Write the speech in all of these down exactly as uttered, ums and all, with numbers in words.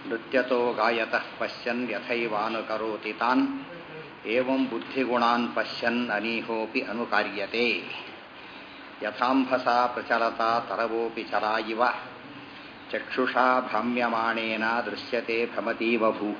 ನೃತ್ಯತೋ ಗಾಯತಃ ಪಶ್ಯನ್ ಯಥೈವಾನುಕರೋತಿ ತಾನ್ ಏವಂ ಬುದ್ಧಿಗುಣಾನ್ ಪಶ್ಯನ್ ಅನೀಹೋಪಿ ಅನುಕಾರ್ಯತೆ ಯಥಾಂಭಸಾ ಪ್ರಚಲತಾ ತರವೋಪಿ ಚರಾ ಇವ ಚಕ್ಷುಷಾ ಭ್ರಮ್ಯಮಾಣೇನ ದೃಶ್ಯತೆ ಭ್ರಮತೀವ ಭೂ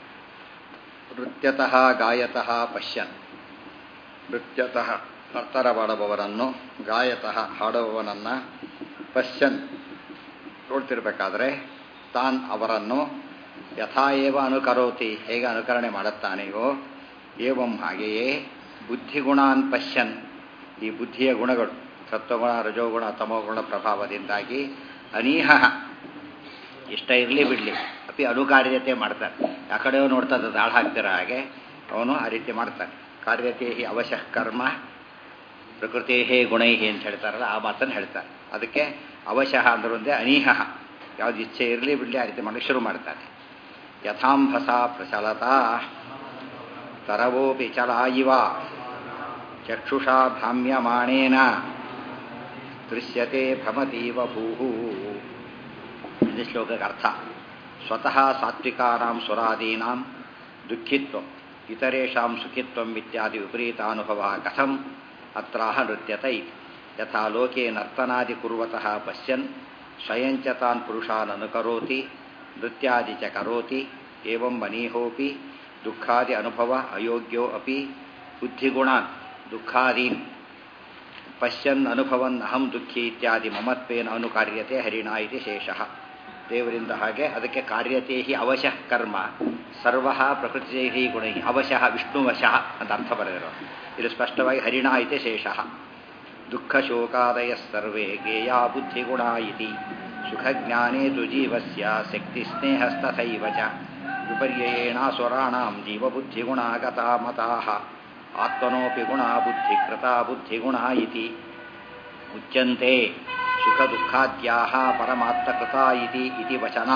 ನೃತ್ಯತಃ ಗಾಯತಃ ಪಶ್ಯನ್ ನೃತ್ಯತಃ ನರ್ತನ ಮಾಡುವವರನ್ನು ಗಾಯತಃ ಹಾಡುವವನನ್ನು ಪಶ್ಯನ್ ನೋಡ್ತಿರ್ಬೇಕಾದ್ರೆ ತಾನ್ ಅವರನ್ನು ಯಥಾಏವ ಅನುಕರೋತಿ ಹೇಗೆ ಅನುಕರಣೆ ಮಾಡುತ್ತಾನೆಯೋ ಏವಂ ಹಾಗೆಯೇ ಬುದ್ಧಿಗುಣಾನ್ ಪಶ್ಯನ್ ಈ ಬುದ್ಧಿಯ ಗುಣಗಳು ಸತ್ವಗುಣ ರಜೋಗುಣ ತಮೋಗುಣ ಪ್ರಭಾವದಿಂದಾಗಿ ಅನೀಹ ಇಷ್ಟ ಇರಲಿ ಬಿಡಲಿ ಅಪಿ ಅನುಕಾರ್ಯತೆ ಮಾಡ್ತಾನೆ ಆ ಕಡೆಯೋ ನೋಡ್ತಾ ದಾಳ ಹಾಕ್ತಿರೋ ಹಾಗೆ ಅವನು ಆ ರೀತಿ ಮಾಡ್ತಾನೆ ಕಾರ್ಯತೆ ಹಿ ಅವಶ್ಯ ಕರ್ಮ ಪ್ರಕೃತಿ ಹೇ ಗುಣೈ ಅಂತ ಹೇಳ್ತಾರಲ್ಲ ಆ ಮಾತನ್ನು ಹೇಳ್ತಾರೆ ಅದಕ್ಕೆ ಅವಶಃ ಅಂದ್ರಂದೆ ಅನೀಹ ಯಾವ್ದು ಇಚ್ಛೆ ಇರಲಿ ಬಿಡಲಿ ಆ ರೀತಿ ಮಾಡಕ್ಕೆ ಶುರು ಮಾಡ್ತಾನೆ ಯಥಾಂಭಸ ಪ್ರಚಲತಾ ತರವೋಪಿ ಚಲಾ ಇವ ಚಕ್ಷುಷಾ ಭ್ರಾಮ್ಯಮಾಣೇನ ದೃಶ್ಯತೆ ಭ್ರಮತೀವ ಭೂಹು ಇದು ಶ್ಲೋಕಕ್ಕೆ ಅರ್ಥ ಸ್ವತಃ ಸಾತ್ವಿಕಾನಾಂ ಸುರಾದೀನಾಂ ದುಃಖಿತ್ವಂ ಇತರೇಷಾಂ ಸುಖಿತ್ವಂ ಇತ್ಯಾದಿ ವಿಪರೀತಾನುಭವ ಕಥಂ ಅತ್ರಾಹ ನೃತ್ಯತ ಇತಿ ಯಥಾ ಲೋಕೆ ನರ್ತನಾದಿ ಕುರ್ವತಃ ಪಶ್ಯನ್ ಸ್ವಯಂಚ ತಾನ್ ಪುರುಷಾನ್ ಅನುಕರೋತಿ ನೃತ್ಯಾದಿ ಚ ಕರೋತಿ ಏವಂ ಮನೀಹೋಪಿ ದುಃಖಾದಿ ಅನುಭವ ಅಯೋಗ್ಯೋ ಅಪಿ ಬುದ್ಧಿಗುಣಾನ್ ದುಃಖಾದೀನ್ ಪಶ್ಯನ್ ಅನುಭವನ್ ಅಹಂ ದುಃಖಿ ಇತ್ಯಾದಿ ಮಮತ್ವೇನ ಅನುಕಾರ್ಯತೆ ಹರಿಣಾ ಇತಿ ಶೇಷಃ ದೇವರಿಂದ ಹಾಗೆ ಅದಕ್ಕೆ ಕಾರ್ಯತೆ ಹಿ ಅವಶಃ ಕರ್ಮ ಸರ್ವ ಪ್ರಕೃತಿ ಹಿ ಗುಣೈ ಅವಶಃ ವಿಷ್ಣುವಶಃ ಅಂತ ಅರ್ಥ ಬರೆದಿರೋ ಇದು ಸ್ಪಷ್ಟವಾಗಿ ಹರಿಣಾ ಇತಿ ಶೇಷಃ ದುಃಖ ಶೋಕಾದಯ ಸರ್ವೇ ಗೇಯಾ ಬುದ್ಧಿಗುಣ ಇತಿ ಸುಖಜ್ಞಾನೇ ತು ಜೀವಸ್ಯ ಶಕ್ತಿ ಸ್ನೇಹಸ್ತಥೈವ ಚ ವಿಪರ್ಯಯೇಣಾಸುರಾಣಾಂ ಜೀವಬುದ್ಧಿಗುಣಾಗತಾ ಮತಾಃ ಆತ್ಮನೋಪಿ ಗುಣ ಬುದ್ಧಿಕೃತ ಬುದ್ಧಿಗುಣ ಇತಿ ಉಚ್ಯಂತೆ ಸುಖ ದುಃಖಾದ್ಯಾಹ ಪರಮಾತ್ಮಕೃತ ಇತಿ ಇತಿ ವಚನ.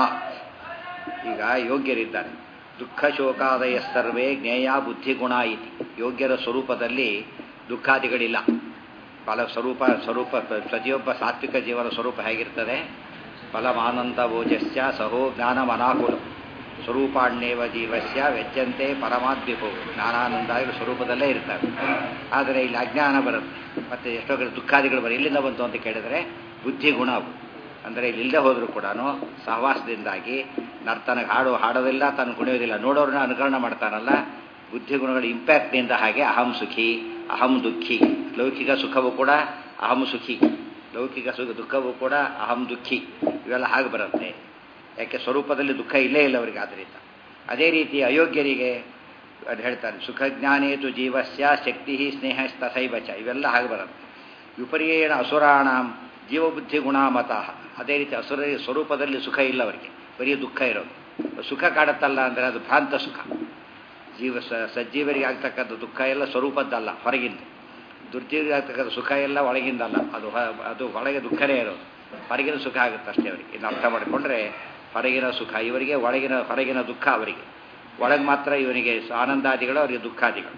ಈಗ ಯೋಗ್ಯರಿದ್ದಾರೆ. ದುಃಖ ಶೋಕಾದಯ ಸರ್ವೇ ಜ್ಞೇಯ ಬುದ್ಧಿಗುಣ ಇತಿ. ಯೋಗ್ಯರ ಸ್ವರೂಪದಲ್ಲಿ ದುಃಖಾದಿಗಳಿಲ್ಲ. ಫಲ ಸ್ವರೂಪ ಸ್ವರೂಪ ಪ್ರತಿಯೊಬ್ಬ ಸಾತ್ವಿಕ ಜೀವನ ಸ್ವರೂಪ ಹೇಗಿರ್ತದೆ? ಫಲಮಾನಂದ ಓಜಸ್ಯ ಸಹೋ ಜ್ಞಾನಮನಾಕುಲ ಸ್ವರೂಪಾಣ್ಯೇವ ಜೀವಸ್ಯ ವೆಚ್ಚಂತೆ ಪರಮಾದ್ವಿಭೋ. ಜ್ಞಾನಾನಂದಾದಿಗಳು ಸ್ವರೂಪದಲ್ಲೇ ಇರ್ತವೆ. ಆದರೆ ಇಲ್ಲಿ ಅಜ್ಞಾನ ಬರುತ್ತೆ. ಮತ್ತು ಎಷ್ಟೋ ಕಡೆ ದುಃಖಾದಿಗಳು ಬರ ಇಲ್ಲಿಂದ ಬಂತು ಅಂತ ಕೇಳಿದರೆ ಬುದ್ಧಿಗುಣ ಅವು. ಅಂದರೆ ಇಲ್ಲಿಲ್ಲದೆ ಹೋದರೂ ಕೂಡ ಸಹವಾಸದಿಂದಾಗಿ ನರ್ತನಗೆ ಹಾಡು ಹಾಡೋದಿಲ್ಲ, ತಾನು ಕುಣಿಯೋದಿಲ್ಲ, ನೋಡೋರನ್ನ ಅನುಕರಣ ಮಾಡ್ತಾನಲ್ಲ. ಬುದ್ಧಿಗುಣಗಳ ಇಂಪ್ಯಾಕ್ಟ್ನಿಂದ ಹಾಗೆ ಅಹಂ ಸುಖಿ ಅಹಂ ದುಃಖಿ. ಲೌಕಿಕ ಸುಖವೂ ಕೂಡ ಅಹಂ ಸುಖಿ, ಲೌಕಿಕ ಸುಖ ದುಃಖವೂ ಕೂಡ ಅಹಂ ದುಃಖಿ. ಇವೆಲ್ಲ ಹಾಗೆ ಬರುತ್ತೆ. ಯಾಕೆ ಸ್ವರೂಪದಲ್ಲಿ ದುಃಖ ಇಲ್ಲೇ ಇಲ್ಲ ಅವರಿಗೆ. ಆದ್ದರಿಂದ ಅದೇ ರೀತಿ ಅಯೋಗ್ಯರಿಗೆ ಅದು ಹೇಳ್ತಾರೆ ಸುಖಜ್ಞಾನೇತು ಜೀವಸ್ಯ ಶಕ್ತಿ ಸ್ನೇಹ ತಥೈವ ಚ. ಇವೆಲ್ಲ ಹಾಗೆ ಬರುತ್ತೆ. ವಿಪರ್ಯೇಣ ಅಸುರಾಣಾಂ ಜೀವಬುದ್ಧಿ ಗುಣಾಮತಃ. ಅದೇ ರೀತಿ ಅಸುರ ಸ್ವರೂಪದಲ್ಲಿ ಸುಖ ಇಲ್ಲ ಅವರಿಗೆ, ಬರೀ ದುಃಖ ಇರೋದು. ಸುಖ ಕಾಡುತ್ತಲ್ಲ ಅಂದರೆ ಅದು ಭ್ರಾಂತ ಸುಖ. ಜೀವ ಸಜ್ಜೀವರಿಗೆ ಆಗ್ತಕ್ಕಂಥ ದುಃಖ ಎಲ್ಲ ಸ್ವರೂಪದ್ದಲ್ಲ, ಹೊರಗಿಂದ. ದುರ್ಜೀವರಿಗೆ ಆಗ್ತಕ್ಕಂಥ ಸುಖ ಎಲ್ಲ ಒಳಗಿಂದಲ್ಲ, ಅದು ಅದು ಒಳಗೆ ದುಃಖನೇ ಇರೋದು. ಹೊರಗಿನ ಸುಖ ಆಗುತ್ತೆ ಅಷ್ಟೇ ಅವರಿಗೆ. ಇನ್ನು ಅರ್ಥ ಮಾಡಿಕೊಂಡ್ರೆ ಹೊರಗಿನ ಸುಖ ಇವರಿಗೆ, ಒಳಗಿನ ಹೊರಗಿನ ದುಃಖ ಅವರಿಗೆ. ಒಳಗೆ ಮಾತ್ರ ಇವನಿಗೆ ಆನಂದಾದಿಗಳು, ಅವರಿಗೆ ದುಃಖಾದಿಗಳು.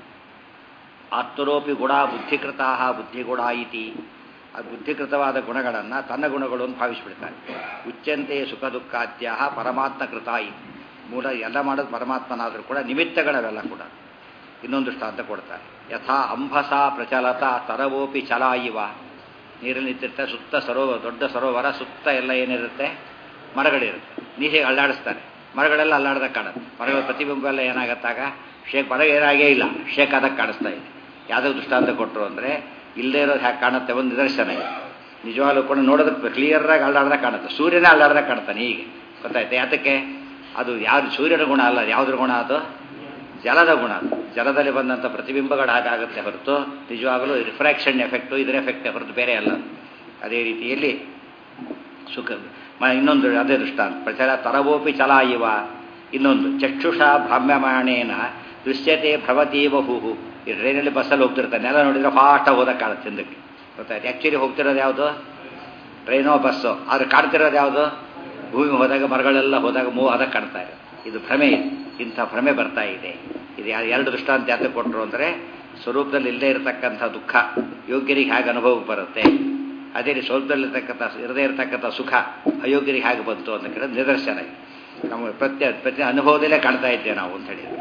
ಆತ್ಮರೋಪಿ ಗುಣ ಬುದ್ಧಿಕೃತಾ ಬುದ್ಧಿಗುಣ ಇತಿ. ಅದು ಬುದ್ಧಿಕೃತವಾದ ಗುಣಗಳನ್ನು ತನ್ನ ಗುಣಗಳು ಅಂತ ಭಾವಿಸಿಬಿಡ್ತಾರೆ. ಉಚ್ಯಂತೆ ಸುಖ ದುಃಖಾದ್ಯ ಪರಮಾತ್ಮ ಕೃತ ಇತಿ. ಮೂಲ ಎಲ್ಲ ಮಾಡೋದು ಪರಮಾತ್ಮನಾದರೂ ಕೂಡ ನಿಮಿತ್ತಗಳವೆಲ್ಲ ಕೂಡ. ಇನ್ನೊಂದು ದೃಷ್ಟಾಂತ ಕೊಡ್ತಾರೆ. ಯಥಾ ಅಂಬಸ ಪ್ರಚಲತ ತರವೋಪಿ ಚಲಾ ಇವ. ನೀರಲ್ಲಿ ನಿಂತಿರ್ತಾರೆ, ಸುತ್ತ ಸರೋವರ, ದೊಡ್ಡ ಸರೋವರ, ಸುತ್ತ ಎಲ್ಲ ಏನಿರುತ್ತೆ? ಮರಗಳಿರುತ್ತೆ. ನೀರು ಹೇಗೆ ಅಲ್ಲಾಡಿಸ್ತಾರೆ, ಮರಗಳೆಲ್ಲ ಅಲ್ಲಾಡ್ದಾಗ ಕಾಣುತ್ತೆ. ಮರಗಳ ಪ್ರತಿಬಿಂಬ ಎಲ್ಲ ಏನಾಗತ್ತಾಗ ಶೇಕ್ ಮರ ಏನಾಗೇ ಇಲ್ಲ, ಶೇಕ್ ಆದಾಗ ಕಾಣಿಸ್ತಾ ಇದೆ. ಯಾವುದೋ ದೃಷ್ಟಾಂತ ಕೊಟ್ಟರು ಅಂದರೆ ಇಲ್ಲದೇ ಇರೋದು ಹ್ಯಾಕೆ ಕಾಣುತ್ತೆ ಒಂದು ನಿದರ್ಶನ ಇದೆ. ನಿಜವಾಗ್ಲೂ ಕೂಡ ನೋಡೋದಕ್ಕೆ ಕ್ಲಿಯರಾಗಿ ಅಲ್ಲಾಡ್ದಾಗ ಕಾಣುತ್ತೆ. ಸೂರ್ಯನೇ ಅಲ್ಲಾಡ್ದಾಗ ಕಾಣ್ತಾನೆ. ಹೀಗೆ ಗೊತ್ತಾಯ್ತು ಯಾತಕ್ಕೆ? ಅದು ಯಾವುದು ಸೂರ್ಯನ ಗುಣ ಅಲ್ಲ. ಯಾವುದ್ರ ಗುಣ ಅದು? ಜಲದ ಗುಣ. ಅದು ಜಲದಲ್ಲಿ ಬಂದಂಥ ಪ್ರತಿಬಿಂಬಗಳು ಹಾಗಾಗುತ್ತೆ ಹೊರತು ನಿಜವಾಗಲೂ ರಿಫ್ರಾಕ್ಷನ್ ಎಫೆಕ್ಟು ಇದರ ಎಫೆಕ್ಟ್ ಹೊರತು ಬೇರೆ ಅಲ್ಲ. ಅದೇ ರೀತಿಯಲ್ಲಿ ಸುಖ ಇನ್ನೊಂದು ಅದೇ ದೃಷ್ಟಾಂತ ಪ್ರಚಲ ತರವೋಪಿ ಚಲಾ ಇವ. ಇನ್ನೊಂದು ಚಕ್ಷುಷ ಭ್ರಾಮ್ಯಮಾಣೇನ ದೃಶ್ಯತೆ ಭವತೀವ ಹೂಹು. ಈ ಟ್ರೈನಲ್ಲಿ ಬಸ್ಸಲ್ಲಿ ಹೋಗ್ತಿರ್ತಾನೆ, ಎಲ್ಲ ನೋಡಿದರೆ ಫಾಸ್ಟಾಗಿ ಹೋದಾಗ ಕಾಣುತ್ತೆ ಹಿಂದಕ್ಕೆ. ಗೊತ್ತಾಯ್ತು ಆ್ಯಕ್ಚುಲಿ ಹೋಗ್ತಿರೋದು ಯಾವುದು? ಟ್ರೈನೋ ಬಸ್ಸೋ. ಆದರೆ ಕಾಣ್ತಿರೋದು ಯಾವುದು? ಭೂಮಿ ಹೋದಾಗ ಮರಗಳೆಲ್ಲ ಹೋದಾಗ ಮೂವ್ ಆದಾಗ ಕಾಣ್ತಾ ಇದೆ. ಇದು ಭ್ರಮೆ. ಇಂಥ ಭ್ರಮೆ ಬರ್ತಾ ಇದೆ. ಇದು ಎರಡು ದೃಷ್ಟಾಂತ ಯಾಕೆ ಕೊಟ್ಟರು ಅಂದರೆ ಸ್ವರೂಪದಲ್ಲಿ ಇಲ್ಲದೇ ಇರತಕ್ಕಂಥ ದುಃಖ ಯೋಗ್ಯರಿಗೆ ಹೇಗೆ ಅನುಭವಕ್ಕೆ ಬರುತ್ತೆ, ಅದೇ ರೀತಿ ಸ್ವರೂಪದಲ್ಲಿರ್ತಕ್ಕಂಥ ಇರದೇ ಇರತಕ್ಕಂಥ ಸುಖ ಅಯೋಗ್ಯರಿಗೆ ಹೇಗೆ ಬಂತು ಅಂತ ಕೇಳಿದ್ರೆ ನಿದರ್ಶನ. ನಮಗೆ ಪ್ರತ್ಯ ಪ್ರತಿ ಅನುಭವದಲ್ಲೇ ಕಾಣ್ತಾ ಇದ್ದೇವೆ ನಾವು ಅಂತ ಹೇಳಿ.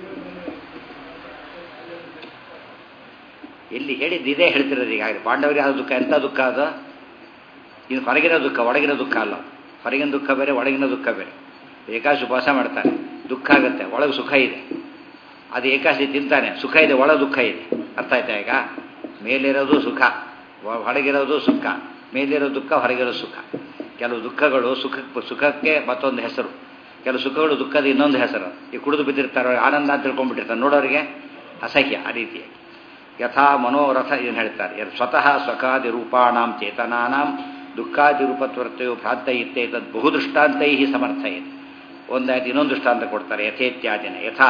ಎಲ್ಲಿ ಹೇಳಿದ್ದು ಇದೇ ಹೇಳ್ತಿರೋದು ಈಗಾಗಲೇ. ಪಾಂಡವರಿಗೆ ಯಾವುದು ದುಃಖ, ಎಂಥ ದುಃಖ ಅದು? ಇದು ಹೊರಗಿನ ದುಃಖ, ಒಳಗಿನ ದುಃಖ ಅಲ್ಲ. ಹೊರಗಿನ ದುಃಖ ಬೇರೆ, ಒಳಗಿನ ದುಃಖ ಬೇರೆ. ಏಕಾಶಿ ಉಪವಾಸ ಮಾಡ್ತಾನೆ, ದುಃಖ ಆಗುತ್ತೆ, ಒಳಗೆ ಸುಖ ಇದೆ. ಅದು ಏಕಾಶಿ ತಿಂತಾನೆ, ಸುಖ ಇದೆ, ಒಳ ದುಃಖ ಇದೆ. ಅರ್ಥ ಆಯ್ತಾ? ಈಗ ಮೇಲಿರೋದು ಸುಖ, ಹೊರಗಿರೋದು ಸುಖ, ಮೇಲಿರೋ ದುಃಖ, ಹೊರಗಿರೋ ಸುಖ. ಕೆಲವು ದುಃಖಗಳು ಸುಖ ಸುಖಕ್ಕೆ ಮತ್ತೊಂದು ಹೆಸರು, ಕೆಲವು ಸುಖಗಳು ದುಃಖದ ಇನ್ನೊಂದು ಹೆಸರು. ಈ ಕುಡಿದು ಬಿದ್ದಿರ್ತಾರೆ, ಆನಂದ ಅಂತ ತಿಳ್ಕೊಂಡ್ಬಿಟ್ಟಿರ್ತಾರೆ, ನೋಡೋರಿಗೆ ಅಸಹ್ಯ. ಆ ರೀತಿಯಾಗಿ ಯಥಾ ಮನೋರಥ ಏನು ಹೇಳ್ತಾರೆ, ಸ್ವತಃ ಸ್ವಕಾದಿ ರೂಪಾಣಾಂ ಚೇತನಾನಾಂ ದುಃಖಾದಿ ರೂಪತ್ವರ್ತಯೋ ಭ್ರಾಂತ ಇತ್ತೆ ತದ್ ಬಹು ದೃಷ್ಟಾಂತೈ ಸಮರ್ಥಯತೆ. ಒಂದಾಯ್ತು, ಇನ್ನೊಂದು ದೃಷ್ಟಾಂತ ಕೊಡ್ತಾರೆ. ಯಥೇತ್ಯಾದಿನ ಯಥಾ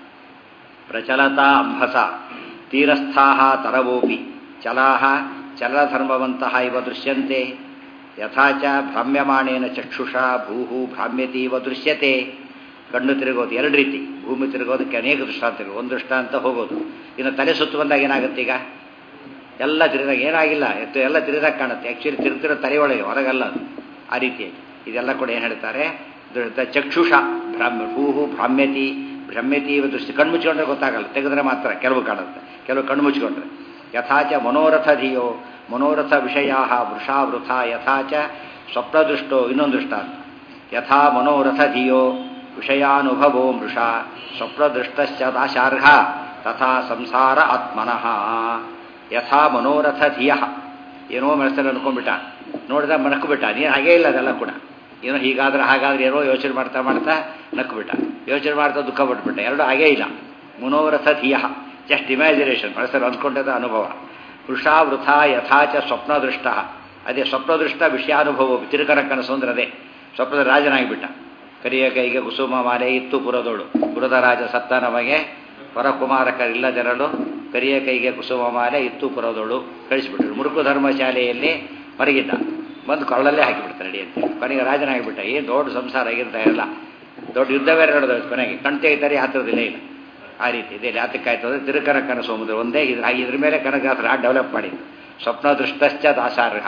ಪ್ರಚಲತಾ ಅಂಭಸ ತೀರಸ್ಥಾ ತರವೋಪಿ ಚಲಾ ಚಲಧರ್ಮವಂತಹ ಇವ ದೃಶ್ಯಂತೆ ಯಥಾ ಚ ಭ್ರಾಮ್ಯಮಾಣೇನ ಚಕ್ಷುಷಾ ಭೂ ಭ್ರಾಮ್ಯತೀವ ದೃಶ್ಯತೆ. ಕಣ್ಣು ತಿರುಗೋದು ಎರಡು ರೀತಿ, ಭೂಮಿ ತಿರುಗೋದಕ್ಕೆ ಅನೇಕ ದೃಷ್ಟಾಂತಗಳು. ಒಂದು ದೃಷ್ಟಾಂತ ಹೋಗೋದು. ಇನ್ನು ತಲೆ ಸುತ್ತು ಬಂದಾಗ ಏನಾಗುತ್ತೆ? ಈಗ ಎಲ್ಲ ತಿರುದಾಗ ಏನಾಗಿಲ್ಲ, ಎತ್ತು ಎಲ್ಲ ತಿರುದಾಗ ಕಾಣುತ್ತೆ. ಆ್ಯಕ್ಚುಲಿ ತಿರುಗ್ತಿರೋ ತಲೆ ಒಳಗೆ, ಹೊರಗಲ್ಲ ಅದು. ಆ ರೀತಿಯಾಗಿ ಇದೆಲ್ಲ ಕೂಡ ಏನು ಹೇಳ್ತಾರೆ, ಚಕ್ಷುಷ ಭ್ರಾಮ್ಯ ಭೂಹು ಭ್ರಾಮ್ಯತಿ ಭ್ರಮ್ಯತಿ ದೃಷ್ಟಿ. ಕಣ್ಣು ಮುಚ್ಕೊಂಡ್ರೆ ಗೊತ್ತಾಗಲ್ಲ, ತೆಗೆದ್ರೆ ಮಾತ್ರ ಕೆಲವು ಕಾಣುತ್ತೆ, ಕೆಲವು ಕಣ್ಣು ಮುಚ್ಕೊಂಡ್ರೆ. ಯಥಾಚ ಮನೋರಥ ಧಿಯೋ ಮನೋರಥ ವಿಷಯಾ ವೃಷಾ ವೃಥ ಯಥಾಚ ಸ್ವಪ್ನದೃಷ್ಟೋ. ಇನ್ನೊಂದು ದೃಷ್ಟಾಂತ, ಯಥಾ ಮನೋರಥ ಧಿಯೋ ವಿಷಯಾನುಭವೋ ಮೃಷ ಸ್ವಪ್ನದೃಷ್ಟಶ್ಚ ದಾಶಾರ್ಹ ತಥಾ ಸಂಸಾರ ಆತ್ಮನಃ. ಯಥಾ ಮನೋರಥ ಧಿಯ, ಏನೋ ಮನಸ್ಸಲ್ಲಿ ಅನ್ಕೊಂಡ್ಬಿಟ್ಟ, ನೋಡಿದ ನಕ್ಬಿಟ್ಟ. ನೀನು ಹಾಗೇ ಇಲ್ಲ, ಅದೆಲ್ಲ ಕೂಡ ಏನೋ ಹೀಗಾದ್ರೆ ಹಾಗಾದ್ರೆ ಏನೋ ಯೋಚನೆ ಮಾಡ್ತಾ ಮಾಡ್ತಾ ನಕ್ಬಿಟ್ಟ, ಯೋಚನೆ ಮಾಡ್ತಾ ದುಃಖ ಪಟ್ಬಿಟ್ಟ. ಎರಡು ಹಾಗೇ ಇಲ್ಲ. ಮನೋರಥ ಧಿಯ ಜಸ್ಟ್ ಇಮ್ಯಾಜಿನೇಷನ್, ಮನಸ್ಸಲ್ಲಿ ಅಂದ್ಕೊಂಡದ ಅನುಭವ. ವೃಷಾ ವೃಥ ಯಥಾಚ ಸ್ವಪ್ನದೃಷ್ಟ, ಅದೇ ಸ್ವಪ್ನದೃಷ್ಟ ವಿಷಯಾನುಭವ. ತಿರುಕನ ಕನಸು ಅಂದ್ರೆ ಅದೇ. ಸ್ವಪ್ನದ ರಾಜನಾಗಿಬಿಟ್ಟ. ಕರಿಯ ಕೈಗೆ ಕುಸುಮ ಮಾಲೆ ಇತ್ತು ಪುರದೋಳು, ಪುರದ ರಾಜ ಸತ್ತ ನಮಗೆ ಪರಕುಮಾರಕರಿಲ್ಲ ಜನರು, ಕರಿಯ ಕೈಗೆ ಕುಸುಮ ಮಾಲೆ ಇತ್ತು ಪುರದೋಳು ಕಳಿಸಿಬಿಟ್ರು. ಮುರುಕು ಧರ್ಮಶಾಲೆಯಲ್ಲಿ ಮರಗಿದ್ದ, ಬಂದು ಕೊಳ್ಳಲ್ಲೇ ಹಾಕಿಬಿಡ್ತಾರೆ ನಡಿ ಅಂತೇಳಿ. ಕೊನೆಗೆ ರಾಜನಾಗಿಬಿಟ್ಟ. ಏನು ದೊಡ್ಡ ಸಂಸಾರ ಆಗಿರ್ತಾ ಇರಲ್ಲ, ದೊಡ್ಡ ಯುದ್ಧ ಬೇರೆ ನಡೆದೋಯ್ತು. ಕೊನೆಗೆ ಕಣ್ ತೆಗಿತಾರೆ, ಹತ್ತಿರದಿಲ್ಲೇ ಇಲ್ಲ. ಆ ರೀತಿ ಇದೆ. ಯಾತಕ್ಕಾಯ್ತು ಅಂದರೆ ತಿರುಕನ ಕನಸು ಸಮುದ್ರ ಒಂದೇ. ಇದ್ರ ಇದ್ರ ಮೇಲೆ ಕನಕದಾಸರ ಡೆವಲಪ್ ಮಾಡಿದ್ದು. ಸ್ವಪ್ನ ದೃಷ್ಟಶ್ಚ ದಾಸಾರ್ಹ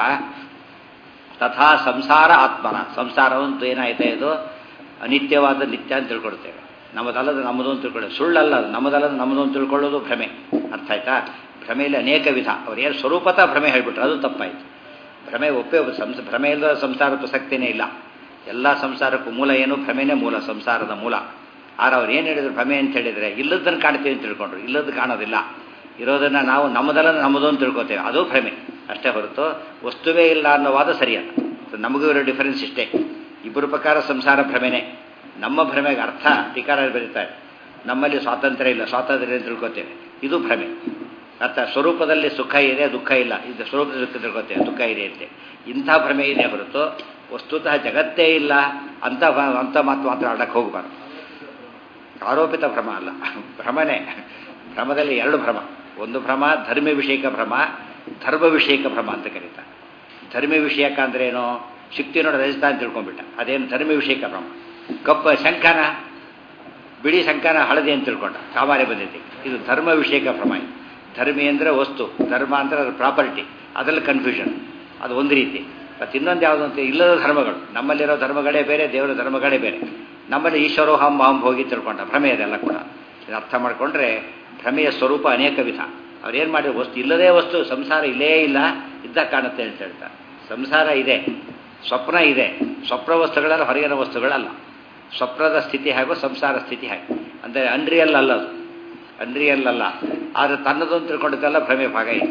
ತಥಾ ಸಂಸಾರ ಆತ್ಮನ. ಸಂಸಾರವಂತೂ ಏನಾಯ್ತಾ, ಇದು ಅನಿತ್ಯವಾದ ನಿತ್ಯ ಅಂತ ತಿಳ್ಕೊಡ್ತೇವೆ. ನಮ್ಮದಲ್ಲದ ನಮ್ಮದು ಅಂತ ತಿಳ್ಕೊಳ್ಳೋದು ಸುಳ್ಳಲ್ಲ. ಅದು ನಮ್ಮದಲ್ಲದ ನಮ್ಮದು ಅಂತ ತಿಳ್ಕೊಳ್ಳೋದು ಭ್ರಮೆ. ಅರ್ಥ ಆಯ್ತಾ? ಭ್ರಮೆಯಲ್ಲಿ ಅನೇಕ ವಿಧ. ಅವ್ರು ಏನು ಸ್ವರೂಪತ ಭ್ರಮೆ ಹೇಳ್ಬಿಟ್ರು, ಅದು ತಪ್ಪಾಯಿತು. ಭ್ರಮೆ ಒಪ್ಪೇ ಸಂಸ ಭ್ರಮೆ ಇಲ್ಲದ ಸಂಸಾರ ಪ್ರಸಕ್ತಿನೇ ಇಲ್ಲ. ಎಲ್ಲ ಸಂಸಾರಕ್ಕೂ ಮೂಲ ಏನು? ಭ್ರಮೆನೇ ಮೂಲ, ಸಂಸಾರದ ಮೂಲ. ಆದ್ರೆ ಅವ್ರು ಏನು ಹೇಳಿದ್ರು, ಭ್ರಮೆ ಅಂತ ಹೇಳಿದರೆ ಇಲ್ಲದನ್ನು ಕಾಣ್ತೀವಿ ಅಂತ ತಿಳ್ಕೊಂಡ್ರು. ಇಲ್ಲದ್ದು ಕಾಣೋದಿಲ್ಲ, ಇರೋದನ್ನು ನಾವು ನಮ್ಮದಲ್ಲ ನಮ್ಮದು ಅಂತ ತಿಳ್ಕೊತೇವೆ, ಅದು ಭ್ರಮೆ ಅಷ್ಟೇ ಹೊರತು ವಸ್ತುವೇ ಇಲ್ಲ ಅನ್ನೋ ವಾದ ಸರಿಯಲ್ಲ. ನಮಗೂ ಇರೋ ಡಿಫರೆನ್ಸ್ ಇಷ್ಟೇ. ಇಬ್ಬರು ಪ್ರಕಾರ ಸಂಸಾರ ಭ್ರಮೆನೇ. ನಮ್ಮ ಭ್ರಮೆಗೆ ಅರ್ಥ ಟೀಕಾರ ಬರೀತಾರೆ, ನಮ್ಮಲ್ಲಿ ಸ್ವಾತಂತ್ರ್ಯ ಇಲ್ಲ, ಸ್ವಾತಂತ್ರ್ಯ ಅಂತ ತಿಳ್ಕೊತೇವೆ, ಇದು ಭ್ರಮೆ. ಅರ್ಥ ಸ್ವರೂಪದಲ್ಲಿ ಸುಖ ಇದೆ, ದುಃಖ ಇಲ್ಲ. ಇದು ಸ್ವರೂಪದ ದುಃಖ ತಿಳ್ಕೊತೇವೆ, ದುಃಖ ಇದೆ ಅಂತೆ. ಇಂಥ ಭ್ರಮೆ ಇದೆ ಹೊರತು ವಸ್ತುತಃ ಜಗತ್ತೇ ಇಲ್ಲ ಅಂತ ಅಂತ ಮಾತು ಮಾತ್ರ ಆಡಕ್ಕೆ ಹೋಗಬಾರ್ದು. ಆರೋಪಿತ ಭ್ರಮ ಅಲ್ಲ, ಭ್ರಮನೇ. ಭ್ರಮದಲ್ಲಿ ಎರಡು ಭ್ರಮ. ಒಂದು ಭ್ರಮ ಧರ್ಮ ವಿಷಯಕ ಭ್ರಮ, ಧರ್ಮ ವಿಷಯಕ ಭ್ರಮ ಅಂತ ಕರೀತಾರೆ. ಧರ್ಮ ವಿಷಯಕ ಅಂದ್ರೆ ಏನು? ಶಕ್ತಿ ನೋಡಿ ರಜಿತ ಅಂತ ತಿಳ್ಕೊಂಡ್ಬಿಟ್ಟ, ಅದೇನು ಧರ್ಮ ವಿಷಯಕ ಭ್ರಮ. ಕಪ್ಪ ಶಂಕನ ಬಿಳಿ ಶಂಕನ ಹಳದಿ ಅಂತ ತಿಳ್ಕೊಂಡ, ಸಾಮಾನ್ಯ ಬಂದೈತಿ. ಇದು ಧರ್ಮ ವಿಷಯಕ ಭ್ರಮ. ಧರ್ಮಿ ಅಂದರೆ ವಸ್ತು, ಧರ್ಮ ಅಂದರೆ ಅದ್ರ ಪ್ರಾಪರ್ಟಿ, ಅದರಲ್ಲಿ ಕನ್ಫ್ಯೂಷನ್. ಅದು ಒಂದು ರೀತಿ. ಮತ್ತು ಇನ್ನೊಂದು ಯಾವುದು ಅಂತ, ಇಲ್ಲದ ಧರ್ಮಗಳು. ನಮ್ಮಲ್ಲಿರೋ ಧರ್ಮಗಳೇ ಬೇರೆ, ದೇವರ ಧರ್ಮಗಳೇ ಬೇರೆ. ನಮ್ಮಲ್ಲಿ ಈಶ್ವರೋ ಹಂ ಹಂ ಹೋಗಿ ತಿಳ್ಕೊಂಡ ಭ್ರಮೆ ಅದೆಲ್ಲ ಕೂಡ. ಇದು ಅರ್ಥ ಮಾಡಿಕೊಂಡ್ರೆ ಭ್ರಮೆಯ ಸ್ವರೂಪ ಅನೇಕ ವಿಧ. ಅವ್ರೇನು ಮಾಡಿದ್ರು, ವಸ್ತು ಇಲ್ಲದೇ ವಸ್ತು, ಸಂಸಾರ ಇಲ್ಲೇ ಇಲ್ಲ, ಇದ್ದ ಕಾಣುತ್ತೆ ಅಂತ ಹೇಳ್ತಾರೆ. ಸಂಸಾರ ಇದೆ, ಸ್ವಪ್ನ ಇದೆ. ಸ್ವಪ್ನ ವಸ್ತುಗಳಲ್ಲ, ಹೊರಗಿನ ವಸ್ತುಗಳಲ್ಲ. ಸ್ವಪ್ನದ ಸ್ಥಿತಿ ಹಾಗೂ ಸಂಸಾರ ಸ್ಥಿತಿ ಹಾಗೆ ಅಂದರೆ ಅನ್ರಿಯಲ್ ಅಲ್ಲ, ಅದು ಅನ್ರಿಯಲ್ ಅಲ್ಲ. ಆದರೆ ತನ್ನದೊಂದು ತಿಳ್ಕೊಂಡಿದ್ದಲ್ಲ ಭ್ರಮೆ ಭಾಗ ಇದೆ.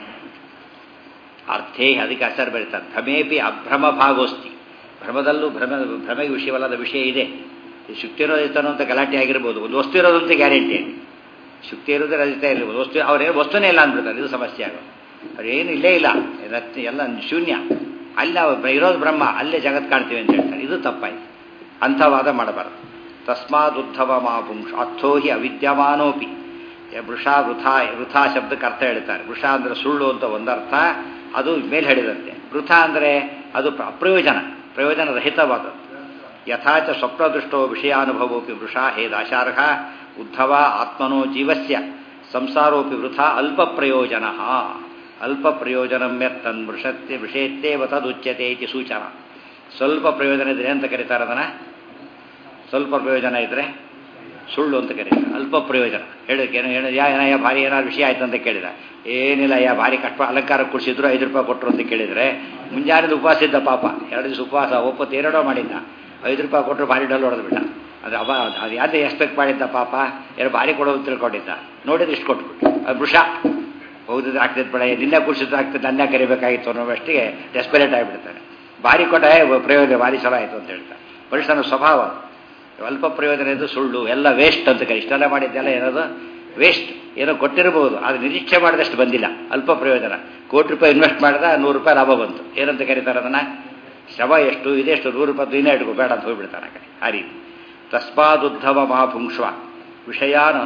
ಅರ್ಥೇ ಅದಕ್ಕೆ ಆಚಾರ ಬರೀತಾರೆ, ಭ್ರಮೇಪಿ ಅಭ್ರಮ ಭಾಗೋಸ್ತಿ. ಭ್ರಮದಲ್ಲೂ ಭ್ರಮ ಭ್ರಮೆಗೆ ವಿಷಯವಲ್ಲದ ವಿಷಯ ಇದೆ. ಶುಕ್ತಿ ಇರೋದಿರ್ತಾನೋ ಅಂತ ಗಲಾಟೆ ಆಗಿರ್ಬೋದು, ಒಂದು ವಸ್ತು ಇರೋದಂತ ಗ್ಯಾರಂಟಿ. ಶುಕ್ತಿ ಇರೋದೇ ರಜಿತ ಇರ್ಬೋದು, ವಸ್ತು ಅವ್ರೇನು ವಸ್ತುನೇ ಇಲ್ಲ ಅಂದ್ಬಿಡ್ತಾರೆ. ಇದು ಸಮಸ್ಯೆ ಆಗೋದು. ಅವ್ರೇನು ಇಲ್ಲೇ ಇಲ್ಲ, ಎಲ್ಲ ಶೂನ್ಯ. ಅಲ್ಲಿ ಇರೋದು ಬ್ರಹ್ಮ, ಅಲ್ಲೇ ಜಗತ್ ಕಾಣ್ತೀವಿ ಅಂತ ಹೇಳ್ತಾರೆ. ಇದು ತಪ್ಪಾಯ್ತು. ಅಂಥ ವಾದ ಮಾಡಬಾರ್ದು. ತಸ್ಮಾದುದ್ಧವ ಮಾ ಪುಂಷ ಅಥೋ ಹಿ ಅವಿದ್ಯಮಾನೋಪಿ. ವೃಷಾ ವೃಥಾ ವೃಥಾ ಶಬ್ದಕ್ಕೆ ಅರ್ಥ ಹೇಳ್ತಾರೆ. ವೃಷ ಅಂದರೆ ಸುಳ್ಳು ಅಂತ ಒಂದರ್ಥ, ಅದು ಮೇಲೆ ಹೇಳಿದಂತೆ. ವೃಥ ಅಂದರೆ ಅದು ಅಪ್ರಯೋಜನ, ಪ್ರಯೋಜನ ರಹಿತವಾದದ್ದು. ಯಥಾಚ ಸ್ವಪ್ನದೃಷ್ಟೋ ವಿಷಯಾನುಭವೋಪಿ ವೃಷಾ ಹೇ ದಾಶಾರ್ಹ ಉದ್ಧವ ಆತ್ಮನೋ ಜೀವಸ್ಯ ಸಂಸಾರೋಪಿ ವೃಥಾ ಅಲ್ಪ ಪ್ರಯೋಜನ. ಅಲ್ಪ ಪ್ರಯೋಜನಂ ಯತ್ತನ್ ವೃಷತ್ಯ ವಿಷೇತ್ತೇವ ತದುಚ್ಯತೆ ಇತಿ ಸೂಚನ. ಸ್ವಲ್ಪ ಪ್ರಯೋಜನ ಇದ್ರೆ ಅಂತ ಕರೀತಾರೆ ಅದನ್ನು ಸ್ವಲ್ಪ ಪ್ರಯೋಜನ ಇದ್ದರೆ ಸುಳ್ಳು ಅಂತ ಕರೀತಾರೆ. ಅಲ್ಪ ಪ್ರಯೋಜನ ಹೇಳೋಕೆ ಏನೋ ಏನೋ ಯಾ ಏನಯ್ಯ ಭಾರಿ ಏನಾದ್ರು ವಿಷಯ ಆಯ್ತು ಅಂತ ಕೇಳಿದ, ಏನಿಲ್ಲ ಯಾ ಭಾರಿ ಕಷ್ಟ ಅಲಂಕಾರ ಕುಡಿಸಿದ್ರು ಐದು ರೂಪಾಯಿ ಕೊಟ್ಟರು ಅಂತ ಕೇಳಿದರೆ, ಮುಂಜಾನೆ ಉಪವಾಸ ಇದ್ದ ಪಾಪ, ಎರಡು ದಿವಸ ಉಪವಾಸ ಒಪ್ಪತ್ತು ಎರಡೋ ಮಾಡಿದ್ದ, ಐದು ರೂಪಾಯಿ ಕೊಟ್ಟರು ಭಾರಿ ಡಲ್ ಹೊಡೆದು ಬಿಟ್ಟ. ಅದು ಅವ ಅದು ಯಾವ್ದೇ ಎಕ್ಸ್ಪೆಕ್ಟ್ ಮಾಡಿದ್ದ ಪಾಪ, ಎರಡು ಭಾರಿ ಕೊಡೋದು ತಿಳ್ಕೊಂಡಿದ್ದ, ನೋಡಿದ್ರೆ ಇಷ್ಟು ಕೊಟ್ಬಿಟ್ಟು ಅದು ವೃಷ ಹೋಗಿದ್ರೆ ಆಗ್ತಿದ್ದು ಬೇಡ, ನಿನ್ನೆ ಕುಡಿಸಿದ್ರು ಆಗ್ತದೆ, ನನ್ನ ಕರಿಬೇಕಾಗಿತ್ತು ಅನ್ನೋವಷ್ಟಿಗೆ ಡೆಸ್ಪರೇಟ್ ಆಗಿಬಿಡ್ತಾನೆ. ಭಾರಿ ಕೊಟ್ಟ ಪ್ರಯೋಜನ ಭಾರಿ ಚಲೋ ಆಯಿತು ಅಂತ ಹೇಳ್ತಾರೆ. ಮನುಷ್ಯನ ಸ್ವಭಾವ ಅಲ್ಪ ಪ್ರಯೋಜನ ಇದು ಸುಳ್ಳು, ಎಲ್ಲ ವೇಸ್ಟ್ ಅಂತ ಕರಿ. ಇಷ್ಟೆಲ್ಲ ಮಾಡಿದ್ದೆಲ್ಲ ಏನದು ವೇಸ್ಟ್, ಏನೋ ಕೊಟ್ಟಿರಬಹುದು, ಆದರೆ ನಿರೀಕ್ಷೆ ಮಾಡಿದಷ್ಟು ಬಂದಿಲ್ಲ. ಅಲ್ಪ ಪ್ರಯೋಜನ. ಕೋಟಿ ರೂಪಾಯಿ ಇನ್ವೆಸ್ಟ್ ಮಾಡಿದ ನೂರು ರೂಪಾಯಿ ಲಾಭ ಬಂತು, ಏನಂತ ಕರೀತಾರೆ ಅದನ್ನು? ಶ್ರಮ ಎಷ್ಟು ಇದೆಷ್ಟು, ನೂರು ರೂಪಾಯಿ ಇನ್ನೇ ಇಟ್ಕೋ ಬೇಡ ಅಂತ ಹೋಗ್ಬಿಡ್ತಾನೆ ಆ ಕಡೆ. ಆ ರೀತಿ ತಸ್ಮಾದುದ್ಧವ ಮಹಾಪುಂಕ್ಷ್ವ ವಿಷಯಾನ್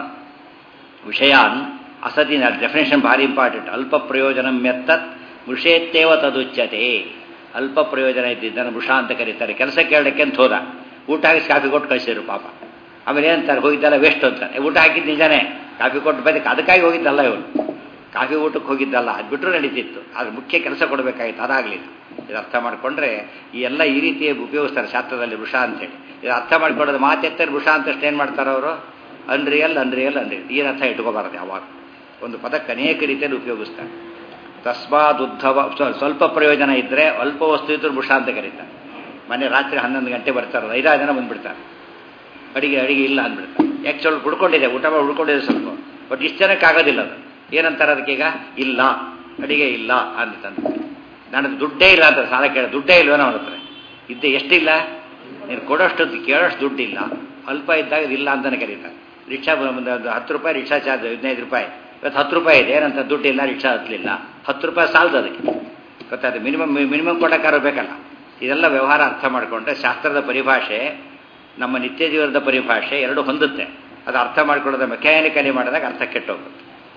ವಿಷಯಾನ್ ಅಸತಿನ ಡೆಫಿನೇಷನ್ ಭಾರಿ ಇಂಪಾರ್ಟೆಂಟ್. ಅಲ್ಪ ಪ್ರಯೋಜನ ಮೆತ್ತತ್ ಮೃಷೇತ್ತೇವ ತದುಚ್ಯತೆ. ಅಲ್ಪ ಪ್ರಯೋಜನ ಇದ್ದಿದ್ದನ್ನು ಮೃಷ ಅಂತ ಕರೀತಾರೆ. ಕೆಲಸ ಕೇಳಕ್ಕೆ ಅಂತ ಹೋದ, ಊಟ ಹಾಕಿ ಕಾಫಿ ಕೊಟ್ಟು ಕಳಿಸಿದ್ರು ಪಾಪ. ಆಮೇಲೆ ಏನಂತಾರೆ, ಹೋಗಿದ್ದಲ್ಲ ವೇಸ್ಟ್ ಅಂತಾರೆ. ಊಟ ಹಾಕಿದ್ದು ನಿಜಾನೇ, ಕಾಫಿ ಕೊಟ್ಟು ಬದಕ್ಕೆ ಅದಕ್ಕಾಗಿ ಹೋಗಿದ್ದಲ್ಲ ಇವನು, ಕಾಫಿ ಊಟಕ್ಕೆ ಹೋಗಿದ್ದಲ್ಲ, ಅದು ಬಿಟ್ಟರು ನಡೀತಿತ್ತು. ಅದು ಮುಖ್ಯ ಕೆಲಸ ಕೊಡಬೇಕಾಗಿತ್ತು, ಅದಾಗಲಿಲ್ಲ. ಇದು ಅರ್ಥ ಮಾಡಿಕೊಂಡ್ರೆ ಈ ಎಲ್ಲ ಈ ರೀತಿ ಉಪಯೋಗಿಸ್ತಾರೆ ಶಾಸ್ತ್ರದಲ್ಲಿ ವೃಷ ಅಂತೇಳಿ. ಇದು ಅರ್ಥ ಮಾಡ್ಕೊಳ್ಳೋದು ಮಾತೆತ್ತಾರೆ ವೃಷ ಅಂತಷ್ಟು ಏನು ಮಾಡ್ತಾರೆ ಅವರು? ಅನ್ರಿಯಲ್ ಅನ್ರಿಯಲ್ ಅನ್ರಿಯಲ್ ಈ ಅರ್ಥ ಇಟ್ಕೋಬಾರದು. ಯಾವಾಗ ಒಂದು ಪದಕ್ಕೆ ಅನೇಕ ರೀತಿಯಲ್ಲಿ ಉಪಯೋಗಿಸ್ತಾರೆ. ತಸ್ಮಾದ್ ಉದ್ಧವ ಸ್ವಲ್ಪ ಪ್ರಯೋಜನ ಇದ್ದರೆ ಅಲ್ಪ ವಸ್ತು ಇದ್ದರೂ ವೃಷ ಅಂತ ಕರೀತಾರೆ. ಮನೆ ರಾತ್ರಿ ಹನ್ನೊಂದು ಗಂಟೆ ಬರ್ತಾರೆ, ಐದಾರು ಜನ ಬಂದುಬಿಡ್ತಾರೆ, ಅಡಿಗೆ ಅಡಿಗೆ ಇಲ್ಲ ಅಂದ್ಬಿಡ್ತಾರೆ. ಯಾಕೆ ಸ್ವಲ್ಪ ಉಳ್ಕೊಂಡಿದೆ, ಊಟ ಮಾಡಿ ಉಳ್ಕೊಂಡಿದೆ ಸ್ವಲ್ಪ, ಬಟ್ ಇಷ್ಟು ಜನಕ್ಕೆ ಆಗೋದಿಲ್ಲ. ಅದು ಏನಂತಾರೆ ಅದಕ್ಕೀಗ? ಇಲ್ಲ ಅಡಿಗೆ ಇಲ್ಲ ಅಂತಂದು. ನನಗೆ ದುಡ್ಡೇ ಇಲ್ಲ ಅಂತ ಸಾಲ ಕೇಳ, ದುಡ್ಡೇ ಇಲ್ವೇನೋ ಅವನ ಹತ್ರ ಇದ್ದೆ. ಎಷ್ಟಿಲ್ಲ ನೀನು ಕೊಡೋಷ್ಟು ಕೇಳೋಷ್ಟು ದುಡ್ಡಿಲ್ಲ. ಅಲ್ಪ ಇದ್ದಾಗ ಇಲ್ಲ ಅಂತಲೇ ಕರೀತಾರೆ. ರಿಕ್ಷಾ ಒಂದು ಹತ್ತು ರೂಪಾಯಿ ರಿಕ್ಷಾ ಚಾರ್ಜ್ ಹದಿನೈದು ರೂಪಾಯಿ, ಇವತ್ತು ಹತ್ತು ರೂಪಾಯಿ ಇದೆ, ಏನಂತ ದುಡ್ಡಿಲ್ಲ, ರಿಕ್ಷಾ ಹತ್ತಲಿಲ್ಲ. ಹತ್ತು ರೂಪಾಯಿ ಸಾಲದು ಅದಕ್ಕೆ, ಗೊತ್ತಾಯ್ತು. ಮಿನಿಮಮ್ ಮಿನಿಮಮ್ ಕೊಡೋಕ್ಕಾರೋ ಬೇಕಲ್ಲ. ಇದೆಲ್ಲ ವ್ಯವಹಾರ ಅರ್ಥ ಮಾಡಿಕೊಂಡ್ರೆ ಶಾಸ್ತ್ರದ ಪರಿಭಾಷೆ ನಮ್ಮ ನಿತ್ಯ ಜೀವನದ ಪರಿಭಾಷೆ ಎರಡು ಹೊಂದುತ್ತೆ. ಅದು ಅರ್ಥ ಮಾಡ್ಕೊಳ್ಳೋದ ಮೆಕ್ಯಾನಿಕಲಿ ಮಾಡಿದಾಗ ಅರ್ಥ ಕೆಟ್ಟೋಗುತ್ತೆ.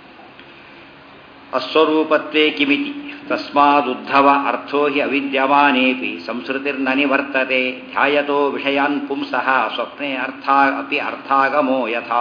ಅಸ್ವರೂಪತ್ವೇ ಕಿಮಿತಿ ತಸ್ಮಾದುದ್ಧವ ಅರ್ಥೋ ಹಿ ಅವಿದ್ಯಮಾನೇಪಿ ಸಂಸ್ಕೃತಿರ್ನನಿ ವರ್ತತೆ ಧ್ಯಾಯತೋ ವಿಷಯಾನ್ ಪುಂಸಃ ಸ್ವಪ್ನೆ ಅರ್ಥ ಅಪಿ ಅರ್ಥಾಗಮೋ ಯಥಾ.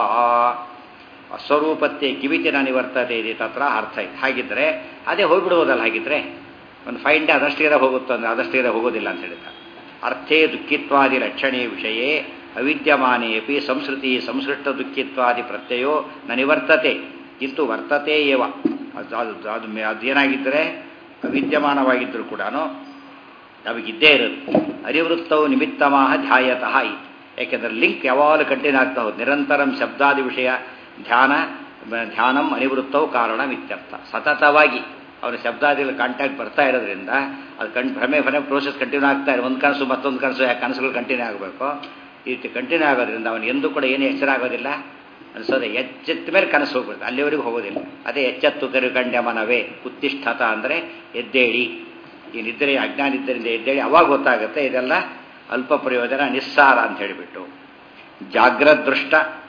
ಅಸ್ವರೂಪತ್ವೇ ಕಿಮಿತಿ ನನಿ ವರ್ತತೆ ಇದೆ ತತ್ರ ಅರ್ಥ. ಹಾಗಿದ್ರೆ ಅದೇ ಹೋಗ್ಬಿಡುವುದಲ್ಲ. ಹಾಗಿದ್ರೆ ಒಂದು ಫೈಂಡ್ ಅದಷ್ಟಿಗೆ ಹೋಗುತ್ತೋ ಅಂದರೆ ಅದಷ್ಟಿಗೆ ಹೋಗೋದಿಲ್ಲ ಅಂತ ಹೇಳ್ತಾರೆ. ಅರ್ಥೇ ದುಃಖಿತ್ವಾದಿ ಲಕ್ಷಣೆ ವಿಷಯೇ ಅವಿದ್ಯಮಾನೇಪಿ ಸಂಸ್ಕೃತಿ ಸಂಸೃಷ್ಟ ದುಃಖಿತ್ವಾದಿ ಪ್ರತ್ಯಯೋ ನ ನಿವರ್ತತೆ ಕಿಂತು ವರ್ತತೆ ಏವ. ಅದು ಅದು ಅದು ಅದೇನಾಗಿದ್ದರೆ ಅವಿದ್ಯಮಾನವಾಗಿದ್ದರೂ ಕೂಡ ನಮಗಿದ್ದೇ ಇರುತ್ತೆ. ಅನಿವೃತ್ತವು ನಿಮಿತ್ತಮಾಹ ಧ್ಯಾಯತಃ ಇತ್ತು. ಯಾಕೆಂದರೆ ಲಿಂಕ್ ಯಾವಾಗಲೂ ಕಂಟಿನ್ಯೂ ಆಗ್ತಾ ಹೋದು. ನಿರಂತರಂ ಶಬ್ದಾದಿ ವಿಷಯ ಧ್ಯಾನ ಧ್ಯಾನಂ ಅನಿವೃತ್ತವು ಕಾರಣ ಇತ್ಯರ್ಥ. ಸತತವಾಗಿ ಅವರ ಶಬ್ದಾದಿಗಳ ಕಾಂಟ್ಯಾಕ್ಟ್ ಬರ್ತಾ ಇರೋದ್ರಿಂದ ಅದು ಕಣ್ ಭ್ರಮೆ ಭ್ರಮೆ ಪ್ರೋಸೆಸ್ ಕಂಟಿನ್ಯೂ ಆಗ್ತಾ ಇದೆ. ಒಂದು ಕನಸು ಮತ್ತೊಂದು ಕನಸು, ಯಾಕೆ ಕನಸುಗಳು ಕಂಟಿನ್ಯೂ ಆಗಬೇಕು. ಈ ರೀತಿ ಕಂಟಿನ್ಯೂ ಆಗೋದ್ರಿಂದ ಅವನು ಎಂದೂ ಕೂಡ ಏನು ಎಚ್ಚರ ಆಗೋದಿಲ್ಲ ಅನಿಸೋದೆ. ಎಚ್ಚೆತ್ತ ಮೇಲೆ ಕನಸು ಹೋಗ್ಬಿಡುತ್ತೆ, ಅಲ್ಲಿವರೆಗೂ ಹೋಗೋದಿಲ್ಲ. ಅದೇ ಎಚ್ಚೆತ್ತು ಕರುಗಂಡ್ಯ ಮನವೇ ಉತ್ತಿಷ್ಠತ ಅಂದರೆ ಎದ್ದೇಳಿ. ಈ ನಿದ್ರೆ ಅಜ್ಞಾನಿದ್ದರಿಂದ ಎದ್ದೇಳಿ ಅವಾಗ ಗೊತ್ತಾಗುತ್ತೆ ಇದೆಲ್ಲ ಅಲ್ಪ ಪ್ರಯೋಜನ ನಿಸ್ಸಾರ ಅಂತ ಹೇಳಿಬಿಟ್ಟು. ಜಾಗ್ರದೃಷ್ಟ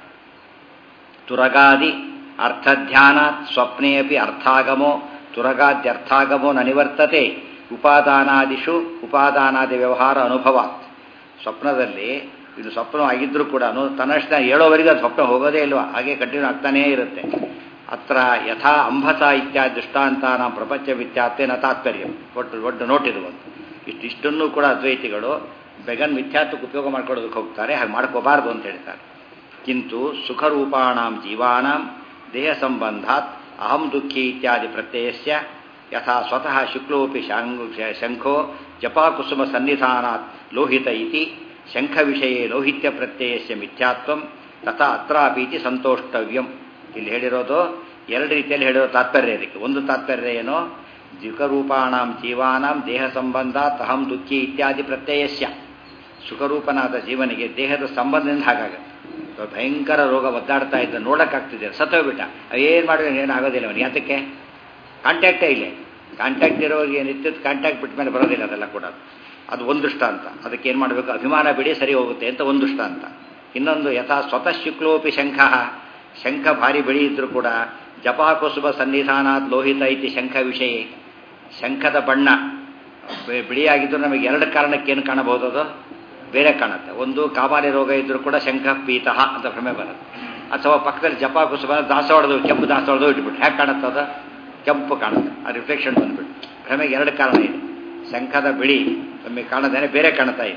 ತುರಗಾದಿ ಅರ್ಥಧ್ಯಾನ ಸ್ವಪ್ನೇ ಅಪಿ ಅರ್ಥಾಗಮೋ ತುರಗಾದ್ಯರ್ಥಾಗಮೋ ನ ನಿವರ್ತತೆ ಉಪಾದಾನಾದಿಷು ಉಪಾದಾನಾದಿ ವ್ಯವಹಾರ ಅನುಭವಾತ್. ಸ್ವಪ್ನದಲ್ಲಿ ಇದು ಸ್ವಪ್ನ ಆಗಿದ್ದರೂ ಕೂಡ ತನ್ನಷ್ಟ ಹೇಳೋವರೆಗೂ ಅದು ಸ್ವಪ್ನ ಹೋಗೋದೇ ಇಲ್ವಾ, ಹಾಗೆ ಕಂಟಿನ್ಯೂ ಆಗ್ತಾನೇ ಇರುತ್ತೆ. ಅತ್ರ ಯಥಾ ಅಂಬಸ ಇತ್ಯಾದಿ ದೃಷ್ಟಾಂತಾನ ಪ್ರಪಂಚ ಮಿಥ್ಯಾತ್ವೇನ ತಾತ್ಪರ್ಯ. ಒಟ್ಟು ಒಟ್ಟು ನೋಟಿರುವಂಥ ಇಷ್ಟಿಷ್ಟನ್ನು ಕೂಡ ಅದ್ವೈತಿಗಳು ಬೆಗನ್ ಮಿಥ್ಯಾತ್ವಕ್ಕೆ ಉಪಯೋಗ ಮಾಡ್ಕೊಳ್ಳೋದಕ್ಕೆ ಹೋಗ್ತಾರೆ. ಹಾಗೆ ಮಾಡ್ಕೋಬಾರ್ದು ಅಂತ ಹೇಳ್ತಾರೆ. ಕಿಂತು ಸುಖರೂಪಾಣಾಂ ಜೀವಾನಾಂ ದೇಹ ಸಂಬಂಧಾತ್ ಅಹಂ ದುಃಖಿ ಇತ್ಯಾದಿ ಪ್ರತ್ಯಯಸ್ಯ ಯಥಾ ಸ್ವತಃ ಶುಕ್ಲೋಪಿ ಶಂಖೋ ಜಪಾಕುಸುಮ ಸನ್ನಿಧಾನಾತ್ ಲೋಹಿತ ಇತಿ ಶಂಖ ವಿಷಯೇ ಲೌಹಿತ್ಯ ಪ್ರತ್ಯಯಸ್ಯ ಮಿಥ್ಯಾತ್ವಂ ತಥಾ ಅತ್ರಾಪೀತಿ ಸಂತೋಷ್ಟವ್ಯಂ. ಇಲ್ಲಿ ಹೇಳಿರೋದು ಎರಡು ರೀತಿಯಲ್ಲಿ ಹೇಳಿರೋ ತಾತ್ಪರ್ಯ ಇದಕ್ಕೆ. ಒಂದು ತಾತ್ಪರ್ಯ ಏನೋ ಸುಖರೂಪಾಣಾಂ ಜೀವಾನಾಂ ದೇಹ ಸಂಬಂಧಾತ್ ಅಹಂ ದುಃಖಿ ಇತ್ಯಾದಿ ಪ್ರತ್ಯಯಸ್ಯ. ಸುಖರೂಪನಾದ ಜೀವನಿಗೆ ದೇಹದ ಸಂಬಂಧದಿಂದ ಹಾಗಾಗುತ್ತೆ. ಭಯಂಕರ ರೋಗ ಒದ್ದಾಡ್ತಾ ಇದ್ದ ನೋಡೋಕ್ಕಾಗ್ತಿದೆ, ಸತ್ತೋಗ್ಬಿಟ್ಟ, ಏನು ಮಾಡಿದ್ರೆ ಏನಾಗೋದಿಲ್ಲ ಅವನಿಗೆ. ಅದಕ್ಕೆ ಕಾಂಟ್ಯಾಕ್ಟೇ ಇಲ್ಲ. ಕಾಂಟ್ಯಾಕ್ಟ್ ಇರೋರಿಗೆ ನಿತ್ಯದ ಕಾಂಟ್ಯಾಕ್ಟ್ ಬಿಟ್ಟ ಮೇಲೆ ಬರೋದಿಲ್ಲ ಅದೆಲ್ಲ ಕೂಡ. ಅದು ಒಂದು ದೃಷ್ಟಾಂತ. ಅದಕ್ಕೆ ಏನು ಮಾಡಬೇಕು, ಅಭಿಮಾನ ಬಿಡಿ ಸರಿ ಹೋಗುತ್ತೆ ಅಂತ ಒಂದು ದೃಷ್ಟಾಂತ. ಇನ್ನೊಂದು ಯಥಾ ಸ್ವತಃ ಶುಕ್ಲೋಪಿ ಶಂಖ, ಶಂಖ ಭಾರಿ ಬಿಳಿ ಇದ್ದರೂ ಕೂಡ ಜಪಾಕುಸುಮ ಸನ್ನಿಧಾನಾತ್ ಲೋಹಿತ ಐತಿ ಶಂಖ ವಿಷಯ. ಶಂಖದ ಬಣ್ಣ ಬಿಳಿಯಾಗಿದ್ದರೂ ನಮಗೆ ಎರಡು ಕಾರಣಕ್ಕೇನು ಕಾಣಬಹುದು, ಅದು ಬೇರೆ ಕಾಣುತ್ತೆ. ಒಂದು ಕಾಮಾಲೆ ರೋಗ ಇದ್ದರೂ ಕೂಡ ಶಂಖ ಪೀತಃ ಅಂತ ಭ್ರಮೆ ಬರುತ್ತೆ. ಅಥವಾ ಪಕ್ಕದಲ್ಲಿ ಜಪಾಕುಸುಮ ದಾಸವಾಡದು ಕೆಂಪು ದಾಸವಾಡದು ಇಟ್ಬಿಟ್ಟು ಹೇಗೆ ಕಾಣುತ್ತೆ, ಅದು ಕೆಂಪು ಕಾಣುತ್ತೆ, ಆ ರಿಫ್ಲೆಕ್ಷನ್ ಬಂದುಬಿಟ್ಟು ಭ್ರಮೆಗೆ ಎರಡು ಕಾರಣ ಇದೆ. ಶಂಖದ ಬಿಳಿ ನಮಗೆ ಕಾಣದೇನೆ ಬೇರೆ ಕಾಣ್ತಾ ಇದೆ.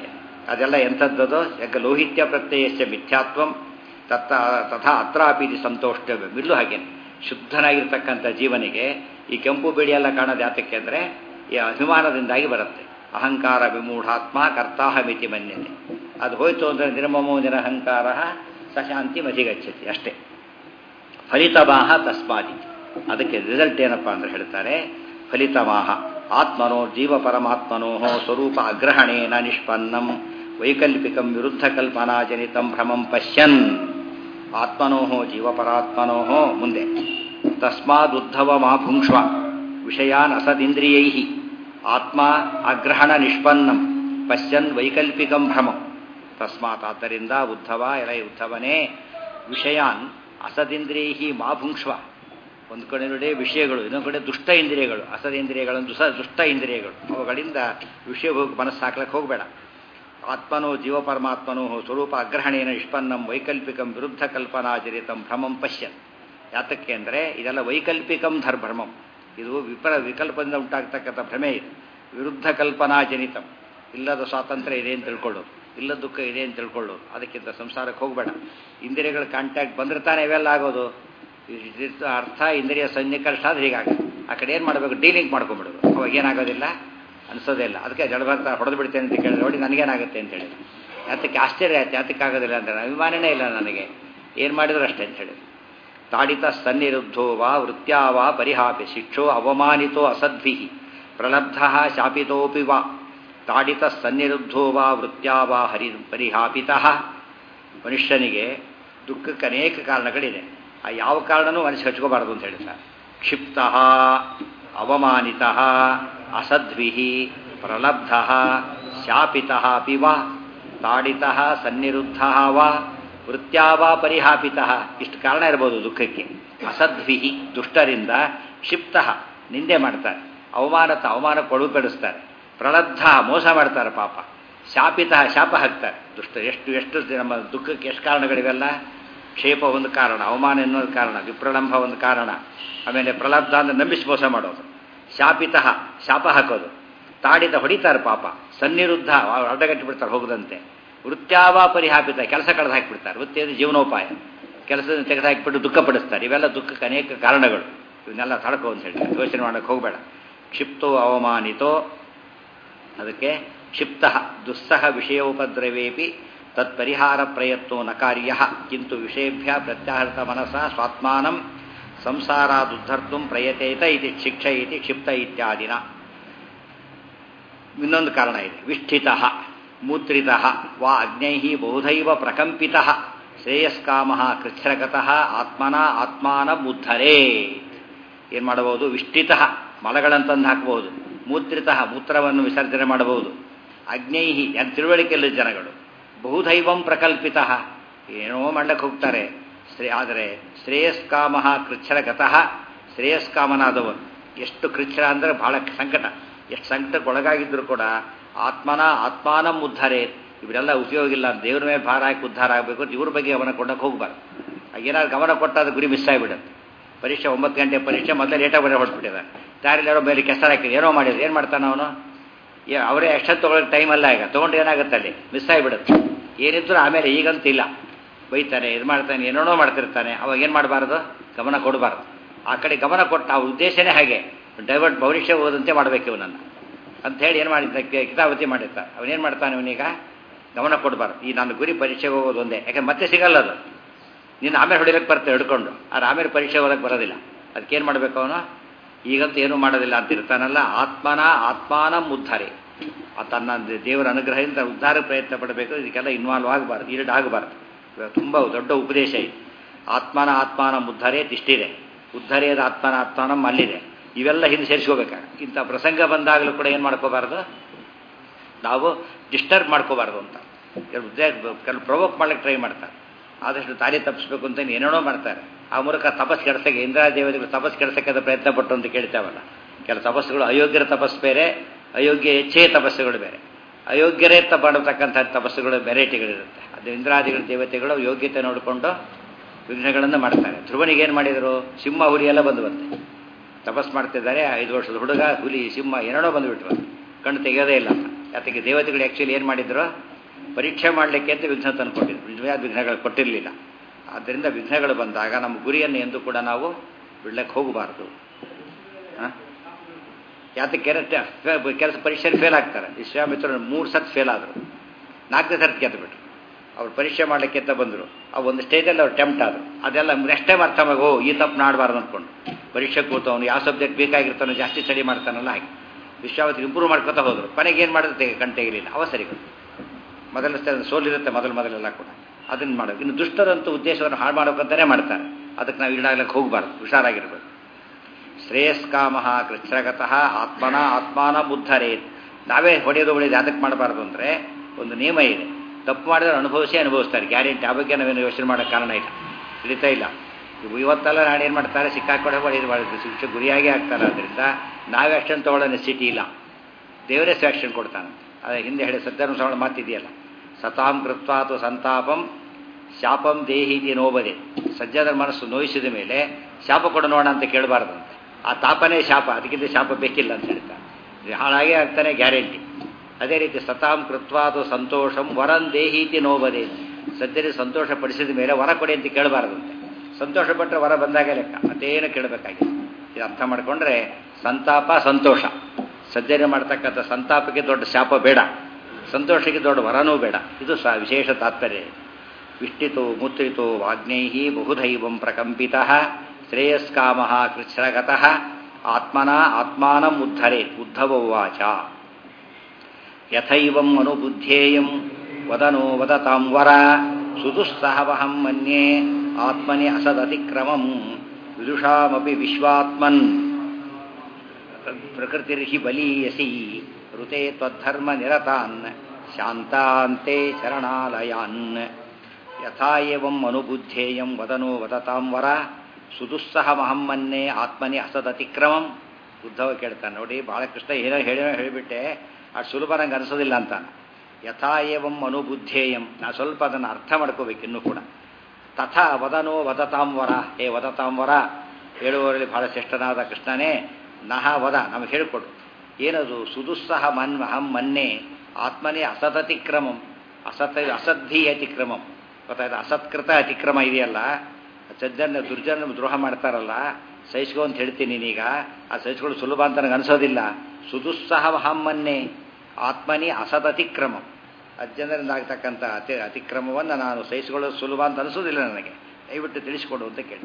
ಅದೆಲ್ಲ ಎಂಥದ್ದದು ಯಾಕೆ ಲೋಹಿತ್ಯ ಪ್ರತ್ಯಯಸ್ಯ ಮಿಥ್ಯಾತ್ವಂ ತತ್ತ ತಥಾ ಅತ್ರಾಪಿ ಸಂತೋಷ್ಟವ್ಯ. ಬಿಲ್ಲು ಹಾಗೇನೆ ಶುದ್ಧನಾಗಿರ್ತಕ್ಕಂಥ ಜೀವನಿಗೆ ಈ ಕೆಂಪು ಬಿಳಿ ಎಲ್ಲ ಕಾಣೋದು ಯಾತಕ್ಕೆ ಅಂದರೆ ಈ ಅಭಿಮಾನದಿಂದಾಗಿ ಬರುತ್ತೆ. ಅಹಂಕಾರ ವಿಮೂಢಾತ್ಮ ಕರ್ತಾಹಮಿತಿ ಮನ್ಯತೆ. ಅದು ಹೋಯ್ತು ಅಂದರೆ ನಿರ್ಮಮೋ ನಿರಹಂಕಾರ ಸಶಾಂತಿ ಮಧಿಗಚ್ಚತಿ ಅಷ್ಟೇ. ಫಲಿತಮಾಹ ತಸ್ಮಾದಿ. ಅದಕ್ಕೆ ರಿಸಲ್ಟ್ ಏನಪ್ಪ ಅಂದ್ರೆ ಹೇಳ್ತಾರೆ, ಫಲಿತಮಾಹ ಆತ್ಮನೋ ಜೀವ ಪರಮಾತ್ಮನೋ ಸ್ವರೂಪ ಅಗ್ರಹಣೇನ ನಿಷ್ಪನ್ನಂ ವೈಕಲ್ಪಿಕಂ ವಿರುದ್ಧ ಕಲ್ಪನಾಜನಿತಂ ಭ್ರಮಂ ಪಶ್ಯನ್. ಆತ್ಮನೋ ಜೀವಪರಾತ್ಮನೋ ಮುಂದೆ ತಸ್ಮಾದುದ್ಧವ ಮಾ ಭುಂಕ್ಷ್ವ ವಿಷಯಾನ್ ಅಸದಿಂದ್ರಿಯೈ ಆತ್ಮ ಅಗ್ರಹಣ ನಿಷ್ಪನ್ನಂ ಪಶ್ಯನ್ ವೈಕಲ್ಪಿಕಂ ಭ್ರಮಂ. ತಸ್ಮಾತ್ ಆದ್ದರಿಂದ ಉದ್ಧವ ಎಲೈ ಉದ್ಧವನೇ ವಿಷಯಾನ್ ಅಸದಿಂದ್ರಿಯೈ ಮಾ ಭುಂಕ್ಷ್ವ. ಒಂದು ಕಡೆ ನೋಡಿ ವಿಷಯಗಳು, ಇನ್ನೊಂದು ಕಡೆ ದುಷ್ಟ ಇಂದ್ರಿಯಗಳು. ಅಸದಿಂದ್ರಿಯಗಳು ದುಸ ದುಷ್ಟ ಇಂದ್ರಿಯಗಳು, ಅವುಗಳಿಂದ ವಿಷಯ ಹೋಗಿ ಮನಸ್ಸು ಹಾಕ್ಲಿಕ್ಕೆ ಹೋಗಬೇಡ. ಆತ್ಮನೋ ಜೀವ ಪರಮಾತ್ಮನೋ ಸ್ವರೂಪ ಅಗ್ರಹಣೇನ ನಿಷ್ಪನ್ನಂ ವೈಕಲ್ಪಿಕಂ ವಿರುದ್ಧ ಕಲ್ಪನಾಜನಿತಂ ಭ್ರಮಂ ಪಶ್ಯನ್. ಯಾತಕ್ಕೆ ಅಂದರೆ ಇದೆಲ್ಲ ವೈಕಲ್ಪಿಕಂ ಧರ್ಭ್ರಮಂ, ಇದು ವಿಪರ ವಿಕಲ್ಪದಿಂದ ಉಂಟಾಗ್ತಕ್ಕಂಥ ಭ್ರಮೆ ಇದು. ವಿರುದ್ಧ ಕಲ್ಪನಾಜನಿತಂ, ಇಲ್ಲದ ಸ್ವಾತಂತ್ರ್ಯ ಇದೆ ಅಂತ ತಿಳ್ಕೊಳ್ಳೋದು, ಇಲ್ಲ ದುಃಖ ಇದೆ ಅಂತ ತಿಳ್ಕೊಳ್ಳೋದು. ಅದಕ್ಕಿಂತ ಸಂಸಾರಕ್ಕೆ ಹೋಗಬೇಡ. ಇಂದ್ರಿಯಗಳ ಕಾಂಟ್ಯಾಕ್ಟ್ ಬಂದ್ರೆ ತಾನೇ ಇವೆಲ್ಲ ಆಗೋದು. ಅರ್ಥ ಇಂದ್ರಿಯ ಸನ್ನಿಕರ್ಷ ಆದ್ರೆ ಹೀಗಾಗುತ್ತೆ. ಆ ಕಡೆ ಏನು ಮಾಡಬೇಕು, ಡೀಲಿಂಗ್ ಮಾಡ್ಕೊಂಡ್ಬಿಡೋದು. ಅವಾಗ ಏನಾಗೋದಿಲ್ಲ, ಅನಿಸೋದೇ ಇಲ್ಲ. ಅದಕ್ಕೆ ಜಡ ಬರ್ತಾ ಹೊಡೆದು ಬಿಡ್ತೇನೆ ಅಂತ ಕೇಳಿದ್ರೆ ನೋಡಿ ನನಗೇನಾಗುತ್ತೆ ಅಂತೇಳಿ. ಯಾತಕ್ಕೆ ಆಶ್ಚರ್ಯ ಆಯ್ತು, ಯಾತಕ್ಕೆ ಆಗೋದಿಲ್ಲ ಅಂದರೆ ಅಭಿಮಾನನೇ ಇಲ್ಲ ನನಗೆ, ಏನು ಮಾಡಿದ್ರು ಅಷ್ಟೇ ಅಂತ ಹೇಳಿ. ತಾಡಿತ ಸನ್ನಿರುದ್ಧೋ ವಾ ವೃತ್ಯಾ ವಾ ಪರಿಹಾಪಿ ಶಿಕ್ಷೋ ಅವಮಾನಿತೋ ಅಸದ್ಭಿ ಪ್ರಲಬ್ಧ ಶಾಪಿತೋಪಿ ವಾ. ತಾಡಿತ ಸನ್ನಿರುದ್ಧೋ ವಾ ವೃತ್ಯಾ ವಾ ಹರಿ ಪರಿಹಾಪಿತಃ. ಮನುಷ್ಯನಿಗೆ ದುಃಖಕ್ಕೆ ಅನೇಕ ಕಾರಣಗಳಿದೆ. ಆ ಯಾವ ಕಾರಣನೂ ಮನಸ್ಸು ಹಚ್ಕೋಬಾರ್ದು ಅಂತ ಹೇಳ್ತಾರೆ. ಕ್ಷಿಪ್ತ ಅವಮಾನಿತ ಅಸದ್ಭಿ ಪ್ರಲಬ್ಧ ಶಾಪಿತ ಅಪಿ ವಾ ತಾಡಿತ ಸನ್ನಿರುದ್ಧ ವಾ ವೃತ್ಯಾ ವಾ ಪರಿಹಾಪಿತ. ಇಷ್ಟು ಕಾರಣ ಇರ್ಬೋದು ದುಃಖಕ್ಕೆ. ಅಸದ್ಭಿ ದುಷ್ಟರಿಂದ, ಕ್ಷಿಪ್ತ ನಿಂದೆ ಮಾಡ್ತಾರೆ, ಅವಮಾನತ ಅವಮಾನಕ್ಕೆ ಒಳಪಡಿಸ್ತಾರೆ, ಪ್ರಲಬ್ಧ ಮೋಸ ಮಾಡ್ತಾರೆ ಪಾಪ, ಶಾಪಿತ ಶಾಪ ಹಾಕ್ತಾರೆ ದುಷ್ಟ. ಎಷ್ಟು ಎಷ್ಟು ನಮ್ಮ ದುಃಖಕ್ಕೆ ಎಷ್ಟು ಕಾರಣಗಳಿವೆಲ್ಲ. ಕ್ಷೇಪ ಒಂದು ಕಾರಣ, ಅವಮಾನ ಇನ್ನೊಂದು ಕಾರಣ, ವಿಪ್ರಲಂಬ ಒಂದು ಕಾರಣ, ಆಮೇಲೆ ಪ್ರಲಬ್ಧ ಅಂದರೆ ನಂಬಿಸಿ ಮೋಸ ಮಾಡೋದು, ಶಾಪಿತ ಶಾಪ ಹಾಕೋದು, ತಾಡಿತ ಹೊಡಿತಾರೆ ಪಾಪ, ಸನ್ನಿರುದ್ಧ ಅಡ್ಡಗಟ್ಟಿ ಬಿಡ್ತಾರೆ ಹೋಗದಂತೆ, ವೃತ್ಯಾವ ಪರಿಹಾಪಿತ ಕೆಲಸ ಕಳೆದು ಹಾಕಿಬಿಡ್ತಾರೆ. ವೃತ್ತಿ ಅಂದರೆ ಜೀವನೋಪಾಯ, ಕೆಲಸದಿಂದ ತೆಗೆದು ಹಾಕಿಬಿಟ್ಟು ದುಃಖ ಪಡಿಸ್ತಾರೆ. ಇವೆಲ್ಲ ದುಃಖಕ್ಕೆ ಅನೇಕ ಕಾರಣಗಳು. ಇವನ್ನೆಲ್ಲ ತಡ್ಕೋ ಅಂತ ಹೇಳಿ ಯೋಚನೆ ಮಾಡೋಕ್ಕೆ ಹೋಗಬೇಡ. ಕ್ಷಿಪ್ತೋ ಅವಮಾನಿತೋ, ಅದಕ್ಕೆ ಕ್ಷಿಪ್ತ ದುಸ್ಸಹ ವಿಷಯೋಪದ್ರವೇಪಿ ತತ್ಪರಿಹಾರ ಪ್ರಯತ್ನೋ ನ ಕಾರ್ಯ ಕಿಂತು ವಿಷಯೇಭ್ಯ ಪ್ರತ್ಯಾಹೃತ ಮನಸ ಸ್ವಾತ್ಮಾನಂ ಸಂಸಾರಾದುದ್ಧರ್ತು ಪ್ರಯತೇತ ಇತಿ ಶಿಕ್ಷ ಇತಿ ಕ್ಷಿಪ್ತ ಇತ್ಯಾದಿನ. ಇನ್ನೊಂದು ಕಾರಣ ಇದೆ. ವಿಷ್ಠಿತ ಮೂತ್ರಿತ ವಾ ಅಗ್ನೈ ಬಹುಧೈವ ಪ್ರಕಂಪಿತ ಶ್ರೇಯಸ್ಕಾಮ ಕೃಚ್ಛ್ರಗತಃ ಆತ್ಮನ ಆತ್ಮಾನಂ ಉದ್ಧರೇ. ಏನು ಮಾಡಬಹುದು? ವಿಷ್ಠಿತ ಮಲಗಳಂತಂದು ಹಾಕಬಹುದು, ಮೂತ್ರಿತ ಮೂತ್ರವನ್ನು ವಿಸರ್ಜನೆ ಮಾಡಬಹುದು, ಅಗ್ನೈಹಿ ಯಾಕೆ ತಿಳುವಳಿಕೆಯಲ್ಲಿ ಜನಗಳು, ಬಹುಧೈವಂ ಪ್ರಕಲ್ಪಿತ ಏನೋ ಮಾಡ್ಲಿಕ್ಕೆ ಹೋಗ್ತಾರೆ. ಶ್ರೇ ಆದರೆ ಶ್ರೇಯಸ್ಕಾಮ ಕೃಚ್ಛ್ರಗತಃ ಶ್ರೇಯಸ್ಕಾಮನಾದವನು ಎಷ್ಟು ಕೃಚ್ಛ್ರ ಅಂದರೆ ಬಹಳ ಸಂಕಟ, ಎಷ್ಟು ಸಂಕಟಕ್ಕೊಳಗಾಗಿದ್ದರೂ ಕೂಡ ಆತ್ಮನ ಆತ್ಮಾನಂ ಉದ್ಧಾರೇ. ಇವರೆಲ್ಲ ಉಪಯೋಗ ಇಲ್ಲ, ದೇವ್ರ ಮೇಲೆ ಭಾರ ಹಾಕಿ ಉದ್ಧಾರ ಆಗಬೇಕು, ಇವ್ರ ಬಗ್ಗೆ ಗಮನ ಕೊಡೋಕೆ ಹೋಗ್ಬಾರ್ದು. ಏನಾದ್ರು ಗಮನ ಕೊಟ್ಟಾದ ಗುರಿ ಮಿಸ್ ಆಗಿಬಿಡುತ್ತೆ. ಪರೀಕ್ಷೆ ಒಂಬತ್ತು ಗಂಟೆ ಪರೀಕ್ಷೆ ಮೊದಲೇ ಲೇಟಾಗಿ ಬರೋ ಹೊರಟ್ಬಿಟ್ಟಿದ್ದಾರೆ. ದಾರಿಲಿರೋ ಮೇಲೆ ಕೆಸರು ಹಾಕಿದ್ರು, ಏನೋ ಮಾಡಿದ್ರು, ಏನು ಮಾಡ್ತಾನೆ ಅವನು? ಅವರೇ ಎಷ್ಟೊತ್ತು ತೊಗೊಳಕ್ಕೆ ಟೈಮ್ ಅಲ್ಲ, ಈಗ ತೊಗೊಂಡು ಏನಾಗುತ್ತೆ ಅಲ್ಲಿ ಮಿಸ್ ಆಗಿಬಿಡುತ್ತೆ. ಏನಿದ್ರು ಆಮೇಲೆ ಈಗಂತೂ ಇಲ್ಲ, ಬೈತಾನೆ, ಇದು ಮಾಡ್ತಾನೆ, ಏನೇನೋ ಮಾಡ್ತಿರ್ತಾನೆ. ಅವಾಗ ಏನು ಮಾಡಬಾರ್ದು? ಗಮನ ಕೊಡಬಾರ್ದು. ಆ ಕಡೆ ಗಮನ ಕೊಟ್ಟ ಆ ಉದ್ದೇಶನೇ ಹಾಗೆ ಡೈವರ್ಟ್ ಭವಿಷ್ಯ ಓದಂತೆ ಮಾಡಬೇಕು ಇವನನ್ನು ಅಂಥೇಳಿ ಏನು ಮಾಡಿದ್ದ ಕಿತಾವತಿ ಮಾಡಿರ್ತಾನೆ. ಅವನೇನು ಮಾಡ್ತಾನೆ? ಅವನೀಗ ಗಮನ ಕೊಡಬಾರ್ದು. ಈ ನನ್ನ ಗುರಿ ಪರೀಕ್ಷೆಗೆ ಹೋಗೋದು ಒಂದೇ, ಯಾಕೆ ಮತ್ತೆ ಸಿಗಲ್ಲ ಅದು. ನೀನು ಆಮೇಲೆ ಹೊಡಿಯೋಕ್ಕೆ ಬರ್ತೇವೆ ಹಿಡ್ಕೊಂಡು, ಆದ್ರೆ ಆಮೇಲೆ ಪರೀಕ್ಷೆ ಓದಕ್ಕೆ ಬರೋದಿಲ್ಲ. ಅದಕ್ಕೇನು ಮಾಡಬೇಕು ಅವನು? ಈಗಂತೂ ಏನೂ ಮಾಡೋದಿಲ್ಲ ಅಂತ ಇರ್ತಾನಲ್ಲ, ಆತ್ಮನ ಆತ್ಮಾನಂ ಉದ್ಧಾರೆ. ತನ್ನ ದೇವರ ಅನುಗ್ರಹದಿಂದ ಉದ್ಧಾರ ಪ್ರಯತ್ನ ಪಡಬೇಕು. ಇದಕ್ಕೆಲ್ಲ ಇನ್ವಾಲ್ವ್ ಆಗಬಾರ್ದು, ಈರಡ್ ಆಗಬಾರ್ದು. ತುಂಬ ದೊಡ್ಡ ಉಪದೇಶ ಇದೆ. ಆತ್ಮನ ಆತ್ಮಾನಂ ಉದ್ಧಾರೆ ಇಷ್ಟಿದೆ, ಉದ್ಧಾರೇದ ಆತ್ಮನ ಆತ್ಮಾನಂ ಅಲ್ಲಿದೆ. ಇವೆಲ್ಲ ಹಿಂದೆ ಸೇರಿಸ್ಕೋಬೇಕಾಗ ಇಂಥ ಪ್ರಸಂಗ ಬಂದಾಗಲೂ ಕೂಡ ಏನು ಮಾಡ್ಕೋಬಾರ್ದು? ನಾವು ಡಿಸ್ಟರ್ಬ್ ಮಾಡ್ಕೋಬಾರ್ದು ಅಂತ ಕೆಲವು ಪ್ರವೋಕ್ ಮಾಡ್ಲಿಕ್ಕೆ ಟ್ರೈ ಮಾಡ್ತಾರೆ. ಆದಷ್ಟು ದಾರಿ ತಪ್ಪಿಸ್ಬೇಕು ಅಂತ ಏನೇನೋ ಮಾಡ್ತಾರೆ. ಆ ಮೂಲಕ ತಪಸ್ ಕೆಡ್ಸಕ್ಕೆ, ಇಂದ್ರ ದೇವತೆಗಳು ತಪಸ್ ಕೆಡ್ಸಕ್ಕೆ ಅದು ಪ್ರಯತ್ನ ಪಟ್ಟು ಅಂತ ಕೇಳ್ತಾವಲ್ಲ. ಕೆಲವು ತಪಸ್ಸುಗಳು ಅಯೋಗ್ಯರ ತಪಸ್ಸು ಬೇರೆ, ಅಯೋಗ್ಯ ಹೆಚ್ಚೇ ತಪಸ್ಸುಗಳು ಬೇರೆ. ಅಯೋಗ್ಯರೇ ಮಾಡತಕ್ಕಂಥ ತಪಸ್ಸುಗಳು ವೆರೈಟಿಗಳಿರುತ್ತೆ. ಅದು ಇಂದ್ರಾದಿಗಳ ದೇವತೆಗಳು ಯೋಗ್ಯತೆ ನೋಡಿಕೊಂಡು ವಿಘ್ನಗಳನ್ನು ಮಾಡ್ತಾರೆ. ಧ್ರುವನಿಗೆ ಏನು ಮಾಡಿದರು? ಸಿಂಹ ಹುಲಿ ಎಲ್ಲ ಬಂದು ಬಂತೆ ತಪಸ್ ಮಾಡ್ತಿದ್ದಾರೆ. ಐದು ವರ್ಷದ ಹುಡುಗ, ಹುಲಿ, ಸಿಂಹ ಏನೇನೋ ಬಂದುಬಿಟ್ರು, ಕಣ್ಣು ತೆಗೆಯೋದೇ ಇಲ್ಲ. ಯಾತಕ್ಕೆ? ದೇವತೆಗಳು ಆ್ಯಕ್ಚುಲಿ ಏನು ಮಾಡಿದ್ರು? ಪರೀಕ್ಷೆ ಮಾಡಲಿಕ್ಕೆ ಅಂತ ವಿಘ್ನ ತಂದು ಕೊಟ್ಟಿದ್ರು. ನಿಜವಾದ ವಿಘ್ನಗಳು ಕೊಟ್ಟಿರಲಿಲ್ಲ. ಆದ್ದರಿಂದ ವಿಘ್ನಗಳು ಬಂದಾಗ ನಮ್ಮ ಗುರಿಯನ್ನು ಎಂದು ಕೂಡ ನಾವು ಬಿಡ್ಲಿಕ್ಕೆ ಹೋಗಬಾರ್ದು. ಯಾತಕ್ಕೆ ಕೆಲಸ ಪರೀಕ್ಷೆಯಲ್ಲಿ ಫೇಲ್ ಆಗ್ತಾರೆ. ವಿಶ್ವಾಮಿತ್ರರು ಮೂರು ಸತ್ ಫೇಲ್ ಆದರು, ನಾಲ್ಕನೇ ಸರ್ತಿ ಗೆದ್ದುಬಿಟ್ರು. ಅವ್ರು ಪರೀಕ್ಷೆ ಮಾಡಲಿಕ್ಕೆ ಅಂತ ಬಂದರು. ಆ ಒಂದು ಸ್ಟೇಜಲ್ಲಿ ಅವ್ರು ಟೆಂಪ್ಟ್ ಆದರು. ಅದೆಲ್ಲ ನೆಕ್ಸ್ಟ್ ಟೈಮ್ ಅರ್ಥ ಮಾಡಿ ಓ ಈ ತಪ್ಪು ನಾಡಬಾರ್ದು ಅಂದ್ಕೊಂಡು ಪರೀಕ್ಷೆ ಕೂತವನು ಯಾವ ಸಬ್ಜೆಕ್ಟ್ ಬೇಕಾಗಿರ್ತಾನೋ ಜಾಸ್ತಿ ಸ್ಟಡಿ ಮಾಡ್ತಾನಲ್ಲ ಹಾಗೆ ವಿಶ್ವಾಮಿತ್ರ ಇಂಪ್ರೂವ್ ಮಾಡ್ಕೊತಾ ಹೋದರು. ಕೊನೆಗೆ ಏನು ಮಾಡಿದ್ರೆ ಕಣ್ ತೆಗಿಲಿಲ್ಲ. ಅವ ಸರಿ ಮೊದಲ ಸೋಲಿರುತ್ತೆ ಮೊದಲು ಮೊದಲೆಲ್ಲ ಕೂಡ ಅದನ್ನು ಮಾಡೋದು. ಇನ್ನು ದುಷ್ಟರಂತೂ ಉದ್ದೇಶವನ್ನು ಹಾಳು ಮಾಡೋಕ್ಕಂತಲೇ ಮಾಡ್ತಾರೆ. ಅದಕ್ಕೆ ನಾವು ಈಡಾಗ್ಲಿಕ್ಕೆ ಹೋಗಬಾರ್ದು, ಹುಷಾರಾಗಿರ್ಬೇಕು. ಶ್ರೇಯಸ್ಕಾಮಃ ಕೃಚ್ಛ್ರಗತಃ ಆತ್ಮನ ಆತ್ಮಾನ ಉದ್ಧರೇತ್. ನಾವೇ ಹೊಡೆಯೋದು ಹೊಡೆಯೋದು ಅದಕ್ಕೆ ಮಾಡಬಾರ್ದು ಅಂದರೆ ಒಂದು ನಿಯಮ ಇದೆ. ತಪ್ಪು ಮಾಡಿದ್ರೆ ಅನುಭವಿಸಿ ಅನುಭವಿಸ್ತಾರೆ, ಗ್ಯಾರಂಟಿ. ಆ ಬಗ್ಗೆ ನಾವೇನು ಯೋಚನೆ ಮಾಡೋಕ್ಕೆ ಕಾರಣ ಇಲ್ಲ, ಹಿಡಿತಾ ಇಲ್ಲ. ಇವತ್ತೆಲ್ಲ ನಾಳೆ ಏನು ಮಾಡ್ತಾರೆ, ಸಿಕ್ಕಾಕೊಡೆ ಹೊಡೆಯೋದು ಮಾಡಿದ್ರು ಶಿಕ್ಷೆ ಗುರಿಯಾಗಿ ಆಗ್ತಾರೆ. ಆದ್ದರಿಂದ ನಾವೇ ಆ್ಯಕ್ಷನ್ ತೊಗೊಳ್ಳೋ ನೆಸಿಟಿ ಇಲ್ಲ, ದೇವರೇ ಆ್ಯಕ್ಷನ್ ಕೊಡ್ತಾನೆ. ಅದೇ ಹಿಂದೆ ಹೇಳಿ ಸತ್ಯಾನುಸರಣ ಮಾತಿದೆಯಲ್ಲ, ಸತಾಂ ಕೃತ್ವಾತು ಸಂತಾಪಂ ಶಾಪಂ ದೇಹೀತಿ ನೋಬದೆ. ಸಜ್ಜನರ ಮನಸ್ಸು ನೋಯಿಸಿದ ಮೇಲೆ ಶಾಪ ಕೊಡ ನೋಡ ಅಂತ ಕೇಳಬಾರ್ದಂತೆ. ಆ ತಾಪನೇ ಶಾಪ, ಅದಕ್ಕಿಂತ ಶಾಪ ಬೇಕಿಲ್ಲ ಅಂತ ಹೇಳ್ತಾರೆ. ಹಾಳಾಗೇ ಆಗ್ತಾನೆ ಗ್ಯಾರಂಟಿ. ಅದೇ ರೀತಿ ಸತಾಂ ಕೃತ್ವಾತು ಸಂತೋಷಂ ವರಂ ದೇಹೀತಿ ನೋಬದೆ. ಸಜ್ಜನಿಗೆ ಸಂತೋಷ ಪಡಿಸಿದ ಮೇಲೆ ವರ ಕೊಡಿ ಅಂತ ಕೇಳಬಾರ್ದಂತೆ. ಸಂತೋಷ ಪಟ್ಟರೆ ವರ ಬಂದಾಗ ಲೆಕ್ಕ, ಮತ್ತೇನು ಕೇಳಬೇಕಾಗಿದೆ. ಇದು ಅರ್ಥ ಮಾಡಿಕೊಂಡ್ರೆ ಸಂತಾಪ ಸಂತೋಷ. ಸಜ್ಜನೆ ಮಾಡ್ತಕ್ಕಂಥ ಸಂತಾಪಕ್ಕೆ ದೊಡ್ಡ ಶಾಪ ಬೇಡ, ಸಂತೋಷಕ್ಕೆ ದೊಡ್ಡ ವರನೂ ಬೇಡ. ಇದು ಸಹ ವಿಶೇಷ ತಾತ್ಪರ್ಯ. ವಿಷ್ಟಿತೋ ಮುತ್ರಿತೋ ವಾಗ್ನೈಹಿ ಬಹುಧೈವಂ ಪ್ರಕಂಪಿತಃ ಶ್ರೇಯಸ್ಕಾಮಃ ಕೃಚ್ಛ್ರಗತಃ ಆತ್ಮನ ಆತ್ಮಾನಂ ಉದ್ಧರೇತ್. ಉದ್ಧವ ಉವಾಚ ಯಥೈವಂ ಅನುಬುದ್ಧೇಯಂ ವದನೋ ವದತಾಂ ವರ ಸುದುಸ್ಸಹವಹಂ ಮನ್ಯೇ ಆತ್ಮನಿ ಅಸದತಿಕ್ರಮಂ ವಿದುಷಾಮಪಿ ವಿಶ್ವಾತ್ಮನ್ ಪ್ರಕೃತಿರ್ಹಿ ಬಲೀಯಸಿ ಋತೆ ತ್ವದ್ಧರ್ಮ ನಿರತಾನ್ ಶಾಂತಾಂತೆ ಚರಣಾಲಯಾನ್. ಯಥಾ ಏವಂ ಅನುಬುದ್ಧೇಯಂ ವದನೋ ವದತಾಂ ವರ ಸುದುಸ್ಸಹಮಹಂ ಮನ್ಯೇ ಆತ್ಮನಿ ಅಸದತಿಕ್ರಮಂ. ಉದ್ಧವ ಕೇಳ್ತಾನೆ, ನೋಡಿ ಭಾಳ ಕೃಷ್ಣ ಏನೋ ಹೇಳೋ ಹೇಳಿಬಿಟ್ಟೆ, ಅಷ್ಟು ಸುಲಭ ನಂಗೆ ಅನಿಸೋದಿಲ್ಲ ಅಂತಾನೆ. ಯಥಾ ಏವಂ ಅನುಬುದ್ಧೇಯಂ, ನಾ ಸ್ವಲ್ಪ ಅದನ್ನು ಅರ್ಥ ಮಾಡ್ಕೋಬೇಕು ಇನ್ನೂ ಕೂಡ. ತಥಾ ವದನೋ ವದತಾಂ ವರ, ಹೇ ವದತಾಂ ವರ, ಹೇಳುವವರಲ್ಲಿ ಬಹಳ ಶ್ರೇಷ್ಠನಾದ ಕೃಷ್ಣನೇ ನಹ ವದ, ನಮಗೆ ಹೇಳಿಕೊಡು. ಏನದು? ಸುದುಸ್ಸಹ ಮನ್ ಅಹಂ ಮನ್ನೆ ಆತ್ಮನೇ ಅಸದತಿಕ್ರಮಂ. ಅಸತ್ ಅಸದ್ಧಿ ಅತಿಕ್ರಮಂ ಗೊತ್ತಾಯ್ತು. ಅಸತ್ಕೃತ ಅತಿಕ್ರಮ ಇದೆಯಲ್ಲ, ಸಜ್ಜನ ದುರ್ಜನ ದ್ರೋಹ ಮಾಡ್ತಾರಲ್ಲ, ಸಹಿಸ್ಕೊ ಅಂತ ಹೇಳ್ತೀನಿ ನೀನೀಗ. ಆ ಸಹಿಸ್ಕೊಂಡು ಸುಲಭ ಅಂತ ನನಗೆ ಅನಿಸೋದಿಲ್ಲ. ಸುದುಸ್ಸಹ ಅಹಂ ಮನ್ನೆ ಆತ್ಮನಿ ಅಸದತಿಕ್ರಮಂ. ಅಜ್ಜನರಿಂದ ಆಗ್ತಕ್ಕಂಥ ಅತಿ ಅತಿಕ್ರಮವನ್ನು ನಾನು ಸಹಿಸಿಕೊಳ್ಳೋದು ಸುಲಭ ಅಂತ ಅನಿಸೋದಿಲ್ಲ ನನಗೆ, ದಯವಿಟ್ಟು ತಿಳಿಸಿಕೊಡು ಅಂತ ಕೇಳಿ.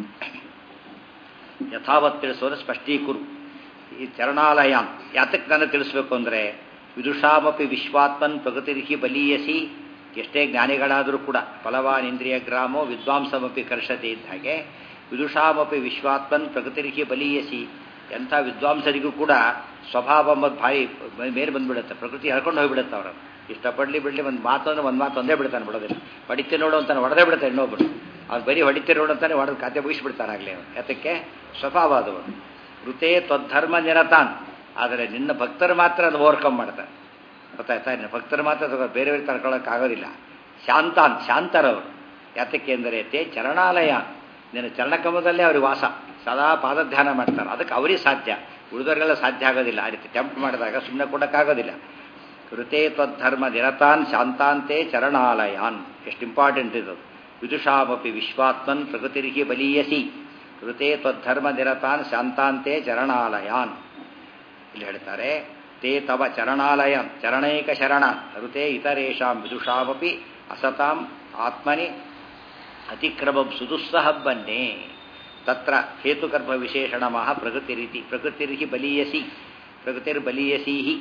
ಯಥಾವತ್ ತಿಳಿಸೋದು ಸ್ಪಷ್ಟೀಕುರು. ಈ ಚರಣಾಲಯಾನ್ ಯಾತಕ್ಕೆ ನಾನು ತಿಳಿಸ್ಬೇಕು ಅಂದರೆ, ವಿದುಷಾಮಪಿ ವಿಶ್ವಾತ್ಮನ್ ಪ್ರಗತಿರ್ಹಿ ಬಲೀಯಸಿ. ಎಷ್ಟೇ ಜ್ಞಾನಿಗಳಾದರೂ ಕೂಡ ಫಲವಾನ್ ಇಂದ್ರಿಯ ಗ್ರಾಮೋ ವಿದ್ವಾಂಸಮಪಿ ಕರ್ಷತೆ ಇದ್ದ ಹಾಗೆ ವಿದುಷಾಮಪಿ ವಿಶ್ವಾತ್ಮನ್ ಪ್ರಗತಿರ್ಹಿ ಬಲೀಯಸಿ. ಎಂಥ ವಿದ್ವಾಂಸರಿಗೂ ಕೂಡ ಸ್ವಭಾವ ಮತ್ತು ಭಾರಿ ಮೇಲೆ ಬಂದುಬಿಡುತ್ತೆ, ಪ್ರಕೃತಿ ಹರ್ಕೊಂಡು ಹೋಗಿಬಿಡುತ್ತೆ ಅವರನ್ನು. ಇಷ್ಟಪಡಲಿ ಬಿಡಲಿ ಒಂದು ಮಾತು ಅಂದರೆ ಒಂದು ಮಾತು ಒಂದೇ ಬಿಡ್ತಾನೆ, ಬಿಡೋದಿಲ್ಲ. ಹೊಡಿತೀರಿ ನೋಡು ಅಂತಾನೆ ಹೊಡೆದೇ ಬಿಡ್ತಾನೆ ಇನ್ನೊಬ್ಬರು. ಅವ್ರು ಬರೀ ಹೊಡಿತೀರಿ ನೋಡು ಅಂತಾನೆ ಹೊಡೆದು ಖಾತೆ ಮುಗಿಸ್ಬಿಡ್ತಾನೆ ಆಗಲೇ ಅವನು. ಯಾತಕ್ಕೆ? ಸ್ವಭಾವ ಅದು. ಋತೆ ತ್ವದ್ಧರ್ಮ ನಿರತಾನ್. ಆದರೆ ನಿನ್ನ ಭಕ್ತರು ಮಾತ್ರ ಅದು ಓವರ್ಕಮ್ ಮಾಡ್ತಾರೆ, ಗೊತ್ತಾಯ್ತಾ? ನಿನ್ನ ಭಕ್ತರು ಮಾತ್ರ ಅದು ಬೇರೆಯವ್ರಿಗೆ ತಡ್ಕೊಳ್ಳೋಕ್ಕಾಗೋದಿಲ್ಲ. ಶಾಂತಾನ್, ಶಾಂತರವರು. ಯಾತಕ್ಕೆ ಅಂದರೆ ತೇ ಚರಣಾಲಯ, ನಿನ್ನ ಚರಣಕಮದಲ್ಲೇ ಅವ್ರಿಗೆ ವಾಸ, ಸದಾ ಪಾದಧ್ಯಾನ ಮಾಡ್ತಾರೆ. ಅದಕ್ಕೆ ಅವರಿಗೆ ಸಾಧ್ಯ, ಉಳಿದವರಿಗೆಲ್ಲ ಸಾಧ್ಯ ಆಗೋದಿಲ್ಲ. ಆ ರೀತಿ ಟೆಂಪ್ಟ್ ಮಾಡಿದಾಗ ಸುಮ್ಮನೆ ಕೊಡೋಕ್ಕಾಗೋದಿಲ್ಲ. ಕೃತೆ ತ್ವದ್ಧರ್ಮ ನಿರತಾನ್ ಶಾಂತಾಂತೆ ಚರಣಾಲಯಾನ್. ಎಷ್ಟು ಇಂಪಾರ್ಟೆಂಟ್ ಇದು. ವಿದುಷಾಮಪಿ ವಿಶ್ವಾತ್ಮನ್ ಪ್ರಕೃತಿರ್ಹಿ ಬಲೀಯಸಿ ಕೃತೆ ತ್ವದ್ಧರ್ಮ ನಿರತಾನ್ ಶಾಂತಾಂತೆ ಚರಣಾಲಯಾನ್. ಇಲ್ಲಿ ಹೇಳ್ತಾರೆ, ತೇ ತವ ಚರಣಾಲಯಂ ಚರಣೈಕ ಶರಣ ಋತೆ ಇತರೇಷಾಂ ವಿದುಷಾಮಪಿ ಅಸತಾಂ ಆತ್ಮನಿ ಅತಿಕ್ರಮಂ ಸುದುಸ್ಸಹಬ್ಬನ್ನೇ. ತತ್ರ ಹೇತುಕರ್ಮ ವಿಶೇಷಣಮಃ ಪ್ರಕೃತಿರಿತಿ. ಪ್ರಕೃತಿರ್ಹಿ ಬಲೀಯಸಿ ಪ್ರಕೃತಿರ್ಬಲೀಯಸೀಹಿ.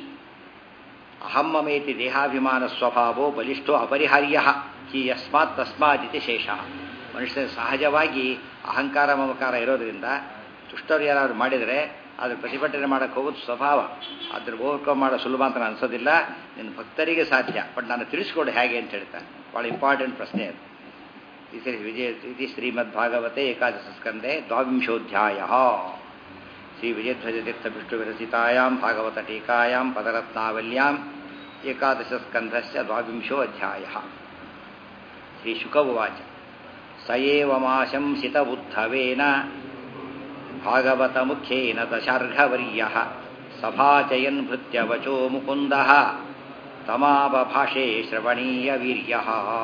ಅಹಂ ಮಮೇತಿ ದೇಹಾಭಿಮಾನ ಸ್ವಭಾವೋ ಬಲಿಷ್ಠೋ ಅಪರಿಹಾರ್ಯ ಹಿ ಯಸ್ಮಾತ್ ತಸ್ಮಾದಿತಿ ಶೇಷ. ಮನುಷ್ಯನ ಸಹಜವಾಗಿ ಅಹಂಕಾರ ಮಮಕಾರ ಇರೋದ್ರಿಂದ ದುಷ್ಟರು ಯಾರಾದ್ರು ಮಾಡಿದರೆ ಅದ್ರ ಪ್ರತಿಭಟನೆ ಮಾಡೋಕ್ಕೆ ಹೋಗೋದು ಸ್ವಭಾವ. ಅದ್ರ ಓವರ್ಕಮ್ ಮಾಡೋ ಸುಲಭ ಅಂತ ನಾನು ಅನ್ಸೋದಿಲ್ಲ. ನಿನ್ನ ಭಕ್ತರಿಗೆ ಸಾಧ್ಯ, ಬಟ್ ನಾನು ತಿಳಿಸ್ಕೊಡು ಹೇಗೆ ಅಂತ ಹೇಳ್ತಾನೆ. ಭಾಳ ಇಂಪಾರ್ಟೆಂಟ್ ಪ್ರಶ್ನೆ ಅದು. ಇತಿ ವಿಜಯ ಇತಿ ಶ್ರೀಮದ್ಭಾಗವತೆ ಏಕಾದಶ ಸ್ಕಂದೆ ದ್ವಾವಿಂಶೋಧ್ಯಾಯ. ಶ್ರೀ ವಿಜಯಧ್ವಜತೀರ್ಥ ವಿಷ್ಣು ವಿರಚಿತಾಯಾಂ ಭಾಗವತ ಟೀಕಾಯಾಂ ಪದರತ್ನಾವಲ್ಯಾಂ ಏಕಾದಶ ಸ್ಕಂಧಸ್ಯ ದ್ವಾವಿಂಶೋ ಅಧ್ಯಾಯ. ಶ್ರೀ ಶುಕ ಉವಾಚ ಸ ಏವ ಮಾಶಂಸಿತ ಉದ್ಧವೇನ ಭಾಗವತ ಮುಖ್ಯೇನ ದಶಾರ್ಘವರ್ಯಃ ಸಭಾಚಯನ್ ಭೃತ್ಯವಚೋ ಮುಕುಂದಃ ತಮಾವಭಾಷೆ ಶ್ರವಣೀಯ ವೀರ್ಯ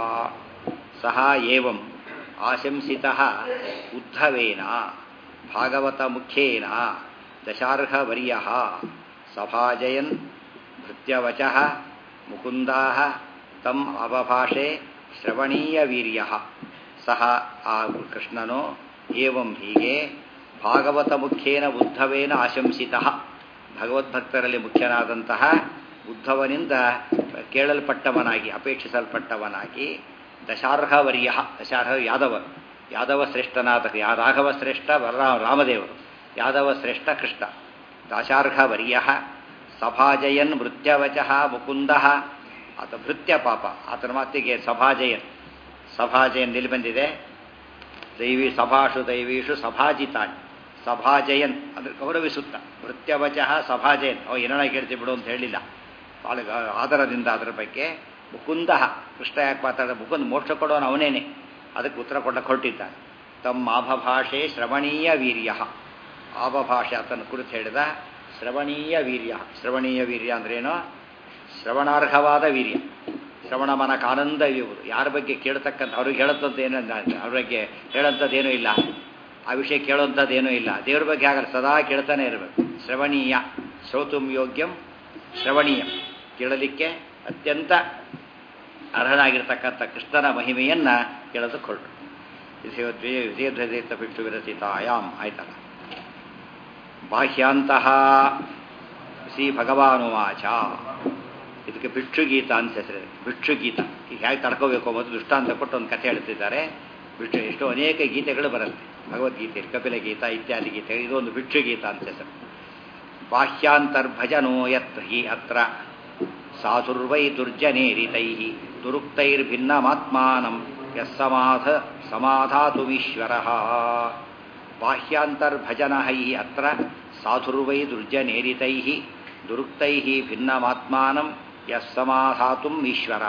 ಸಹ ಏವಂ ಆಶಂಸಿತಃ ಉದ್ಧವೇನ ಭಾಗವತ ಮುಖ್ಯೇನ ದಶಾರ್ಹವರ್ಯಃ ಸಭಾಜಯನ್ ಭೃತ್ಯವಚಃ ಮುಕುಂದಾಃ ತಮ್ ಅವಭಾಷೆ ಶ್ರವಣೀಯ ವೀರ್ಯ ಸಹ ಆ ಕೃಷ್ಣನು ಏವಂ ಹೀಗೆ ಭಾಗವತ ಮುಖ್ಯೇನ ಉದ್ಧವೇನ ಆಶಂಸಿತಃ ಭಗವದ್ಭಕ್ತರಲ್ಲಿ ಮುಖ್ಯನಾದಂತಹ ಉದ್ಧವನಿಂದ ಕೇಳಲ್ಪಟ್ಟವನಾಗಿ ಅಪೇಕ್ಷಿಸಲ್ಪಟ್ಟವನಾಗಿ ದಶಾರ್ಹವರ್ಯ ದಶಾರ್ಹ ಯಾದವ ಯಾದವ ಶ್ರೇಷ್ಠನಾದ ಯಾ ರಾಘವ ಶ್ರೇಷ್ಠ ರಾಮದೇವರು ಯಾದವ ಶ್ರೇಷ್ಠ ಕೃಷ್ಣ ದಶಾರ್ಹವರ್ಯ ಸಭಾಜಯನ್ ಮೃತ್ಯವಚಃ ಮುಕುಂದ ಆತ ಭೃತ್ಯ ಪಾಪ ಆತನ ಮಾತಿಗೆ ಸಭಾಜಯನ್ ಸಭಾಜಯನ್ ಇಲ್ಲಿ ಬಂದಿದೆ ದೈವಿ ಸಭಾಷು ದೈವೀಷು ಸಭಾಜಿತಾಣಿ ಸಭಾಜಯನ್ ಅಂದರೆ ಗೌರವಿಸುತ್ತ ಭೃತ್ಯವಚಃ ಸಭಾಜಯನ್ ಅವ ಏನಾರ ಕೇಳ್ತಿ ಬಿಡು ಅಂತ ಹೇಳಿಲ್ಲ ಭಾಳ ಆದರದಿಂದ ಅದರ ಬಗ್ಗೆ ಮುಕುಂದ ಕೃಷ್ಣ ಯಾಕೆ ಮಾತಾಡ ಮುಕುಂದ ಮೋಕ್ಷ ಕೊಡೋನು ಅವನೇನೆ ಅದಕ್ಕೆ ಉತ್ತರ ಕೊಡಕ್ಕೆ ಹೊರಟಿದ್ದಾನೆ ತಮ್ಮ ಆಭಭಾಷೆ ಶ್ರವಣೀಯ ವೀರ್ಯ ಆಭಭಾಷೆ ಆತನ ಕುರಿತು ಹೇಳಿದ ಶ್ರವಣೀಯ ವೀರ್ಯ ಶ್ರವಣೀಯ ವೀರ್ಯ ಅಂದ್ರೇನೋ ಶ್ರವಣಾರ್ಹವಾದ ವೀರ್ಯ ಶ್ರವಣ ಮನಕ ಆನಂದ ಇರುವುದು ಯಾರ ಬಗ್ಗೆ ಕೇಳ್ತಕ್ಕಂಥ ಅವ್ರಿಗೆ ಹೇಳಂಥದ್ದು ಏನೋ ಅವ್ರ ಬಗ್ಗೆ ಹೇಳೋಂಥದ್ದೇನೂ ಇಲ್ಲ ಆ ವಿಷಯ ಕೇಳೋಂಥದ್ದೇನೂ ಇಲ್ಲ ದೇವ್ರ ಬಗ್ಗೆ ಆಗಲ್ಲ ಸದಾ ಕೇಳ್ತಾನೆ ಇರಬೇಕು ಶ್ರವಣೀಯ ಶ್ರೋತುಂ ಯೋಗ್ಯಂ ಶ್ರವಣೀಯ ಕೇಳಲಿಕ್ಕೆ ಅತ್ಯಂತ ಅರ್ಹನಾಗಿರ್ತಕ್ಕಂಥ ಕೃಷ್ಣನ ಮಹಿಮೆಯನ್ನು ಕೇಳೋದಕ್ಕೆ ಹೊರಟು ವಿಜಯಧ್ವಜೇತ ಬಿಟ್ಟು ವಿರಚಿತಾಯಾಮ್ ಆಯ್ತಲ್ಲ ಬಾಹ್ಯಾಂತಹ ಶ್ರೀ ಭಗವಾನುವಾಚ ಇದಕ್ಕೆ ಭಿಕ್ಷುಗೀತ ಅಂತ ಹೆಸರಿದೆ ಭಿಕ್ಷುಗೀತ ಈಗ ಹೇಗೆ ತಡ್ಕೋಬೇಕು ಅನ್ನೋದು ದೃಷ್ಟಾಂತ ಕೊಟ್ಟು ಒಂದು ಕಥೆ ಹೇಳ್ತಿದ್ದಾರೆ ಭಿಕ್ಷು ಎಷ್ಟೋ ಅನೇಕ ಗೀತೆಗಳು ಬರುತ್ತೆ ಭಗವದ್ಗೀತೆ ಕಪಿಲ ಗೀತ ಇತ್ಯಾದಿ ಗೀತೆಗಳು ಇದೊಂದು ಭಿಕ್ಷುಗೀತ ಅಂತ ಹೆಸರು ಬಾಹ್ಯಾಂತರ್ಭಜನೋ ಯತ್ ಹಿ ಅತ್ರ ಸಾಧುರ್ವೈ ದುರ್ಜನೇರಿತೈ ದುರುಕ್ತೈರ್ಭಿನ್ನಮಾತ್ಮಾನಂ ಯಸ್ಸಮಾಧ ಸಮಾಧಾತುಮೀಶ್ವರ ಬಾಹ್ಯಾಂತರ್ಭಜನ ಹೈ ಅತ್ರ ಸಾಧುರ್ವೈ ದುರ್ಜನೇರಿತೈ ದುರುಕ್ತೈ ಭಿನ್ನಮಾತ್ಮಾನಂ ಯಸ್ಸಮಾಧಾತುಂ ಈಶ್ವರ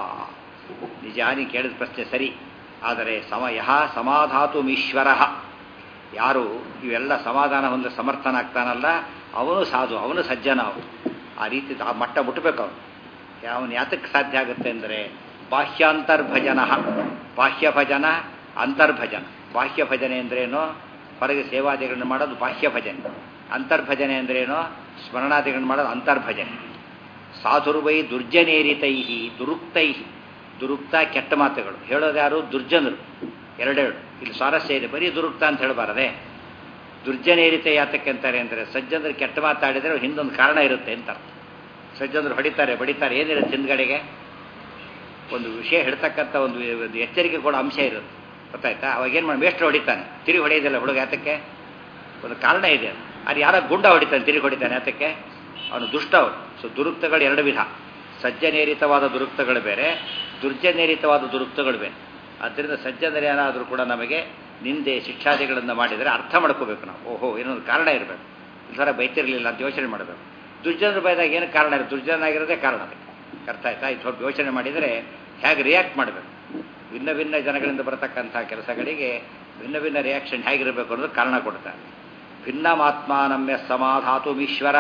ನಿಜಾನಿ ಕೇಳಿದ ಪ್ರಶ್ನೆ ಸರಿ ಆದರೆ ಸಮಯ ಸಮಾಧಾತುಮೀಶ್ವರ ಯಾರು ಇವೆಲ್ಲ ಸಮಾಧಾನ ಹೊಂದ ಸಮರ್ಥನಾಗ್ತಾನಲ್ಲ ಅವನು ಸಾಧು ಅವನು ಸಜ್ಜನ ಅವನು ಆ ರೀತಿ ಆ ಮಟ್ಟ ಮುಟ್ಟಬೇಕು ಅವನು ಅವನು ಯಾತಕ್ಕೆ ಸಾಧ್ಯ ಆಗುತ್ತೆ ಅಂದರೆ ಬಾಹ್ಯಾಂತರ್ಭಜನ ಬಾಹ್ಯ ಭಜನ ಅಂತರ್ಭಜನ ಬಾಹ್ಯ ಭಜನೆ ಅಂದ್ರೇನು ಹೊರಗೆ ಸೇವಾದಿಗಳನ್ನು ಮಾಡೋದು ಬಾಹ್ಯ ಭಜನೆ ಅಂತರ್ಭಜನೆ ಅಂದ್ರೇನು ಸ್ಮರಣಾದಿಗಳನ್ನು ಮಾಡೋದು ಅಂತರ್ಭಜನೆ ಸಾಧುರ್ವೈ ದುರ್ಜನೇರಿತೈ ದುರುಕ್ತೈ ದುರುಕ್ತ ಕೆಟ್ಟ ಮಾತುಗಳು ಹೇಳೋದು ಯಾರು ದುರ್ಜನರು ಎರಡೆರಡು ಇಲ್ಲಿ ಸ್ವಾರಸ್ಯ ಇದೆ ಬರೀ ದುರುಕ್ತ ಅಂತ ಹೇಳಬಾರದೆ ದುರ್ಜನೇರಿತ ಯಾತಕ್ಕೆ ಅಂತಾರೆ ಅಂದರೆ ಸಜ್ಜನರು ಕೆಟ್ಟ ಮಾತಾಡಿದರೆ ಹಿಂದೊಂದು ಕಾರಣ ಇರುತ್ತೆ ಅಂತ ಅರ್ಥ ಸಜ್ಜನರು ಹೊಡಿತಾರೆ ಬಡಿತಾರೆ ಏನಿರುತ್ತೆ ಹಿಂದ್ಗಡೆಗೆ ಒಂದು ವಿಷಯ ಹೇಳ್ತಕ್ಕಂಥ ಒಂದು ಒಂದು ಎಚ್ಚರಿಕೆ ಕೂಡ ಅಂಶ ಇರುತ್ತೆ ಗೊತ್ತಾಯ್ತಾ ಅವಾಗ ಏನು ಮಾಡಿ ಮೇಷ್ಟ್ರು ಹೊಡಿತಾನೆ ತಿರುಗಿ ಹೊಡೆಯೋದಿಲ್ಲ ಹುಡುಗ ಯಾತಕ್ಕೆ ಒಂದು ಕಾರಣ ಇದೆ ಅದು ಯಾರೋ ಗುಂಡ ಹೊಡಿತಾನೆ ತಿರುಗಿ ಹೊಡಿತಾನೆ ಯಾತಕ್ಕೆ ಅವನು ದುಷ್ಟ ಅವನು ಸೊ ದುರುಕ್ತಗಳು ಎರಡು ವಿಧ ಸಜ್ಜನೇರಿತವಾದ ದುರುಕ್ತಗಳು ಬೇರೆ ದುರ್ಜನೇರಿತವಾದ ದುರುಕ್ತಗಳು ಬೇರೆ ಆದ್ದರಿಂದ ಸಜ್ಜನರು ಏನಾದರೂ ಕೂಡ ನಮಗೆ ನಿಂದೆ ಶಿಕ್ಷಾದಿಗಳನ್ನು ಮಾಡಿದರೆ ಅರ್ಥ ಮಾಡ್ಕೋಬೇಕು ನಾವು ಓಹೋ ಏನೊಂದು ಕಾರಣ ಇರಬೇಕು ಈ ಥರ ಬೈತಿರಲಿಲ್ಲ ಅಂತ ಯೋಚನೆ ಮಾಡಬೇಕು ದುರ್ಜನರು ಬೈದಾಗ ಏನು ಕಾರಣ ಇರುತ್ತೆ ದುರ್ಜನಾಗಿರೋದೇ ಕಾರಣ ಅದಕ್ಕೆ ಅರ್ಥ ಆಯ್ತಾ ಇದು ಸ್ವಲ್ಪ ಯೋಚನೆ ಮಾಡಿದರೆ ಹೇಗೆ ರಿಯಾಕ್ಟ್ ಮಾಡಬೇಕು ಭಿನ್ನ ಭಿನ್ನ ಜನಗಳಿಂದ ಬರತಕ್ಕಂಥ ಕೆಲಸಗಳಿಗೆ ಭಿನ್ನ ಭಿನ್ನ ರಿಯಾಕ್ಷನ್ ಹೇಗಿರಬೇಕು ಅನ್ನೋದು ಕಾರಣ ಕೊಡ್ತಾರೆ ಭಿನ್ನಮಾತ್ಮಾನಮ್ಯ ಸಮಾಧಾತುಮೀಶ್ವರ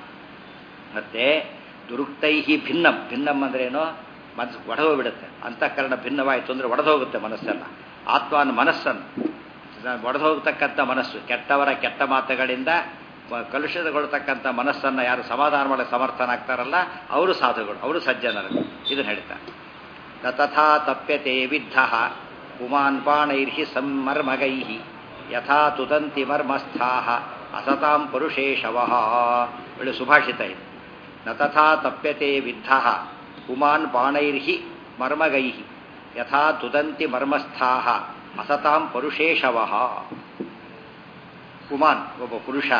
ಮತ್ತು ದುರುಕ್ತೈ ಭಿನ್ನಂ ಭಿನ್ನಂ ಅಂದ್ರೇನೋ ಮನಸ್ಸು ಒಡೆದೋಗ್ಬಿಡುತ್ತೆ ಅಂತಃಕರಣ ಭಿನ್ನವಾಯಿತು ಅಂದರೆ ಒಡೆದೋಗುತ್ತೆ ಮನಸ್ಸೆಲ್ಲ ಆತ್ಮನ ಮನಸ್ಸನ್ನು ಒಡೆದೋಗ್ತಕ್ಕಂಥ ಮನಸ್ಸು ಕೆಟ್ಟವರ ಕೆಟ್ಟ ಮಾತುಗಳಿಂದ ಕಲುಷಿತಗೊಳ್ತಕ್ಕಂಥ ಮನಸ್ಸನ್ನು ಯಾರು ಸಮಾಧಾನ ಮಾಡಕ್ಕೆ ಸಮರ್ಥನಾಗ್ತಾರಲ್ಲ ಅವರು ಸಾಧುಗಳು ಅವರು ಸಜ್ಜನರು ಇದನ್ನು ಹೇಳ್ತಾರೆ ನ ತಥಾ ತಪ್ಯತೆ ವಿದ್ಧ ಪುಮಾನ್ ಪಾಣೈರ್ಹಿ ಸಮ್ಮರ್ಮಗೈ ಯಥಾ ತುದಂತಿ ಮರ್ಮಸ್ಥಾ ಅಸತಾಂ ಪುರುಷೇಶವಃ ಒಳ್ಳೆ ಸುಭಾಷಿತ ಇದು ನ ತಥಾ ತಪ್ಯತೆ ವಿದ್ಧ ಪುಮಾನ್ ಬಾಣೈರ್ಹಿ ಮರ್ಮಗೈ ಯಥಾ ತುದಂತಿ ಮರ್ಮಸ್ಥಾ ಅಸತಾಂ ಪರುಷೇಶವಃ ಪುಮಾನ್ ಒಬ್ಬ ಪುರುಷ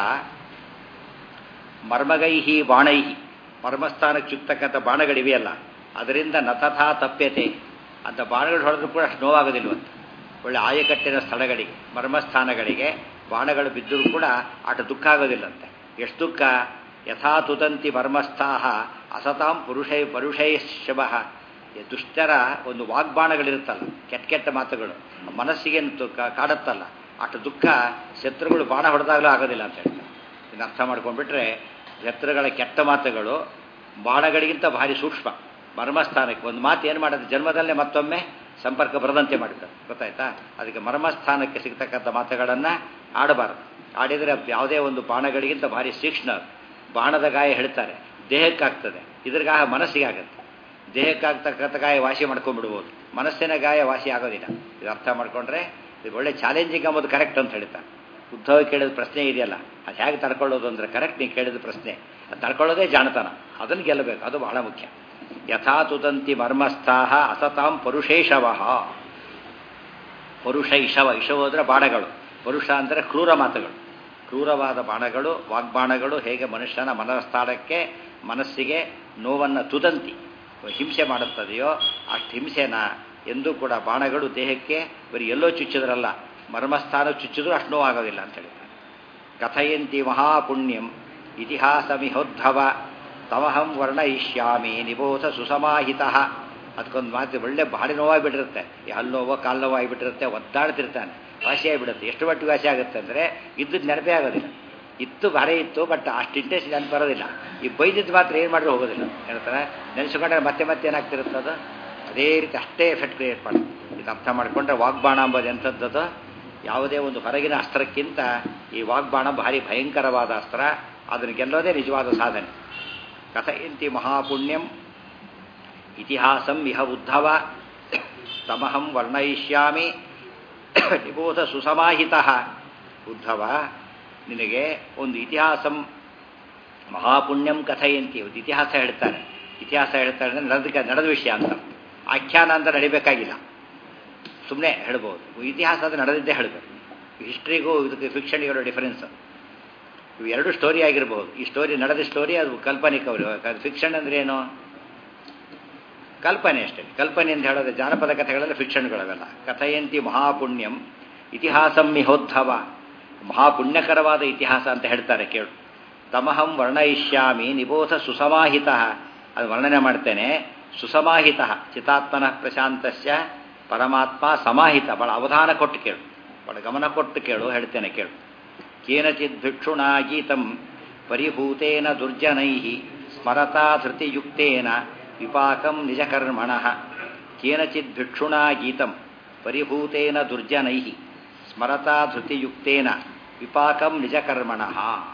ಮರ್ಮಗೈ ಬಾಣೈ ಮರ್ಮಸ್ಥಾನಕ್ಕೆ ಚುಕ್ತಕ್ಕಂಥ ಬಾಣಗಳಿವೆಯಲ್ಲ ಅದರಿಂದ ನತಥಾ ತಪ್ಯತೆ ಅಂತ ಬಾಣಗಳು ಹೊಡೆದ್ರೂ ಕೂಡ ಅಷ್ಟು ನೋವಾಗೋದಿಲ್ವಂತ ಒಳ್ಳೆ ಆಯಕಟ್ಟಿನ ಸ್ಥಳಗಳಿಗೆ ಮರ್ಮಸ್ಥಾನಗಳಿಗೆ ಬಾಣಗಳು ಬಿದ್ದರೂ ಕೂಡ ಆಟ ದುಃಖ ಆಗೋದಿಲ್ಲಂತೆ ಎಷ್ಟು ದುಃಖ ಯಥಾ ತುದಂತಿ ಮರ್ಮಸ್ಥಾ ಅಸತಾಂ ಪುರುಷೈ ಪರುಷೈ ಶಬಃ ದುಷ್ಟರ ಒಂದು ವಾಗ್ಬಾಣಗಳಿರುತ್ತಲ್ಲ ಕೆಟ್ಟ ಕೆಟ್ಟ ಮಾತುಗಳು ಮನಸ್ಸಿಗೆ ಕಾಡುತ್ತಲ್ಲ ಅಷ್ಟು ದುಃಖ ಶತ್ರುಗಳು ಬಾಣ ಹೊಡೆದಾಗಲೂ ಆಗೋದಿಲ್ಲ ಅಂತ ಹೇಳ್ತಾರೆ ಇದನ್ನು ಅರ್ಥ ಮಾಡ್ಕೊಂಡ್ಬಿಟ್ರೆ ಶತ್ರುಗಳ ಕೆಟ್ಟ ಮಾತುಗಳು ಬಾಣಗಳಿಗಿಂತ ಭಾರಿ ಸೂಕ್ಷ್ಮ ಮರ್ಮಸ್ಥಾನಕ್ಕೆ ಒಂದು ಮಾತು ಏನು ಮಾಡೋದು ಜನ್ಮದಲ್ಲೇ ಮತ್ತೊಮ್ಮೆ ಸಂಪರ್ಕ ಬರದಂತೆ ಮಾಡಿಬಿಡೋದು ಗೊತ್ತಾಯ್ತಾ. ಅದಕ್ಕೆ ಮರ್ಮಸ್ಥಾನಕ್ಕೆ ಸಿಗ್ತಕ್ಕಂಥ ಮಾತುಗಳನ್ನು ಆಡಬಾರದು. ಆಡಿದರೆ ಯಾವುದೇ ಒಂದು ಬಾಣಗಳಿಗಿಂತ ಭಾರಿ ತೀಕ್ಷ್ಣ. ಬಾಣದ ಗಾಯ ಹೇಳ್ತಾರೆ ದೇಹಕ್ಕಾಗ್ತದೆ, ಇದ್ರ ಗಾಯ ಮನಸ್ಸಿಗೆ ಆಗುತ್ತೆ. ದೇಹಕ್ಕಾಗ್ತಕ್ಕಂಥ ಗಾಯ ವಾಸಿ ಮಾಡ್ಕೊಂಡ್ಬಿಡ್ಬೋದು, ಮನಸ್ಸಿನ ಗಾಯ ವಾಸಿ ಆಗೋದಿಲ್ಲ. ಇದು ಅರ್ಥ ಮಾಡ್ಕೊಂಡ್ರೆ ಇದು ಒಳ್ಳೆ ಚಾಲೆಂಜಿಂಗ್ ಅಂಬೋದು ಕರೆಕ್ಟ್ ಅಂತ ಹೇಳ್ತಾರೆ. ಉದ್ಧವ ಕೇಳಿದ ಪ್ರಶ್ನೆ ಇದೆಯಲ್ಲ, ಅದು ಹೇಗೆ ತಡ್ಕೊಳ್ಳೋದು ಅಂದರೆ ಕರೆಕ್ಟ್ ನೀವು ಕೇಳಿದ ಪ್ರಶ್ನೆ. ಅದು ತಡ್ಕೊಳ್ಳೋದೇ ಜಾಣತನ, ಅದನ್ನು ಗೆಲ್ಲಬೇಕು, ಅದು ಬಹಳ ಮುಖ್ಯ. ಯಥಾ ತುದಂತಿ ಮರ್ಮಸ್ಥಾಹ ಅಸತಾಂ ಪರುಷೇಶವಃ. ಪರುಷ ಇಶವ, ಇಶವ ಅಂದರೆ ಬಾಣಗಳು, ಪರುಷ ಅಂದರೆ ಕ್ರೂರ ಮಾತುಗಳು. ಕ್ರೂರವಾದ ಬಾಣಗಳು, ವಾಗ್ಬಾಣಗಳು ಹೇಗೆ ಮನುಷ್ಯನ ಮನಸ್ಥಾನಕ್ಕೆ ಮನಸ್ಸಿಗೆ ನೋವನ್ನು ತುದಂತಿ ಹಿಂಸೆ ಮಾಡುತ್ತದೆಯೋ ಅಷ್ಟು ಹಿಂಸೆನ ಎಂದೂ ಕೂಡ ಬಾಣಗಳು ದೇಹಕ್ಕೆ ಬರೀ ಎಲ್ಲೋ ಚುಚ್ಚಿದ್ರಲ್ಲ, ಮರ್ಮಸ್ಥಾನ ಚುಚ್ಚಿದ್ರೂ ಅಷ್ಟು ನೋವಾಗೋದಿಲ್ಲ ಅಂತ ಹೇಳ್ತಾರೆ. ಕಥಯಂತಿ ಮಹಾಪುಣ್ಯಂ ಇತಿಹಾಸಮಿಹೋದ್ಧವ ತಮಹಂ ವರ್ಣಯಿಷ್ಯಾಮಿ ನಿಬೋಧ ಸುಸಮಾಹಿತ. ಅದಕ್ಕೊಂದು ಮಾತು ಒಳ್ಳೆ ಭಾರಿ ನೋವಾಗಿಬಿಟ್ಟಿರುತ್ತೆ, ಹಲ್ಲು ನೋವೋ ಕಾಲು ನೋವು ಆಗಿಬಿಟ್ಟಿರುತ್ತೆ, ಒದ್ದಾಡ್ತಿರ್ತಾನೆ, ವಾಸಿ ಆಗಿಬಿಡುತ್ತೆ. ಎಷ್ಟು ಮಟ್ಟಿಗೆ ವಾಸಿ ಆಗುತ್ತೆ ಅಂದರೆ ಇದ್ದದ್ದು ನೆನಪೇ ಆಗೋದಿಲ್ಲ. ಇತ್ತು ಭಾರಿ ಇತ್ತು, ಬಟ್ ಅಷ್ಟು ಇಂಟ್ರೆಸ್ಟ್ ನೆನಪು ಬರೋದಿಲ್ಲ. ಈ ಬೈದಿದ್ದು ಮಾತ್ರ ಏನು ಮಾಡಿದ್ರು ಹೋಗೋದಿಲ್ಲ ಹೇಳ್ತಾರೆ. ನೆನೆಸ್ಕೊಂಡ್ರೆ ಮತ್ತೆ ಮತ್ತೆ ಏನಾಗ್ತಿರುತ್ತದು ಅದೇ ರೀತಿ ಅಷ್ಟೇ ಎಫೆಕ್ಟ್ ಕ್ರಿಯೇಟ್ ಮಾಡೋದು. ಇದು ಅರ್ಥ ಮಾಡಿಕೊಂಡ್ರೆ ವಾಗ್ಬಾಣ ಅಂಬೋದು ಎಂಥದ್ದು, ಯಾವುದೇ ಒಂದು ಹೊರಗಿನ ಅಸ್ತ್ರಕ್ಕಿಂತ ಈ ವಾಗ್ಬಾಣ ಭಾರಿ ಭಯಂಕರವಾದ ಅಸ್ತ್ರ. ಅದನ್ನು ಗೆಲ್ಲೋದೇ ನಿಜವಾದ ಸಾಧನೆ. ಕಥಯಂತಿ ಮಹಾಪುಣ್ಯಂ ಇತಿಹಾಸಂ ಇಹ ಉದ್ಧವ ತಮಹಂ ವರ್ಣಯಿಷ್ಯಾಮಿ ನಿಬೋಧ ಸುಸಮಾಹಿತ. ಉದ್ಧವ, ನಿನಗೆ ಒಂದು ಇತಿಹಾಸಂ ಮಹಾಪುಣ್ಯಂ ಕಥಯಂತಿ, ಒಂದು ಇತಿಹಾಸ ಹೇಳ್ತಾರೆ. ಇತಿಹಾಸ ಹೇಳ್ತಾರೆ ಅಂದರೆ ನಡೆದ ನಡೆದ ವಿಷಯ ಅಂತ, ಆಖ್ಯಾನ ಅಂತ ನಡಿಬೇಕಾಗಿಲ್ಲ, ಸುಮ್ಮನೆ ಹೇಳ್ಬೋದು. ಇತಿಹಾಸ ಅದು ನಡೆದಿದ್ದೇ ಹೇಳಬೇಕು. ಹಿಸ್ಟ್ರಿಗೂ ಇದಕ್ಕೆ ಫಿಕ್ಷನ್ಗೆ ಇರೋ ಡಿಫರೆನ್ಸ್. ಇವು ಎರಡು ಸ್ಟೋರಿ ಆಗಿರಬಹುದು. ಈ ಸ್ಟೋರಿ ನಡೆದ ಸ್ಟೋರಿ, ಅದು ಕಾಲ್ಪನಿಕ. ಅವರು ಫಿಕ್ಷನ್ ಅಂದರೆ ಏನು? ಕಲ್ಪನೆ ಅಷ್ಟೇ. ಕಲ್ಪನೆ ಅಂತ ಹೇಳೋದು ಜಾನಪದ ಕಥೆಗಳೆಲ್ಲ ಫಿಕ್ಷನ್ಗಳವೆಲ್ಲ. ಕಥಯಂತಿ ಮಹಾಪುಣ್ಯಂ ಇತಿಹಾಸಂ ಮಿಹೋದ್ಧವ, ಮಹಾಪುಣ್ಯಕರವಾದ ಇತಿಹಾಸ ಅಂತ ಹೇಳ್ತಾರೆ ಕೇಳು. ತಮಹಂ ವರ್ಣಯಿಷ್ಯಾಮಿ ನಿಬೋಧ ಸುಸಮಾಹಿತ, ಅದು ವರ್ಣನೆ ಮಾಡ್ತೇನೆ. ಸುಸಮಾಹಿತ ಚಿತಾತ್ಮನ ಪ್ರಶಾಂತಸ್ಯ ಪರಮಾತ್ಮ ಸಮಾಹಿತ, ಬಹಳ ಅವಧಾನ ಕೊಟ್ಟು ಕೇಳು, ಬಹಳ ಗಮನ ಕೊಟ್ಟು ಕೇಳು, ಹೇಳ್ತೇನೆ ಕೇಳು. ಕೇನಚಿದ್ ಭಿಕ್ಷುಣಾ ಗೀತಂ ಪರಿಭೂತೇನ ದುರ್ಜನೈ ಸ್ಮರತಾ ಧೃತಿಯುಕ್ತೇನ ವಿಪಾಕಂ ನಿಜಕರ್ಮಣಃ. ಕೇನಚಿದ್ ಭಿಕ್ಷುಣಾ ಗೀತಂ ಪರಿಭೂತೇನ ದುರ್ಜನೈ ಸ್ಮರತಾ ಧೃತಿಯುಕ್ತೇನ ವಿಪಾಕಂ ನಿಜಕರ್ಮಣಃ.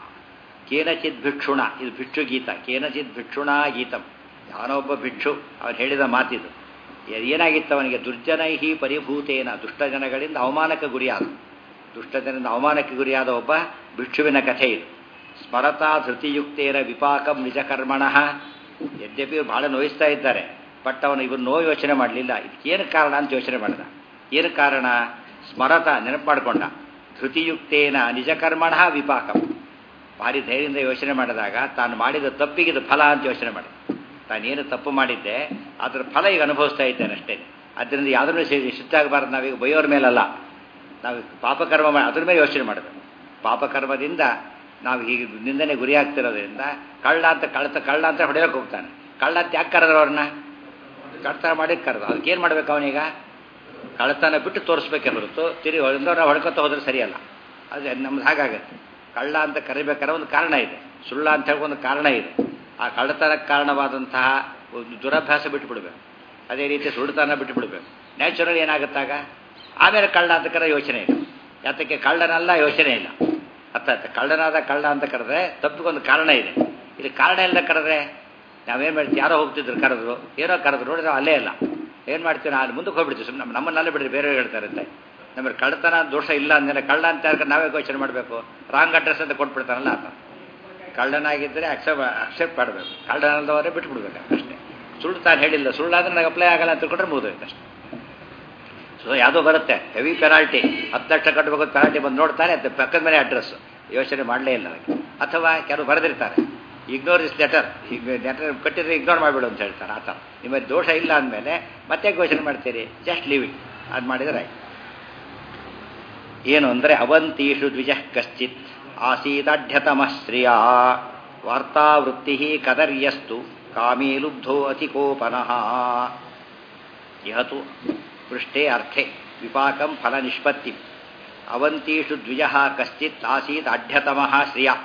ಕೇನಚಿದ್ ಭಿಕ್ಷುಣ, ಇದು ಭಿಕ್ಷು ಗೀತ. ಕೇನಚಿದ್ ಭಿಕ್ಷುಣಾ ಗೀತಂ, ಯಾನೊಬ್ಬ ಭಿಕ್ಷು ಅವನು ಹೇಳಿದ ಮಾತಿದು. ಏನಾಗಿತ್ತು ಅವನಿಗೆ? ದುರ್ಜನೈಹಿ ಪರಿಭೂತೇನ, ದುಷ್ಟಜನಗಳಿಂದ ಅವಮಾನಕ್ಕೆ ಗುರಿಯಾದ, ದುಷ್ಟಜನರಿಂದ ಅವಮಾನಕ್ಕೆ ಗುರಿಯಾದ ಒಬ್ಬ ಭಿಕ್ಷುವಿನ ಕಥೆ ಇದು. ಸ್ಮರತಾ ಧೃತಿಯುಕ್ತೇನ ವಿಪಾಕಂ ನಿಜಕರ್ಮಣಃ. ಯದ್ಯಪಿ ಇವರು ಭಾಳ ನೋಯಿಸ್ತಾ ಇದ್ದಾರೆ, ಬಟ್ ಅವನು ಇವರು ನೋವು ಯೋಚನೆ ಮಾಡಲಿಲ್ಲ. ಇದಕ್ಕೇನು ಕಾರಣ ಅಂತ ಯೋಚನೆ ಮಾಡಿದ. ಏನು ಕಾರಣ? ಸ್ಮರತ, ನೆನಪು ಮಾಡಿಕೊಂಡ. ಧೃತಿಯುಕ್ತೇನ ನಿಜಕರ್ಮಣಃ ವಿಪಾಕಂ, ಭಾರಿ ಧೈರ್ಯದಿಂದ ಯೋಚನೆ ಮಾಡಿದಾಗ ತಾನು ಮಾಡಿದ ತಪ್ಪಿಗಿದ ಫಲ ಅಂತ ಯೋಚನೆ ಮಾಡಿದ. ತಾನೇನು ತಪ್ಪು ಮಾಡಿದ್ದೆ ಅದರ ಫಲ ಈಗ ಅನುಭವಿಸ್ತಾ ಇದ್ದೇನೆ ಅಷ್ಟೇ. ಅದರಿಂದ ಯಾವುದ್ರ ಮೇಲೆ ಶಿಷ್ಟಾಗಬಾರ್ದು. ನಾವೀಗ ಬೈಯೋರ ಮೇಲಲ್ಲ, ನಾವು ಪಾಪಕರ್ಮ ಮಾಡಿ ಅದ್ರ ಮೇಲೆ ಯೋಚನೆ ಮಾಡಬೇಕು. ಪಾಪಕರ್ಮದಿಂದ ನಾವು ಹೀಗೆ ನಿಂದನೆ ಗುರಿ ಆಗ್ತಿರೋದ್ರಿಂದ ಕಳ್ಳ ಅಂತ ಕಳ್ತ ಕಳ್ಳ ಅಂತ ಹೊಡೆಯೋಕೆ ಹೋಗ್ತಾನೆ. ಕಳ್ಳ ಅಂತ ಯಾಕೆ ಕರೆದ್ರು ಅವ್ರನ್ನ? ಕಳ್ತನ ಮಾಡಿ ಕರೆದು. ಅದಕ್ಕೇನು ಮಾಡಬೇಕು ಅವನೀಗ? ಕಳ್ಳತನ ಬಿಟ್ಟು ತೋರಿಸ್ಬೇಕೇ ಹೊರತು ತಿರುಗಿ ಹೊಡೆದವ್ರು ನಾವು ಹೊಡ್ಕೊತ ಹೋದ್ರೆ ಸರಿಯಲ್ಲ. ಅದು ನಮ್ದು ಹಾಗಾಗತ್ತೆ. ಕಳ್ಳ ಅಂತ ಕರಿಬೇಕಾದ್ರೆ ಒಂದು ಕಾರಣ ಇದೆ, ಸುಳ್ಳ ಅಂತ ಹೇಳಿ ಒಂದು ಕಾರಣ ಇದೆ. ಆ ಕಳ್ಳತನಕ್ಕೆ ಕಾರಣವಾದಂತಹ ಒಂದು ದುರಭ್ಯಾಸ ಬಿಟ್ಟುಬಿಡ್ಬೇಕು. ಅದೇ ರೀತಿ ಸುಳ್ಳುತನ ಬಿಟ್ಟುಬಿಡ್ಬೇಕು. ನ್ಯಾಚುರಲ್ ಏನಾಗುತ್ತಾಗ ಆಮೇಲೆ ಕಳ್ಳ ಅಂತ ಕರೆ ಯೋಚನೆ ಇಲ್ಲ. ಯಾತಕ್ಕೆ? ಕಳ್ಳನಲ್ಲ, ಯೋಚನೆ ಇಲ್ಲ. ಅರ್ಥ ಆಯ್ತು? ಕಳ್ಳನಾದ ಕಳ್ಳ ಅಂತ ಕರೆದ್ರೆ ತಪ್ಪಿಗೊಂದು ಕಾರಣ ಇದೆ. ಇಲ್ಲಿ ಕಾರಣ ಇಲ್ಲದ ಕರೆದ್ರೆ ನಾವೇನು ಮಾಡ್ತೀವಿ? ಯಾರೋ ಹೋಗ್ತಿದ್ರು ಕರೆದ್ರು, ಏನೋ ಕರೆದ್ರು, ನೋಡಿದ್ರೆ ಅಲ್ಲೇ ಇಲ್ಲ. ಏನು ಮಾಡ್ತೀವಿ? ನಾನು ಮುಂದಕ್ಕೆ ಹೋಗ್ಬಿಡ್ತೀವಿ. ಸುಮ್ಮನೆ ನಮ್ಮನ್ನಲ್ಲೇ ಬಿಡಿದ್ರೆ ಬೇರೆ ಹೇಳ್ತಾರಂತೆ. ನಮಗೆ ಕಳ್ಳತನ ದೋಷ ಇಲ್ಲ ಅಂದಮೇಲೆ ಕಳ್ಳ ಅಂತ ಯಾಕೆ ನಾವೇ ಯೋಚನೆ ಮಾಡಬೇಕು? ರಾಂಗ್ ಅಡ್ರೆಸ್ ಅಂತ ಕೊಟ್ಬಿಡ್ತಾನಲ್ಲ ಆತ. ಕಳ್ಳನಾಗಿದ್ದರೆ ಅಕ್ಸೆಪ್ಟ್ ಅಕ್ಸೆಪ್ಟ್ ಮಾಡಬೇಕು, ಕಳ್ಳನಲ್ಲದವರೇ ಬಿಟ್ಬಿಡ್ಬೇಕು ಅಷ್ಟೇ. ಸುಳ್ಳು ತಾನು ಹೇಳಿಲ್ಲ, ಸುಳ್ಳಾದ್ರೆ ನನಗೆ ಅಪ್ಲೈ ಆಗಲ್ಲ ಅಂತ ತಿಳ್ಕೊಂಡ್ರೆ ಮುಗಿದೋಯ್ತು ಅಷ್ಟೇ. ಸೊ ಯಾವುದೋ ಬರುತ್ತೆ ಹೆವಿ ಪೆನಾಲ್ಟಿ, ಹತ್ತು ಲಕ್ಷ ಕಟ್ಟಬೇಕು ಪೆನಾಲ್ಟಿ ಬಂದು ನೋಡ್ತಾನೆ, ಅದು ಪಕ್ಕದ ಮೇಲೆ ಅಡ್ರೆಸ್ ಯೋಚನೆ ಮಾಡಲೇ ಇಲ್ಲ ಅದಕ್ಕೆ. ಅಥವಾ ಕೆಲವು ಬರೆದಿರ್ತಾರೆ ಇಗ್ನೋರ್ ದಿಸ್ ಲೆಟರ್, ಈಗ ಲೆಟರ್ ಕಟ್ಟಿದ್ರೆ ಇಗ್ನೋರ್ ಮಾಡಿಬಿಡು ಅಂತ ಹೇಳ್ತಾರೆ. ಆ ಥರ ನಿಮಗೆ ದೋಷ ಇಲ್ಲ ಅಂದಮೇಲೆ ಮತ್ತೆ ಯೋಚನೆ ಮಾಡ್ತೀರಿ? Just leave it. ಅದು ಮಾಡಿದರೆ ಆಯ್ತು. ಏನು ಅಂದರೆ ಅವಂತೀಷು ದ್ವಿಜ ಕಶ್ಚಿತ್ ಆಸೀದಾಢ್ಯತಮ ಶ್ರಿಯ ವಾರ್ತಾವೃತ್ತಿ ಕದರ್ಯಸ್ತು ಕಾಮೇ ಲುಬ್ಧೋ ಅತಿಕೋಪನಃ. ಇಹತು ಪೃಷ್ಠೆ ಅರ್ಥೆ ವಿಪಾಕಂ ಫಲ ನಿಷ್ಪತ್ತಿ. ಅವಂತೀಷು ದ್ವಿಜ ಕಶ್ಚಿತ್ ಆಸೀತ್ ಅಢ್ಯತಮ ಶ್ರಿಯ.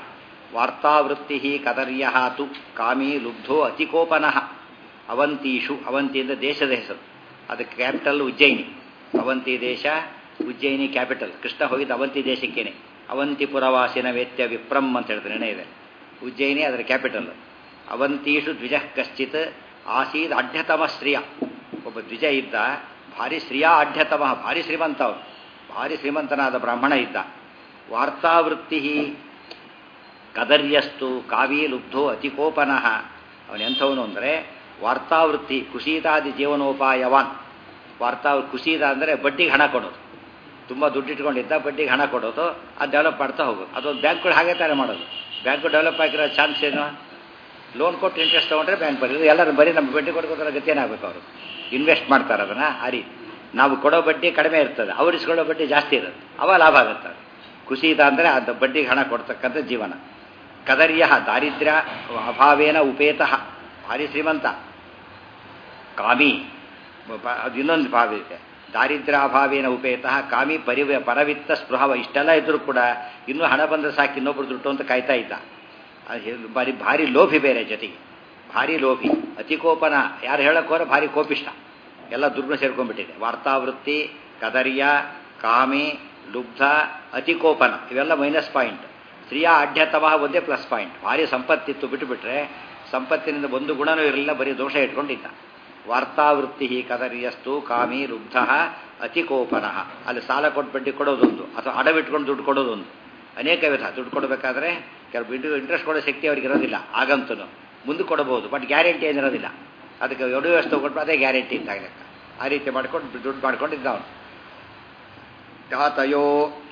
ವಾರ್ತಾವೃತ್ತಿ ಕದರ್ಯ ತು ಕಾಮಿ ಲುಬ್ಧೋ ಅತಿಕೋಪನಃ. ಅವಂತೀಷು, ಅವಂತಿಯಿಂದ ದೇಶದ ಹೆಸರು, ಅದಕ್ಕೆ ಕ್ಯಾಪಿಟಲ್ ಉಜ್ಜಯಿನಿ. ಅವಂತಿ ದೇಶ, ಉಜ್ಜಯಿನಿ ಕ್ಯಾಪಿಟಲ್. ಕೃಷ್ಣ ಹೋಗಿದ್ದು ಅವಂತಿ ದೇಶಕ್ಕೇನೆ. ಅವಂತಿಪುರವಾಸಿನ ವೇತ್ಯ ವಿಪ್ರಂ ಅಂತ ಹೇಳಿದ್ರೆ ನಿರ್ಣಯ ಇದೆ. ಉಜ್ಜಯಿನಿ ಅದರ ಕ್ಯಾಪಿಟಲ್. ಅವಂತೀಷು ದ್ವಿಜ ಕಶ್ಚಿತ್ ಆಸೀದ್ ಅಢ್ಯತಮ ಶ್ರಿಯ. ಒಬ್ಬ ದ್ವಿಜ ಇದ್ದ, ಭಾರಿ ಶ್ರಿಯ ಅಢ್ಯತಮ, ಭಾರಿ ಶ್ರೀಮಂತ ಅವನು, ಭಾರಿ ಶ್ರೀಮಂತನಾದ ಬ್ರಾಹ್ಮಣ ಇದ್ದ. ವಾರ್ತಾವೃತ್ತಿ ಕದರ್ಯಸ್ತು ಕಾವಿ ಲುಬ್ಧೋ ಅತಿಕೋಪನಃ. ಅವನೆಂಥವನು ಅಂದರೆ ವಾರ್ತಾವೃತ್ತಿ, ಕುಸೀತಾದಿ ಜೀವನೋಪಾಯವಾನ್. ವಾರ್ತಾ ಕುಸೀತ ಅಂದರೆ ಬಡ್ಡಿಗೆ ಹಣ ಕೊಡೋದು. ತುಂಬ ದುಡ್ಡು ಇಟ್ಕೊಂಡಿದ್ದ, ಬಡ್ಡಿಗೆ ಹಣ ಕೊಡೋದು, ಅದು ಡೆವಲಪ್ ಮಾಡ್ತಾ ಹೋಗೋದು. ಅದೊಂದು ಬ್ಯಾಂಕ್ಗಳು ಹಾಗೆ ತಾನೇ ಮಾಡೋದು. ಬ್ಯಾಂಕು ಡೆವಲಪ್ ಆಗಿರೋ ಚಾನ್ಸ್ ಏನು? ಲೋನ್ ಕೊಟ್ಟು ಇಂಟ್ರೆಸ್ಟ್ ತೊಗೊಂಡ್ರೆ ಬ್ಯಾಂಕ್ ಬರೀ ಎಲ್ಲರೂ ಬರೀ ನಮ್ಮ ಬಡ್ಡಿ ಕೊಡ್ಕೋತಾರೆ, ಗತಿ ಏನಾಗಬೇಕು? ಅವರು ಇನ್ವೆಸ್ಟ್ ಮಾಡ್ತಾರೆ ಅದನ್ನು. ಆ ರೀತಿ ನಾವು ಕೊಡೋ ಬಡ್ಡಿ ಕಡಿಮೆ ಇರ್ತದೆ, ಅವ್ರು ಇಸ್ಕೊಳ್ಳೋ ಬಡ್ಡಿ ಜಾಸ್ತಿ ಇರುತ್ತೆ, ಅವ ಲಾಭ ಆಗುತ್ತೆ. ಕುಸೀತ ಅಂದರೆ ಅದು ಬಡ್ಡಿಗೆ ಹಣ ಕೊಡ್ತಕ್ಕಂಥ ಜೀವನ. ಕದರ್ಯ ದಾರಿದ್ರ್ಯ ಅಭಾವೇನ ಉಪೇತಃ, ಭಾರಿ ಶ್ರೀಮಂತ. ಕಾಮಿ, ಅದು ಇನ್ನೊಂದು ಭಾವ ಇದೆ. ದಾರಿದ್ರ್ಯಾಭಾವೇನ ಉಪೇತಃ ಕಾಮಿ ಪರಿವ ಪರವಿತ್ತ ಸ್ಪೃಹವ. ಇಷ್ಟೆಲ್ಲ ಇದ್ರೂ ಕೂಡ ಇನ್ನೂ ಹಣ ಬಂದರೆ ಸಾಕು ಇನ್ನೊಬ್ರು ದುಡ್ಡು ಅಂತ ಕಾಯ್ತಾ ಇದ್ದ. ಭಾರಿ ಭಾರಿ ಲೋಭಿ ಬೇರೆ ಜೊತೆಗೆ, ಭಾರಿ ಲೋಭಿ. ಅತಿಕೋಪನ, ಯಾರು ಹೇಳೋಕ್ಕೋರೆ ಭಾರಿ ಕೋಪಿಷ್ಟ. ಎಲ್ಲ ದುರ್ಗುಣ ಸೇರ್ಕೊಂಡ್ಬಿಟ್ಟಿದೆ. ವಾರ್ತಾವೃತ್ತಿ, ಕದರ್ಯ, ಕಾಮಿ, ಲುಬ್ಧ, ಅತಿಕೋಪನ ಇವೆಲ್ಲ ಮೈನಸ್ ಪಾಯಿಂಟ್. ಸ್ತ್ರೀಯ ಅಢ್ಯತಮ ಒಂದೇ ಪ್ಲಸ್ ಪಾಯಿಂಟ್. ಭಾರಿ ಸಂಪತ್ತಿತ್ತು, ಬಿಟ್ಟುಬಿಟ್ರೆ ಸಂಪತ್ತಿನಿಂದ ಒಂದು ಗುಣನೂ ಇರಲಿಲ್ಲ, ಬರೀ ದೋಷ ಇಟ್ಕೊಂಡಿದ್ದ. ವಾರ್ತಾವೃತ್ತಿ ಕದರ್ಯಸ್ತು ಕಾಮಿ ಲುಬ್ಧ ಅತಿಕೋಪನ. ಅಲ್ಲಿ ಸಾಲ ಕೊಟ್ಟು ಬಡ್ಡಿ ಕೊಡೋದೊಂದು, ಅಥವಾ ಅಡವಿಟ್ಕೊಂಡು ದುಡ್ಡು ಕೊಡೋದೊಂದು. ಅನೇಕ ವಿಧ. ದುಡ್ಡು ಕೊಡಬೇಕಾದ್ರೆ ಕೆಲವು ಇಂಟ್ರೆಸ್ಟ್ ಕೊಡೋ ಶಕ್ತಿ ಅವ್ರಿಗೆ ಇರೋದಿಲ್ಲ, ಆಗಂತೂ ಮುಂದೆ ಕೊಡಬಹುದು, ಬಟ್ ಗ್ಯಾರಂಟಿ ಏನಿರೋದಿಲ್ಲ. ಅದಕ್ಕೆ ಎರಡು ವ್ಯವಸ್ಥೆ ಕೊಟ್ಟು ಅದೇ ಗ್ಯಾರಂಟಿ ಇದ್ದಾಗ ಆ ರೀತಿ ಮಾಡ್ಕೊಂಡು ದುಡ್ಡು ಮಾಡ್ಕೊಂಡಿದ್ದ ಅವನು. ಖ್ಯಾತಯೋ